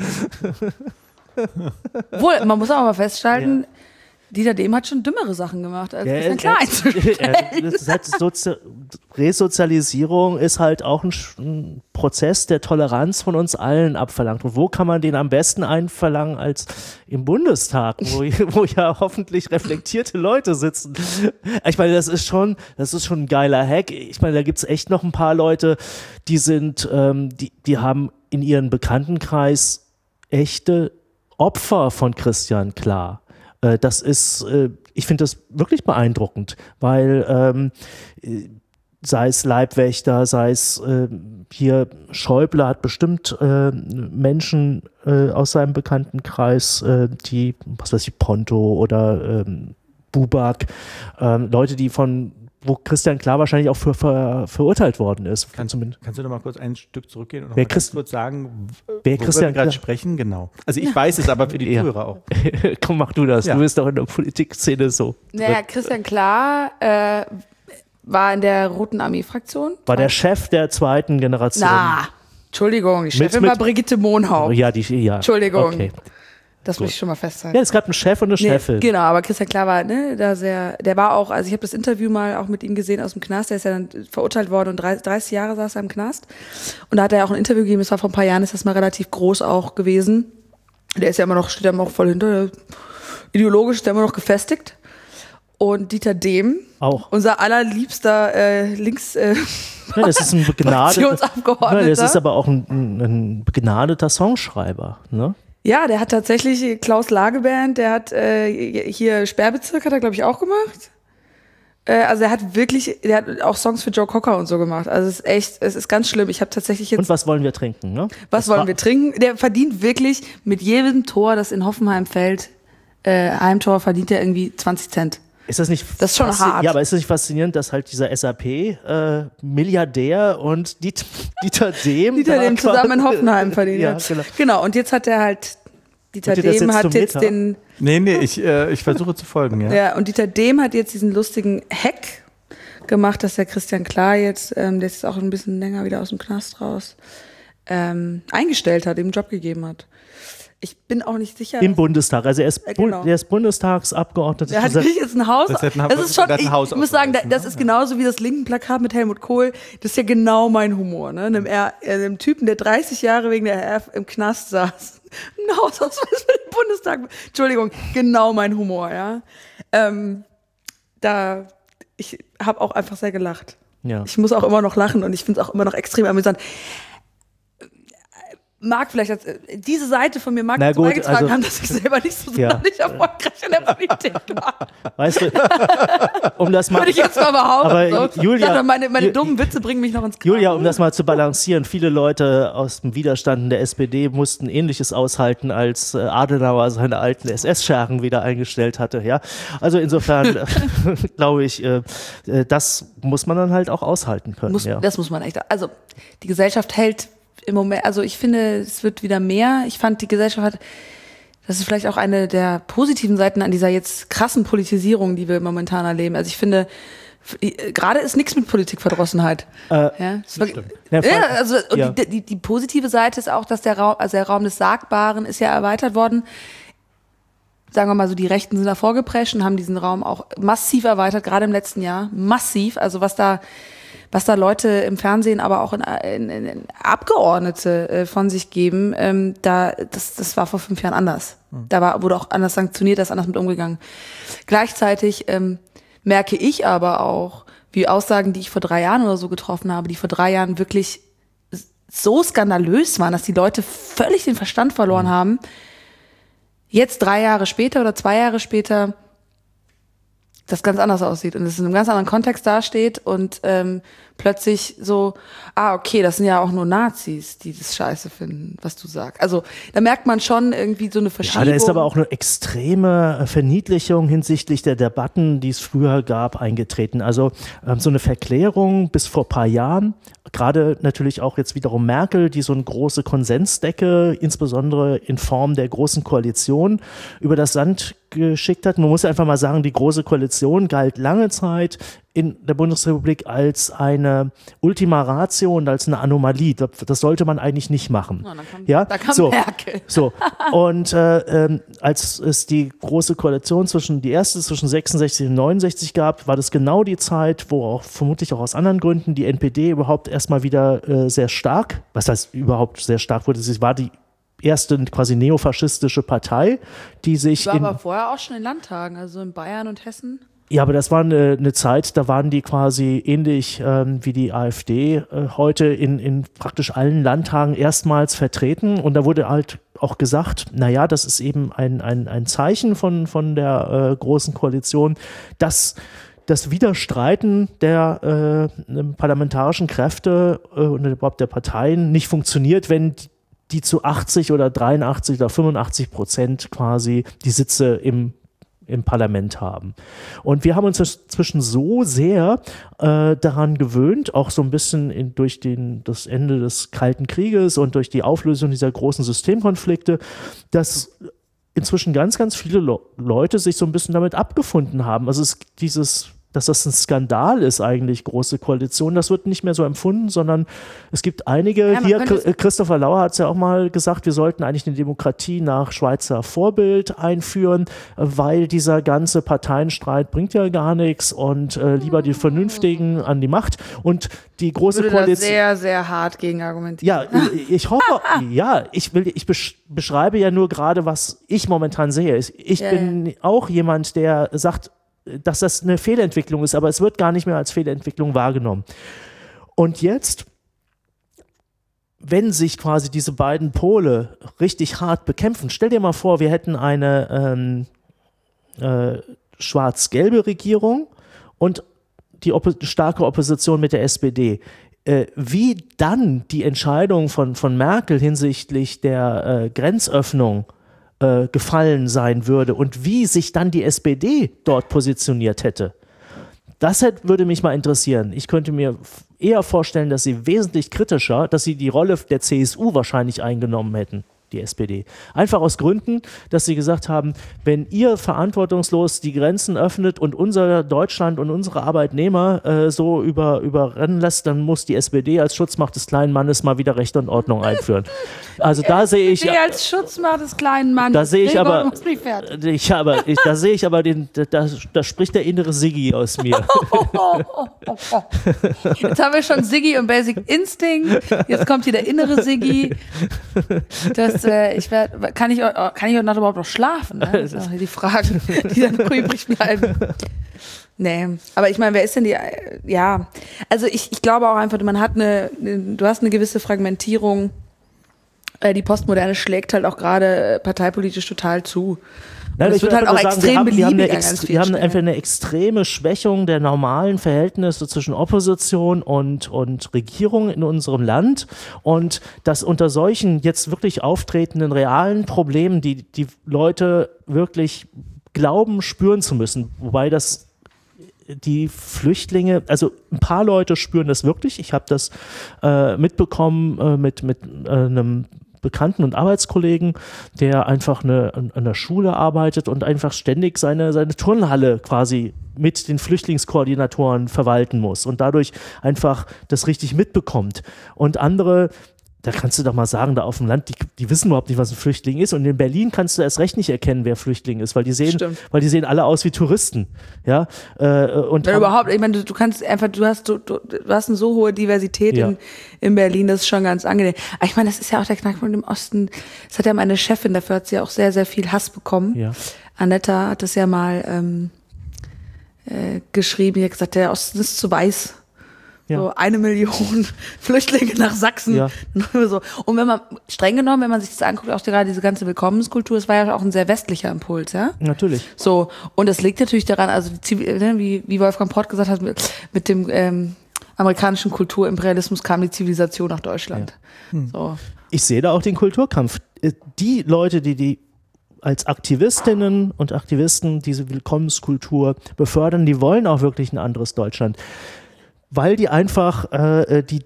Wohl, man muss aber mal festhalten, Dieter Dehm hat schon dümmere Sachen gemacht, als Christian Klar einzustellen. Resozialisierung ist halt auch ein Prozess der Toleranz von uns allen abverlangt. Und wo kann man den am besten einverlangen als im Bundestag, wo ja hoffentlich reflektierte Leute sitzen. Ich meine, das ist schon ein geiler Hack. Ich meine, da gibt es echt noch ein paar Leute, die haben in ihrem Bekanntenkreis echte Opfer von Christian Klar. Das ist, ich finde das wirklich beeindruckend, weil sei es Leibwächter, sei es hier Schäuble hat bestimmt Menschen aus seinem Bekanntenkreis, die, was weiß ich, Ponto oder Buback, Leute, wo Christian Klar wahrscheinlich auch verurteilt worden ist. Kannst du noch mal kurz ein Stück zurückgehen und noch mal kurz sagen, worüber wir gerade sprechen? Genau. Also ich weiß es, aber für die Zuhörer auch. Komm, mach du das. Ja. Du bist doch in der Politikszene so. Naja, Christian Klar war in der Roten Armee-Fraktion. War der Chef der zweiten Generation. Entschuldigung, die Chefin war Brigitte Mohnhaupt. Ja, Entschuldigung. Okay. Das muss ich schon mal festhalten. Ja, es gab einen Chef und eine Chefin. Genau, aber Christian Klar war, der war auch, also ich habe das Interview mal auch mit ihm gesehen aus dem Knast, der ist ja dann verurteilt worden und 30 Jahre saß er im Knast. Und da hat er auch ein Interview gegeben, das war vor ein paar Jahren, ist das mal relativ groß auch gewesen. Der ist ja immer noch, steht ja immer noch voll hinter, ideologisch ist der immer noch gefestigt. Und Dieter Dehm, auch unser allerliebster Links das ist ein Fraktionsabgeordneter. Das ist aber auch ein begnadeter Songschreiber, ne? Ja, der hat tatsächlich Klaus Lageband, der hat hier Sperrbezirk hat er, glaube ich, auch gemacht. Also der hat auch Songs für Joe Cocker und so gemacht. Also es ist ganz schlimm. Ich habe tatsächlich jetzt. Und was wollen wir trinken, ne? Was wollen wir trinken? Der verdient wirklich mit jedem Tor, das in Hoffenheim fällt, Heimtor verdient er irgendwie 20 Cent. Ist das nicht das ist schon hart. Ja, aber ist es nicht faszinierend, dass halt dieser SAP-Milliardär und Dieter Dehm zusammen in Hoffenheim verdienen. Ja, genau. Und jetzt hat er halt Dieter Dehm hat jetzt den. Nee, ich versuche zu folgen, ja. Ja, und Dieter Dehm hat jetzt diesen lustigen Hack gemacht, dass der Christian Klar jetzt, der ist jetzt auch ein bisschen länger wieder aus dem Knast raus, eingestellt hat, ihm einen Job gegeben hat. Ich bin auch nicht sicher. Im Bundestag. Also er ist Bundestagsabgeordneter. Er hat wirklich jetzt ein Haus. Das ist schon, ich muss sagen, das ist genauso wie das Linken-Plakat mit Helmut Kohl. Das ist ja genau mein Humor. Ne? Einem Typen, der 30 Jahre wegen der RF im Knast saß. Ein Hausausweis für den Bundestag. Entschuldigung, genau mein Humor. Ja. Ich habe auch einfach sehr gelacht. Ja. Ich muss auch immer noch lachen und ich finde es auch immer noch extrem amüsant. Mag vielleicht diese Seite von mir dazu beigetragen haben, dass ich selber nicht so sonderlich erfolgreich in der Politik war. Weißt du, um das mal... Würde ich jetzt mal behaupten. Aber so. Julia, meine dummen Witze bringen mich noch ins Graben. Julia, um das mal zu balancieren, viele Leute aus dem Widerstand in der SPD mussten Ähnliches aushalten, als Adenauer seine alten SS-Scharen wieder eingestellt hatte. Ja? Also insofern glaube ich, das muss man dann halt auch aushalten können. Das muss man echt. Also die Gesellschaft hält im Moment, also ich finde, es wird wieder mehr. Ich fand, die Gesellschaft das ist vielleicht auch eine der positiven Seiten an dieser jetzt krassen Politisierung, die wir momentan erleben. Also ich finde, gerade ist nichts mit Politikverdrossenheit. Die positive Seite ist auch, dass der Raum des Sagbaren ist ja erweitert worden. Sagen wir mal so, die Rechten sind da vorgeprescht und haben diesen Raum auch massiv erweitert, gerade im letzten Jahr. Massiv, also was da Leute im Fernsehen, aber auch in Abgeordnete von sich geben, das war vor 5 Jahren anders. Da wurde auch anders sanktioniert, da ist anders mit umgegangen. Gleichzeitig merke ich aber auch, wie Aussagen, die ich vor 3 Jahren oder so getroffen habe, die vor 3 Jahren wirklich so skandalös waren, dass die Leute völlig den Verstand verloren haben, jetzt 3 Jahre später oder 2 Jahre später das ganz anders aussieht und es in einem ganz anderen Kontext dasteht und plötzlich so, okay, das sind ja auch nur Nazis, die das scheiße finden, was du sagst. Also da merkt man schon irgendwie so eine Verschiebung. Ja, da ist aber auch eine extreme Verniedlichung hinsichtlich der Debatten, die es früher gab, eingetreten. Also so eine Verklärung bis vor ein paar Jahren, gerade natürlich auch jetzt wiederum Merkel, die so eine große Konsensdecke, insbesondere in Form der Großen Koalition, über das Land geschickt hat. Man muss einfach mal sagen, die Große Koalition galt lange Zeit in der Bundesrepublik als eine Ultima Ratio und als eine Anomalie. Das sollte man eigentlich nicht machen. Da kam Merkel. So. Und als es die Große Koalition zwischen 66 und 69 gab, war das genau die Zeit, wo auch vermutlich auch aus anderen Gründen die NPD überhaupt erstmal wieder sehr stark, was heißt überhaupt sehr stark wurde, sie war die erste quasi neofaschistische Partei, die sich war aber vorher auch schon in Landtagen, also in Bayern und Hessen. Ja, aber das war eine Zeit, da waren die quasi ähnlich wie die AfD heute in praktisch allen Landtagen erstmals vertreten und da wurde halt auch gesagt, naja, das ist eben ein Zeichen von der Großen Koalition, dass das Widerstreiten der parlamentarischen Kräfte und überhaupt der Parteien nicht funktioniert, wenn die zu 80 oder 83 oder 85% quasi die Sitze im Parlament haben. Und wir haben uns inzwischen so sehr daran gewöhnt, auch so ein bisschen durch das Ende des Kalten Krieges und durch die Auflösung dieser großen Systemkonflikte, dass inzwischen ganz, ganz viele Leute sich so ein bisschen damit abgefunden haben. Also dass das ein Skandal ist eigentlich, Große Koalition. Das wird nicht mehr so empfunden, sondern es gibt einige, hier Christopher Lauer hat es ja auch mal gesagt, wir sollten eigentlich eine Demokratie nach Schweizer Vorbild einführen, weil dieser ganze Parteienstreit bringt ja gar nichts und lieber die Vernünftigen an die Macht. Und die Große Koalition... Da sehr, sehr hart gegen argumentieren. Ja, ich hoffe, ich beschreibe ja nur gerade, was ich momentan sehe. Ich bin auch jemand, der sagt, dass das eine Fehlentwicklung ist, aber es wird gar nicht mehr als Fehlentwicklung wahrgenommen. Und jetzt, wenn sich quasi diese beiden Pole richtig hart bekämpfen, stell dir mal vor, wir hätten eine schwarz-gelbe Regierung und die starke Opposition mit der SPD. Wie dann die Entscheidung von Merkel hinsichtlich der Grenzöffnung gefallen sein würde und wie sich dann die SPD dort positioniert hätte. Das würde mich mal interessieren. Ich könnte mir eher vorstellen, dass sie wesentlich kritischer, dass sie die Rolle der CSU wahrscheinlich eingenommen hätten, die SPD. Einfach aus Gründen, dass sie gesagt haben, wenn ihr verantwortungslos die Grenzen öffnet und unser Deutschland und unsere Arbeitnehmer so überrennen lässt, dann muss die SPD als Schutzmacht des kleinen Mannes mal wieder Recht und Ordnung einführen. Also da sehe ich... als Schutzmacht des kleinen Mannes. Da sehe ich aber... Da sehe ich aber da spricht der innere Siggi aus mir. Jetzt haben wir schon Siggi und Basic Instinct. Jetzt kommt hier der innere Siggi. Kann ich heute Nacht überhaupt noch schlafen? Ne? Das ist auch die Frage, die dann übrig bleiben. Nee, aber ich meine, wer ist denn also ich glaube auch einfach, du hast eine gewisse Fragmentierung. Die Postmoderne schlägt halt auch gerade parteipolitisch total zu. Nein, es wird halt auch extrem beliebig. Wir haben einfach eine extreme Schwächung der normalen Verhältnisse zwischen Opposition und Regierung in unserem Land und dass unter solchen jetzt wirklich auftretenden realen Problemen die Leute wirklich glauben, spüren zu müssen, wobei die Flüchtlinge, also ein paar Leute spüren das wirklich. Ich habe das mitbekommen mit einem Bekannten und Arbeitskollegen, der einfach an der Schule arbeitet und einfach ständig seine Turnhalle quasi mit den Flüchtlingskoordinatoren verwalten muss und dadurch einfach das richtig mitbekommt. Und andere, da kannst du doch mal sagen, da auf dem Land, die wissen überhaupt nicht, was ein Flüchtling ist. Und in Berlin kannst du erst recht nicht erkennen, wer Flüchtling ist, weil die sehen alle aus wie Touristen. Ja? Und überhaupt, ich meine, du kannst einfach, du hast eine so hohe Diversität in Berlin, das ist schon ganz angenehm. Aber ich meine, das ist ja auch der Knackpunkt im Osten. Das hat ja meine Chefin, dafür hat sie ja auch sehr, sehr viel Hass bekommen. Ja. Anetta hat das ja mal geschrieben, die hat gesagt, der Osten ist zu weiß. Ja. So 1 Million Flüchtlinge nach Sachsen. Ja. So. Und wenn man sich das anguckt, auch gerade diese ganze Willkommenskultur, es war ja auch ein sehr westlicher Impuls, ja? Natürlich. So. Und das liegt natürlich daran, also wie Wolfgang Pott gesagt hat, mit dem amerikanischen Kulturimperialismus kam die Zivilisation nach Deutschland. Ja. So. Ich sehe da auch den Kulturkampf. Die Leute, die als Aktivistinnen und Aktivisten diese Willkommenskultur befördern, die wollen auch wirklich ein anderes Deutschland. Weil die einfach die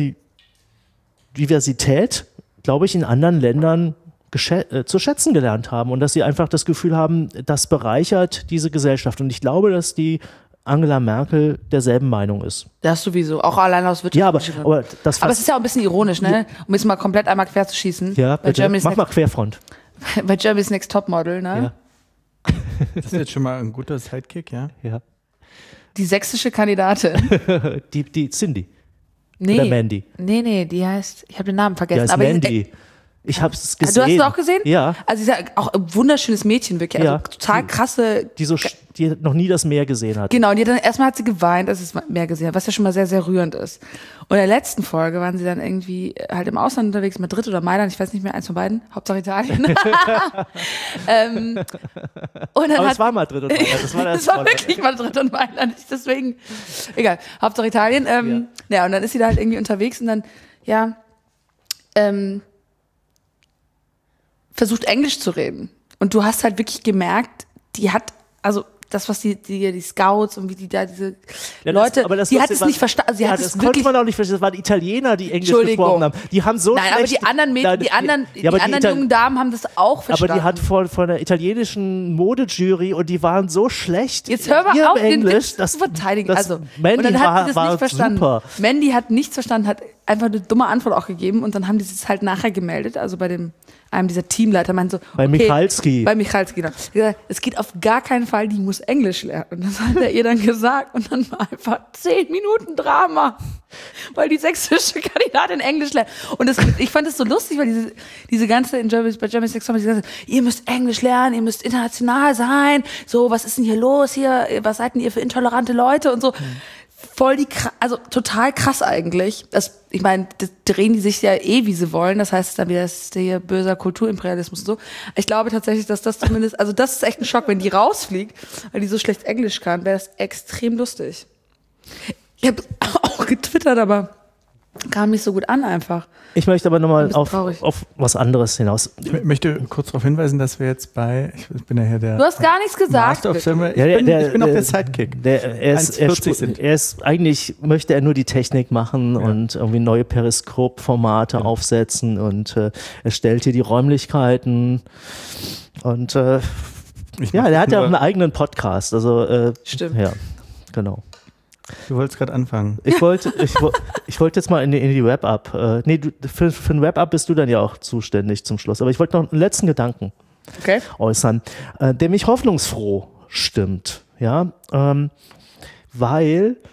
Diversität, glaube ich, in anderen Ländern zu schätzen gelernt haben und dass sie einfach das Gefühl haben, das bereichert diese Gesellschaft. Und ich glaube, dass die Angela Merkel derselben Meinung ist. Das sowieso, auch allein aus wirtschaftlichen Gründen. Ja, aber es ist ja auch ein bisschen ironisch, ne? Um jetzt mal komplett einmal quer zu schießen. Ja, bitte. Mach mal Querfront. Bei Germany's Next Topmodel, ne? Ja. Das ist jetzt schon mal ein guter Sidekick, ja? Ja. Die sächsische Kandidatin. die Cindy. Nee. Oder Mandy. Nee, die heißt, ich habe den Namen vergessen. Die heißt aber Mandy. Ich habe es gesehen. Du hast es auch gesehen? Ja. Also sie ist ja auch ein wunderschönes Mädchen, wirklich. Also total krasse. Die noch nie das Meer gesehen hat. Genau, und erstmal hat sie geweint, als sie das Meer gesehen hat, was ja schon mal sehr, sehr rührend ist. Und in der letzten Folge waren sie dann irgendwie halt im Ausland unterwegs, Madrid oder Mailand, ich weiß nicht mehr, eins von beiden, Hauptsache Italien. Und dann aber es war Madrid und Mailand. Das war wirklich Madrid und Mailand, deswegen, egal, Hauptsache Italien. Ja, und dann ist sie da halt irgendwie unterwegs und dann, versucht Englisch zu reden. Und du hast halt wirklich gemerkt, die hat, also das, was die Scouts und wie die da diese Leute, die hat es nicht verstanden. Also das konnte man auch nicht verstehen. Das waren Italiener, die Englisch gesprochen haben. Die haben so Nein, aber die anderen jungen Damen haben das auch verstanden. Aber die hat von der italienischen Modejury und die waren so schlecht. Jetzt hör mal auf, den Englisch, zu verteidigen. Also, Mandy und dann hat sie das nicht verstanden. Super. Mandy hat nichts verstanden, hat einfach eine dumme Antwort auch gegeben und dann haben die es halt nachher gemeldet, also bei einem dieser Teamleiter meinte so, bei Michalski. Bei Michalski, genau. Es geht auf gar keinen Fall, die muss Englisch lernen. Und das hat er ihr dann gesagt und dann war einfach 10 Minuten Drama, weil die sächsische Kandidatin Englisch lernt. Und ich fand es so lustig, weil diese ganze bei Germany's Next Top, ihr müsst Englisch lernen, ihr müsst international sein, so, was ist denn hier los hier, was seid denn ihr für intolerante Leute und so. Voll also total krass eigentlich. Ich meine, das drehen die sich ja wie sie wollen. Das heißt dann wieder, das ist hier böser Kulturimperialismus und so. Ich glaube tatsächlich, dass das zumindest, also das ist echt ein Schock, wenn die rausfliegt, weil die so schlecht Englisch kann, wäre das extrem lustig. Ich habe auch getwittert, aber kam nicht so gut an einfach. Ich möchte aber nochmal auf was anderes hinaus. Ich möchte kurz darauf hinweisen, dass wir jetzt ich bin ja hier der... Du hast gar nichts gesagt. Master of Ceremony. Ich bin auch der Sidekick. Eigentlich möchte er nur die Technik machen und irgendwie neue Periskop-Formate aufsetzen und er stellt hier die Räumlichkeiten und der hat ja auch einen eigenen Podcast. Also, stimmt. Ja, genau. Du wolltest gerade anfangen. Ich wollte jetzt mal in die Wrap-Up. Für ein Wrap-Up bist du dann ja auch zuständig zum Schluss. Aber ich wollte noch einen letzten Gedanken äußern, der mich hoffnungsfroh stimmt. Ja, weil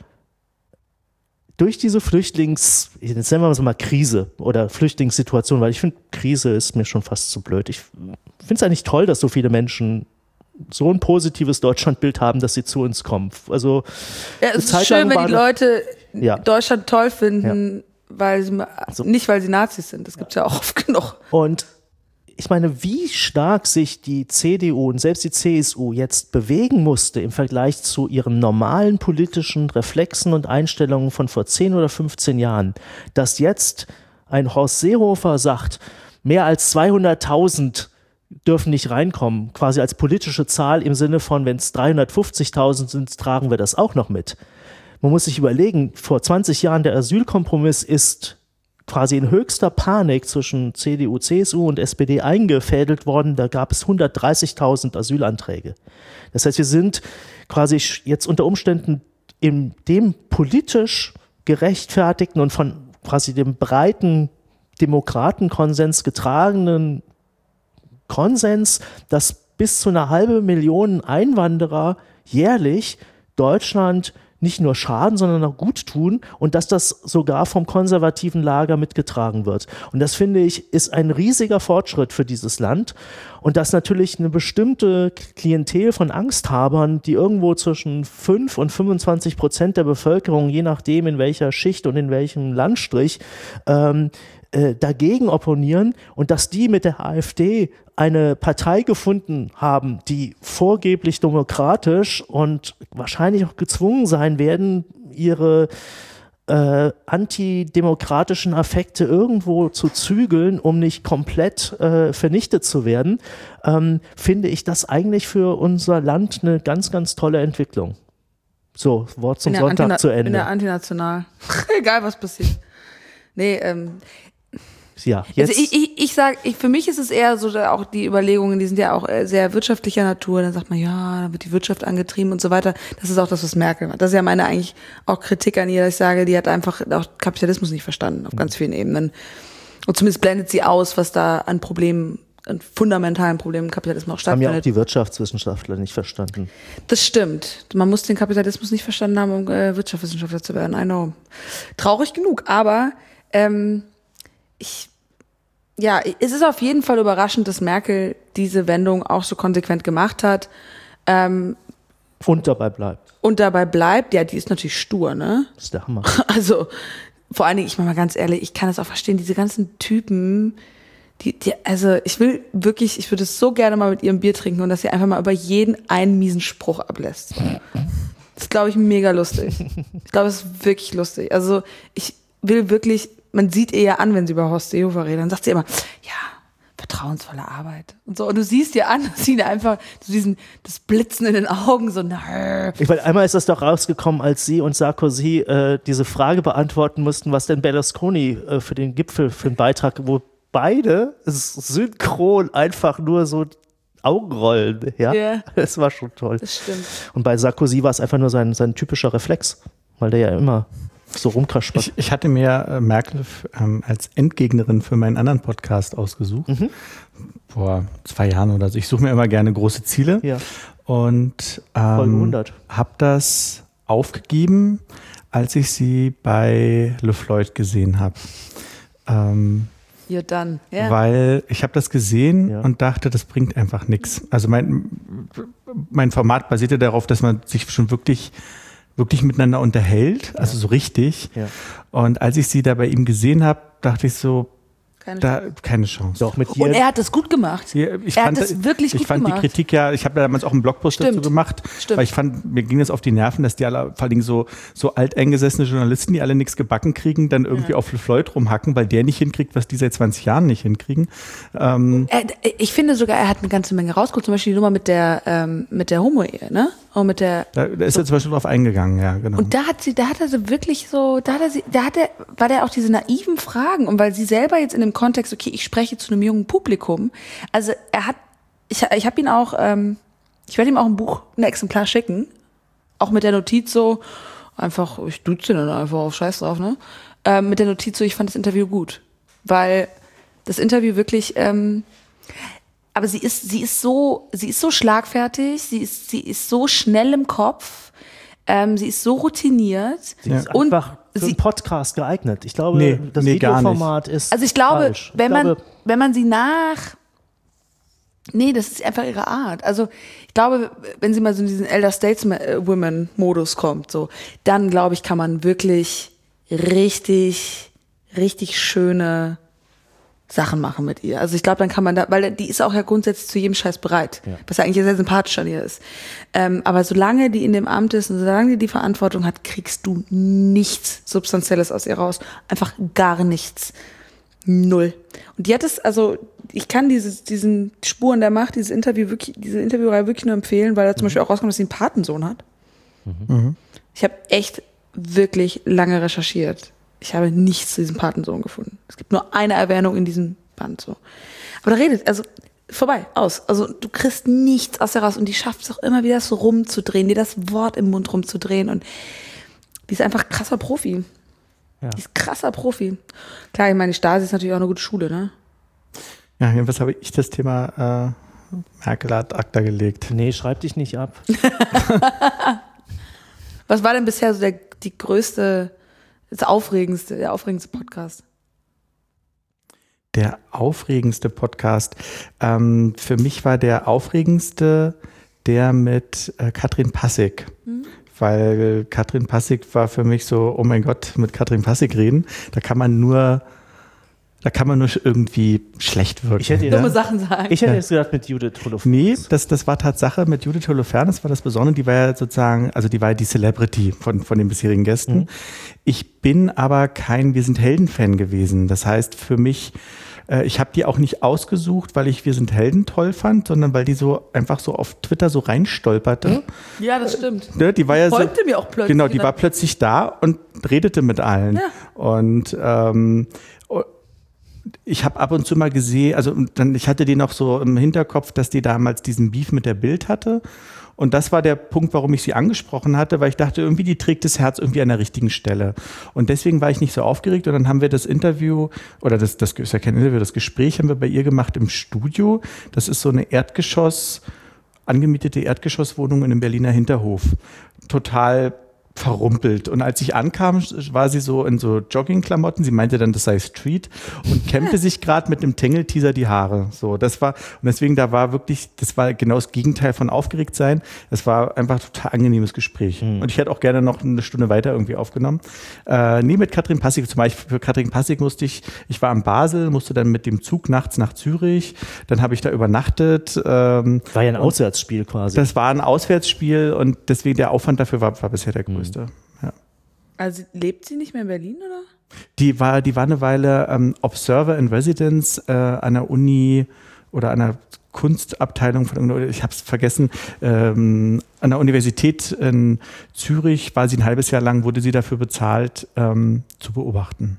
durch diese jetzt nennen wir es mal Krise oder Flüchtlingssituation, weil ich finde, Krise ist mir schon fast zu blöd. Ich finde es eigentlich toll, dass so viele Menschen so ein positives Deutschlandbild haben, dass sie zu uns kommen. Also es ist schön, wenn die Leute Deutschland toll finden, nicht weil sie Nazis sind. Das gibt es ja auch oft genug. Und ich meine, wie stark sich die CDU und selbst die CSU jetzt bewegen musste im Vergleich zu ihren normalen politischen Reflexen und Einstellungen von vor 10 oder 15 Jahren, dass jetzt ein Horst Seehofer sagt, mehr als 200.000 dürfen nicht reinkommen, quasi als politische Zahl im Sinne von, wenn es 350.000 sind, tragen wir das auch noch mit. Man muss sich überlegen, vor 20 Jahren der Asylkompromiss ist quasi in höchster Panik zwischen CDU, CSU und SPD eingefädelt worden, da gab es 130.000 Asylanträge. Das heißt, wir sind quasi jetzt unter Umständen in dem politisch gerechtfertigten und von quasi dem breiten Demokratenkonsens getragenen Konsens, dass bis zu 500.000 Einwanderer jährlich Deutschland nicht nur schaden, sondern auch gut tun und dass das sogar vom konservativen Lager mitgetragen wird. Und das, finde ich, ist ein riesiger Fortschritt für dieses Land und dass natürlich eine bestimmte Klientel von Angsthabern, die irgendwo zwischen 5 und 25% der Bevölkerung, je nachdem in welcher Schicht und in welchem Landstrich, dagegen opponieren und dass die mit der AfD eine Partei gefunden haben, die vorgeblich demokratisch und wahrscheinlich auch gezwungen sein werden, ihre antidemokratischen Affekte irgendwo zu zügeln, um nicht komplett vernichtet zu werden, finde ich das eigentlich für unser Land eine ganz, ganz tolle Entwicklung. So, Wort zum Sonntag zu Ende. In der Antinational. Egal, was passiert. Nee, ja, jetzt. Also ich sage, für mich ist es eher so, auch die Überlegungen, die sind ja auch sehr wirtschaftlicher Natur. Dann sagt man, ja, da wird die Wirtschaft angetrieben und so weiter. Das ist auch das, was Merkel macht. Das ist ja meine eigentlich auch Kritik an ihr, dass ich sage, die hat einfach auch Kapitalismus nicht verstanden auf ganz vielen Ebenen. Und zumindest blendet sie aus, was da an Problemen, an fundamentalen Problemen im Kapitalismus auch stattfindet. Haben ja auch die Wirtschaftswissenschaftler nicht verstanden. Das stimmt. Man muss den Kapitalismus nicht verstanden haben, um Wirtschaftswissenschaftler zu werden. I know. Traurig genug, aber es ist auf jeden Fall überraschend, dass Merkel diese Wendung auch so konsequent gemacht hat. Und dabei bleibt. Ja, die ist natürlich stur, ne? Das ist der Hammer. Also, vor allen Dingen, ich meine mal ganz ehrlich, ich kann das auch verstehen, diese ganzen Typen, also ich würde es so gerne mal mit ihrem Bier trinken und dass sie einfach mal über jeden einen miesen Spruch ablässt. Das ist, glaube ich, mega lustig. Ich glaube, es ist wirklich lustig. Also, ich will wirklich, man sieht ihr ja an, wenn sie über Horst Seehofer redet, dann sagt sie immer, ja, vertrauensvolle Arbeit. Und so, und du siehst dir an, dass sie einfach das Blitzen in den Augen, so Ich meine, einmal ist das doch rausgekommen, als sie und Sarkozy diese Frage beantworten mussten, was denn Berlusconi für den Gipfel für einen Beitrag, wo beide synchron einfach nur so Augenrollen, ja. Yeah. Das war schon toll. Das stimmt. Und bei Sarkozy war es einfach nur sein typischer Reflex, weil der ja immer so rumkaspert. Ich hatte mir Merkel als Endgegnerin für meinen anderen Podcast ausgesucht. Vor 2 Jahren oder so. Ich suche mir immer gerne große Ziele. Ja. Und Folge 100. habe das aufgegeben, als ich sie bei Le Floyd gesehen habe. You're done. Yeah. Weil ich habe das gesehen und dachte, das bringt einfach nichts. Also mein Format basierte darauf, dass man sich schon wirklich miteinander unterhält, also so richtig. Ja. Und als ich sie da bei ihm gesehen habe, dachte ich so, keine Chance. Doch, mit dir. Und er hat das gut gemacht. Ja, er hat das wirklich gut gemacht. Ich fand die Kritik ich habe damals auch einen Blogpost dazu gemacht, weil ich fand, mir ging das auf die Nerven, dass die alle, vor allem so alteingesessene Journalisten, die alle nichts gebacken kriegen, dann irgendwie auf Le Floyd rumhacken, weil der nicht hinkriegt, was die seit 20 Jahren nicht hinkriegen. Ich finde sogar, er hat eine ganze Menge rausgeholt, zum Beispiel die Nummer mit der Homo-Ehe, ne? Und mit der. Da ist er zum Beispiel drauf eingegangen, ja, genau. Und da hat er so wirklich so, war der auch diese naiven Fragen, und weil sie selber jetzt in dem Kontext, okay, ich spreche zu einem jungen Publikum, also ich habe ihn auch, ich werde ihm auch ein Exemplar schicken, auch mit der Notiz so, einfach, ich duze ihn dann einfach auf Scheiß drauf, ne? Mit der Notiz so, ich fand das Interview gut, weil das Interview wirklich, aber sie ist so schlagfertig, sie ist so schnell im Kopf, sie ist so routiniert. Sie ist einfach für einen Podcast geeignet. Ich glaube, das Videoformat ist also ich glaube, falsch. wenn man sie das ist einfach ihre Art. Also ich glaube, wenn sie mal so in diesen Elder Stateswomen-Modus kommt, so, dann glaube ich, kann man wirklich richtig, richtig schöne Sachen machen mit ihr. Also ich glaube, dann kann man weil die ist auch ja grundsätzlich zu jedem Scheiß bereit, was ja eigentlich sehr sympathisch an ihr ist. Aber solange die in dem Amt ist und solange die Verantwortung hat, kriegst du nichts Substanzielles aus ihr raus. Einfach gar nichts. 0. Und die hat es, also ich kann diesen Spuren der Macht, diese Interviewreihe wirklich nur empfehlen, weil da zum Beispiel auch rauskommt, dass sie einen Patensohn hat. Ich habe echt wirklich lange recherchiert. Ich habe nichts zu diesem Patensohn gefunden. Es gibt nur eine Erwähnung in diesem Band. So. Aber da vorbei, aus. Also du kriegst nichts aus der raus, und die schafft es auch immer wieder so rumzudrehen, dir das Wort im Mund rumzudrehen, und die ist einfach krasser Profi. Ja. Die ist krasser Profi. Klar, ich meine, die Stasi ist natürlich auch eine gute Schule, ne? Ja, jedenfalls habe ich das Thema Merkel ad acta gelegt. Nee, schreib dich nicht ab. Was war denn bisher so der aufregendste Podcast? Der aufregendste Podcast. Für mich war der aufregendste der mit Katrin Passig. Weil Katrin Passig war für mich so, oh mein Gott, mit Katrin Passig reden, da kann man nur irgendwie schlecht wirken. Dumme Sachen sagen. Ich hätte jetzt gedacht mit Judith Holofernes. Nee, das war Tatsache mit Judith Holofernes, war das Besondere. Die war ja sozusagen, also die war ja die Celebrity von den bisherigen Gästen. Ich bin aber kein Wir sind Helden-Fan gewesen. Das heißt für mich, ich habe die auch nicht ausgesucht, weil ich Wir sind Helden toll fand, sondern weil die so einfach so auf Twitter so reinstolperte. Ja, das stimmt. Die war ja folgte mir auch plötzlich. Genau, die war plötzlich da und redete mit allen. Ja. Und ich habe ab und zu mal gesehen, ich hatte die noch so im Hinterkopf, dass die damals diesen Beef mit der Bild hatte. Und das war der Punkt, warum ich sie angesprochen hatte, weil ich dachte, irgendwie die trägt das Herz irgendwie an der richtigen Stelle. Und deswegen war ich nicht so aufgeregt. Und dann haben wir das Interview, oder das ist ja kein Interview, das Gespräch haben wir bei ihr gemacht im Studio. Das ist so eine angemietete Erdgeschosswohnung in einem Berliner Hinterhof. Total verrumpelt. Und als ich ankam, war sie so in so Joggingklamotten. Sie meinte dann, das sei Street und kämmte sich gerade mit einem Tangle-Teaser die Haare. So, das war, und deswegen, das war genau das Gegenteil von aufgeregt sein. Es war einfach ein total angenehmes Gespräch. Und ich hätte auch gerne noch eine Stunde weiter irgendwie aufgenommen. Mit Katrin Passig, zum Beispiel für Katrin Passig ich war in Basel, musste dann mit dem Zug nachts nach Zürich. Dann habe ich da übernachtet. War ja ein Auswärtsspiel quasi. Das war ein Auswärtsspiel und deswegen der Aufwand dafür war bisher der größte. Ja. Also lebt sie nicht mehr in Berlin, oder? Die war eine Weile Observer in Residence an der Uni oder an der Kunstabteilung von, ich habe es vergessen, an der Universität in Zürich war sie ein halbes Jahr lang, wurde sie dafür bezahlt, zu beobachten.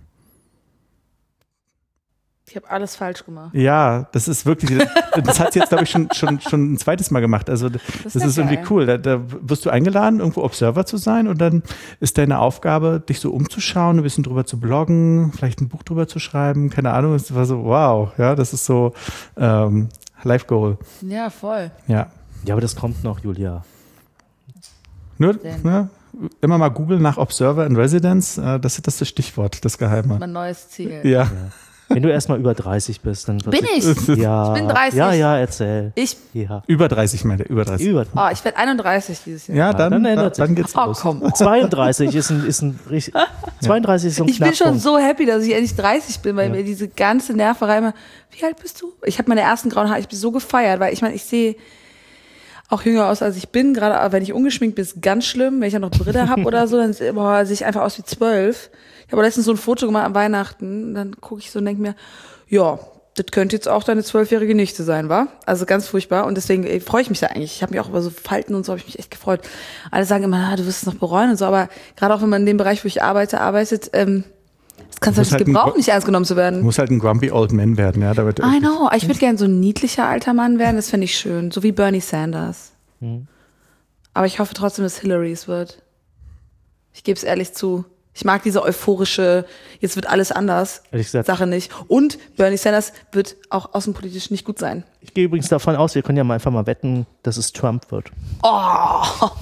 Ich habe alles falsch gemacht. Ja, das ist wirklich, das hat sie jetzt, glaube ich, schon ein zweites Mal gemacht. Also das ist irgendwie cool. Da wirst du eingeladen, irgendwo Observer zu sein und dann ist deine Aufgabe, dich so umzuschauen, ein bisschen drüber zu bloggen, vielleicht ein Buch drüber zu schreiben, keine Ahnung. Es war so, wow, ja, das ist so Life Goal. Ja, voll. Ja. Ja, aber das kommt noch, Julia. Nur, ne, immer mal googeln nach Observer in Residence, das ist das Stichwort, das Geheime. Mein neues Ziel. Ja. Wenn du erstmal über 30 bist, dann Bin ich? Ja, Ich bin 30. Ja, erzähl. Ja. Über 30, meinte über 30. Über Oh, ich werde 31 dieses Jahr. Ja, dann ändert sich. geht's los. Komm. 32 ist ein 32 ist so ein Ich bin schon Knackpunkt. so happy, dass ich endlich 30 bin, weil mir diese ganze Nerverei immer, wie alt bist du? Ich habe meine ersten grauen Haare, ich bin so gefeiert, weil ich meine, ich sehe auch jünger aus, als ich bin, gerade wenn ich ungeschminkt bin, ist ganz schlimm, wenn ich ja noch Brille habe oder so, dann sehe ich einfach aus wie 12. Ich habe letztens so ein Foto gemacht an Weihnachten, dann gucke ich so und denke mir, ja, das könnte jetzt auch deine 12-jährige Nichte sein, wa? Also ganz furchtbar und deswegen freue ich mich da eigentlich. Ich habe mich auch über so Falten und so, habe ich mich echt gefreut. Alle sagen immer, du wirst es noch bereuen und so, aber gerade auch wenn man in dem Bereich, wo ich arbeitet, das kannst du nicht halt gebrauchen, nicht ernst genommen zu werden. Muss halt ein grumpy old man werden, ja. I know, ich würde gerne so ein niedlicher alter Mann werden, das fände ich schön, so wie Bernie Sanders. Aber ich hoffe trotzdem, dass Hillary es wird. Ich gebe es ehrlich zu. Ich mag diese euphorische, jetzt wird alles anders, Ehrlich gesagt. Sache nicht. Und Bernie Sanders wird auch außenpolitisch nicht gut sein. Ich gehe übrigens davon aus, wir können ja mal einfach mal wetten, dass es Trump wird. Oh,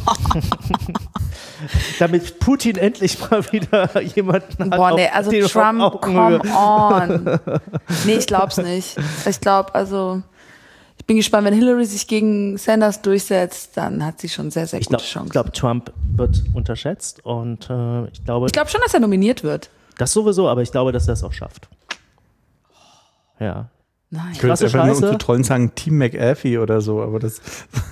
Damit Putin endlich mal wieder jemanden hat. boah, nee, auf also den Trump, Augenhöhe. come on. Nee, ich glaub's nicht. Ich bin gespannt, wenn Hillary sich gegen Sanders durchsetzt, dann hat sie schon sehr, sehr gute Chancen. Ich glaube, Trump wird unterschätzt und ich glaube schon, dass er nominiert wird. das sowieso, aber ich glaube, dass er es auch schafft. Ja. Nein. Ich könnte Krasse einfach nur um Scheiße. zu trollen sagen, Team McAfee oder so, aber das.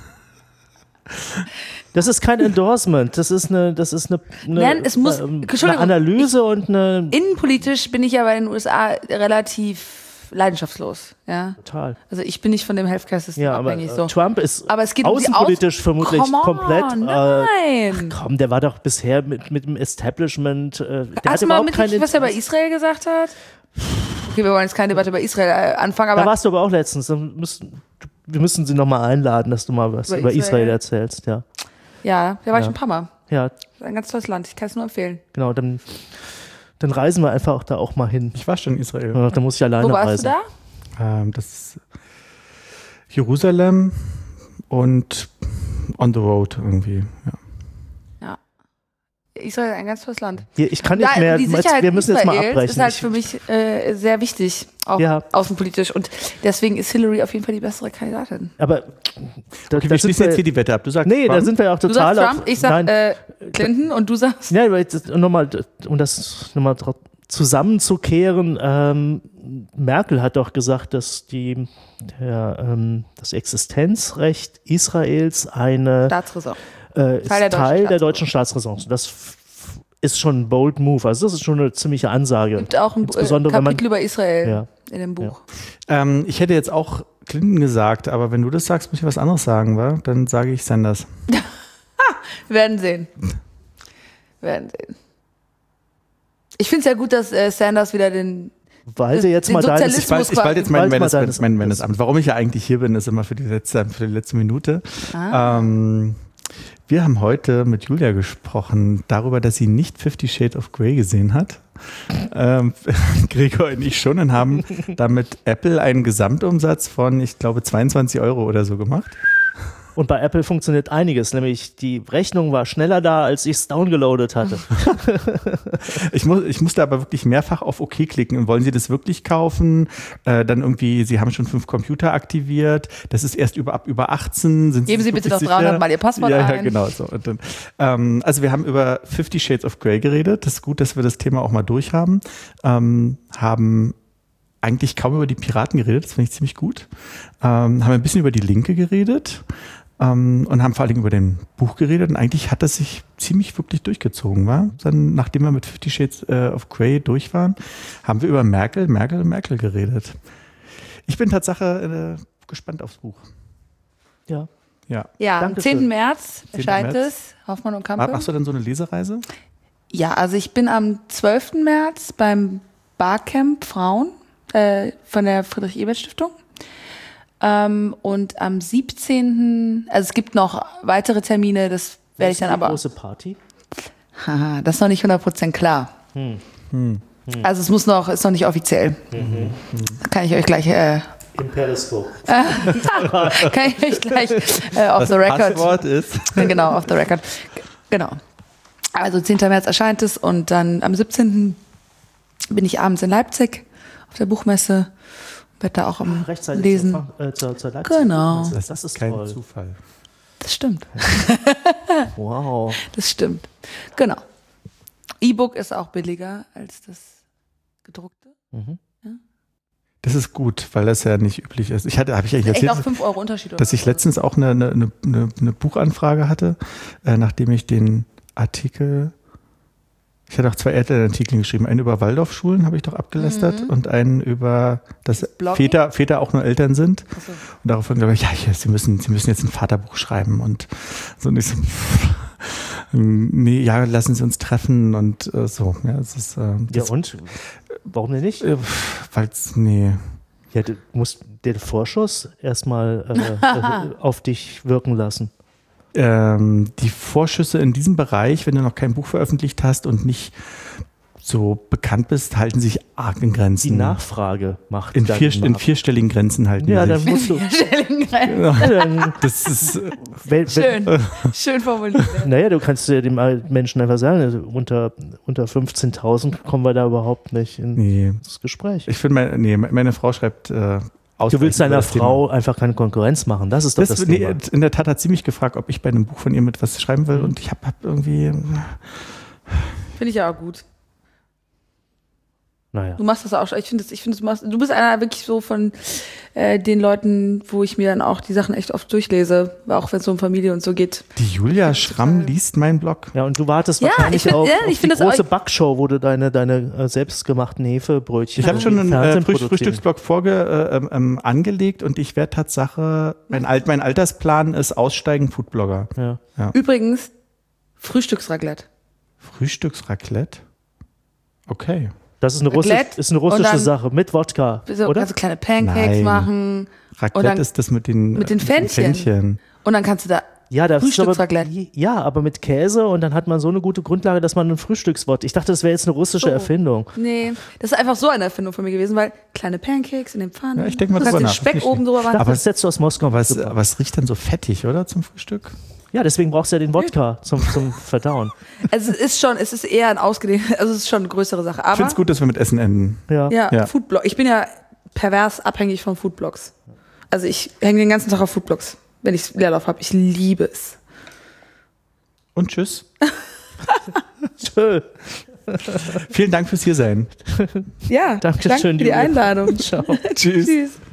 Das ist kein Endorsement, das ist eine Nein, es muss- eine Entschuldigung, Analyse und eine Innenpolitisch bin ich aber in den USA relativ leidenschaftslos. Ja? total. Also ich bin nicht von dem Healthcare-System Ja, aber abhängig. So. Trump ist Aber es geht um die außenpolitisch vermutlich Come on, komplett. nein. Komm, der war doch bisher mit dem Establishment. Der Hast hat du mal überhaupt kein mitgekriegt, was er bei Interesse. Israel gesagt hat? Okay, wir wollen jetzt keine Debatte über Israel anfangen, Da aber warst du aber auch letztens. Wir müssen sie nochmal einladen, dass du mal was über Israel erzählst. Ja, ja, da war ich Ja. schon ein paar Mal. ja, Das ist ein ganz tolles Land, ich kann es nur empfehlen. genau. Dann reisen wir einfach da auch mal hin. Ich war schon in Israel. Ja, da muss ich alleine Wo warst reisen. du da? Das ist Jerusalem und on the road irgendwie. Ja. Israel ist ein ganz tolles Land. Hier, ich kann nicht mehr. Die Sicherheit Wir müssen jetzt mal Israels abbrechen. ist halt für mich sehr wichtig, auch Ja. außenpolitisch. Und deswegen ist Hillary auf jeden Fall die bessere Kandidatin. Aber Wir schließen jetzt hier die Wette ab. Du sagst nee, da Trump? sind wir ja auch Du total sagst Trump, ich sag nein, Clinton und du sagst... ja, aber jetzt nochmal, um das nochmal zusammenzukehren, Merkel hat doch gesagt, dass das Existenzrecht Israels eine Staatsräson. ist Teil der deutschen Staatsräson. Das ist schon ein bold move. Also das ist schon eine ziemliche Ansage. Es gibt auch ein Insbesondere, wenn man- Kapitel über Israel Ja. in dem Buch. Ich hätte jetzt auch Clinton gesagt, aber wenn du das sagst, muss ich was anderes sagen, wa? Dann sage ich Sanders. Wir werden sehen. Ich finde es ja gut, dass Sanders wieder den Walte jetzt den mal deines, Sozialismus- Ich walte jetzt mein Bald mal deines Männesamt. Warum ich ja eigentlich hier bin, ist immer für die letzte Minute. Wir haben heute mit Julia gesprochen darüber, dass sie nicht 50 Shades of Grey gesehen hat. Gregor und ich schon und haben damit Apple einen Gesamtumsatz von, ich glaube, 22 € oder so gemacht. Und bei Apple funktioniert einiges, nämlich die Rechnung war schneller da, als ich es downgeloadet hatte. Ich musste aber wirklich mehrfach auf OK klicken. Und wollen Sie das wirklich kaufen? Dann irgendwie, Sie haben schon 5 Computer aktiviert. Das ist erst ab über 18. Sind Geben Sie sich bitte wirklich noch 300 sicher? Mal Ihr Passwort Ja, ein. genau so. Und dann, also wir haben über 50 Shades of Grey geredet. Das ist gut, dass wir das Thema auch mal durch haben. Haben eigentlich kaum über die Piraten geredet. Das finde ich ziemlich gut. Haben ein bisschen über die Linke geredet. und haben vor allem über den Buch geredet. Und eigentlich hat das sich ziemlich wirklich durchgezogen, war. Dann, nachdem wir mit 50 Shades of Grey durch waren, haben wir über Merkel geredet. Ich bin Tatsache gespannt aufs Buch. Ja. Ja, am 10. März 10. erscheint März. es, Hoffmann und Campe. Machst du dann so eine Lesereise? Ja, also ich bin am 12. März beim Barcamp Frauen von der Friedrich-Ebert-Stiftung. Und am 17., also es gibt noch weitere Termine, das werde ich dann aber... große Party? Haha, das ist noch nicht 100% klar. Also es ist noch nicht offiziell. Kann ich euch gleich... Im Periscope. kann ich euch gleich off the record... Passwort ist... Genau, off the record. Genau. Also 10. März erscheint es und dann am 17. bin ich abends in Leipzig auf der Buchmesse. Werde da auch am Rechtzeitig Lesen. zur Leipzig. Genau. Das ist kein toll. Zufall. Das stimmt. Wow. Das stimmt. Genau. E-Book ist auch billiger als das gedruckte. Das ist gut, weil das ja nicht üblich ist. Habe ich eigentlich Echt erzählt, auch 5 Euro Unterschied. dass ich letztens auch eine Buchanfrage hatte, nachdem ich den Artikel, ich hatte auch 2 Elternartikel geschrieben, einen über Waldorfschulen habe ich doch abgelästert und einen über, dass Väter auch nur Eltern sind. Achso. Und daraufhin glaube ich, Sie müssen jetzt ein Vaterbuch schreiben und so. Und ich so, nee, ja, lassen Sie uns treffen und so. Ja, das ist, Ja, und? Warum denn nicht? Nee. Ja, du musst den Vorschuss erstmal auf dich wirken lassen. Die Vorschüsse in diesem Bereich, wenn du noch kein Buch veröffentlicht hast und nicht so bekannt bist, halten sich arg in Grenzen. Die Nachfrage macht in dann vierstelligen Grenzen halten Ja, die dann sich. musst du. Das ist Schön formuliert. Naja, du kannst ja dem Menschen einfach sagen, also unter 15.000 kommen wir da überhaupt nicht ins Gespräch. Ich finde, meine Frau schreibt Du willst deiner Frau einfach keine Konkurrenz machen, das ist doch das Thema. In der Tat hat sie mich gefragt, ob ich bei einem Buch von ihr mit was schreiben will und ich hab irgendwie... Finde ich ja auch gut. Naja. Du machst das auch schon. Du bist einer wirklich so von den Leuten, wo ich mir dann auch die Sachen echt oft durchlese, auch wenn es um Familie und so geht. Die Julia Schramm liest meinen Blog. Ja, und du wartest Ja, wahrscheinlich auf die das große auch- Backshow, wo du deine selbstgemachten Hefebrötchen Ich habe schon im einen Fernsehen produzieren. Frühstücksblog angelegt und ich werde Tatsache, mein Altersplan ist Aussteigen Foodblogger. Ja. Übrigens, Frühstücksraclette. Frühstücksraclette? Okay. Das ist eine, Raclette russische und dann- Sache mit Wodka, So, oder? also kleine Pancakes Nein. machen. Und Raclette dann- ist das mit den Fännchen. Und dann kannst du da Ja, das ist aber, Frühstücksraclette. ja, aber mit Käse und dann hat man so eine gute Grundlage, dass man ein Frühstückswort. Ich dachte, das wäre jetzt eine russische So. Erfindung. Nee, das ist einfach so eine Erfindung von mir gewesen, weil kleine Pancakes in den Pfannen. Ja, ich denk mal du kannst drüber den nach. Speck Richtig. oben drüber machen. Aber das setzt du aus Moskau. Aber es riecht dann so fettig, oder, zum Frühstück? Ja, deswegen brauchst du ja den Wodka zum Verdauen. Also es ist eher ein ausgedehnt, also es ist schon eine größere Sache. Ich Aber finde es gut, dass wir mit Essen enden. Ja. ja. Foodblog. Ich bin ja pervers abhängig von Foodblogs. Also ich hänge den ganzen Tag auf Foodblogs, wenn ich Leerlauf habe. Ich liebe es. Und tschüss. Tschö. Vielen Dank fürs Hiersein. Ja, Dankeschön, danke für die Julia. Einladung. Ciao. Tschüss. Tschüss.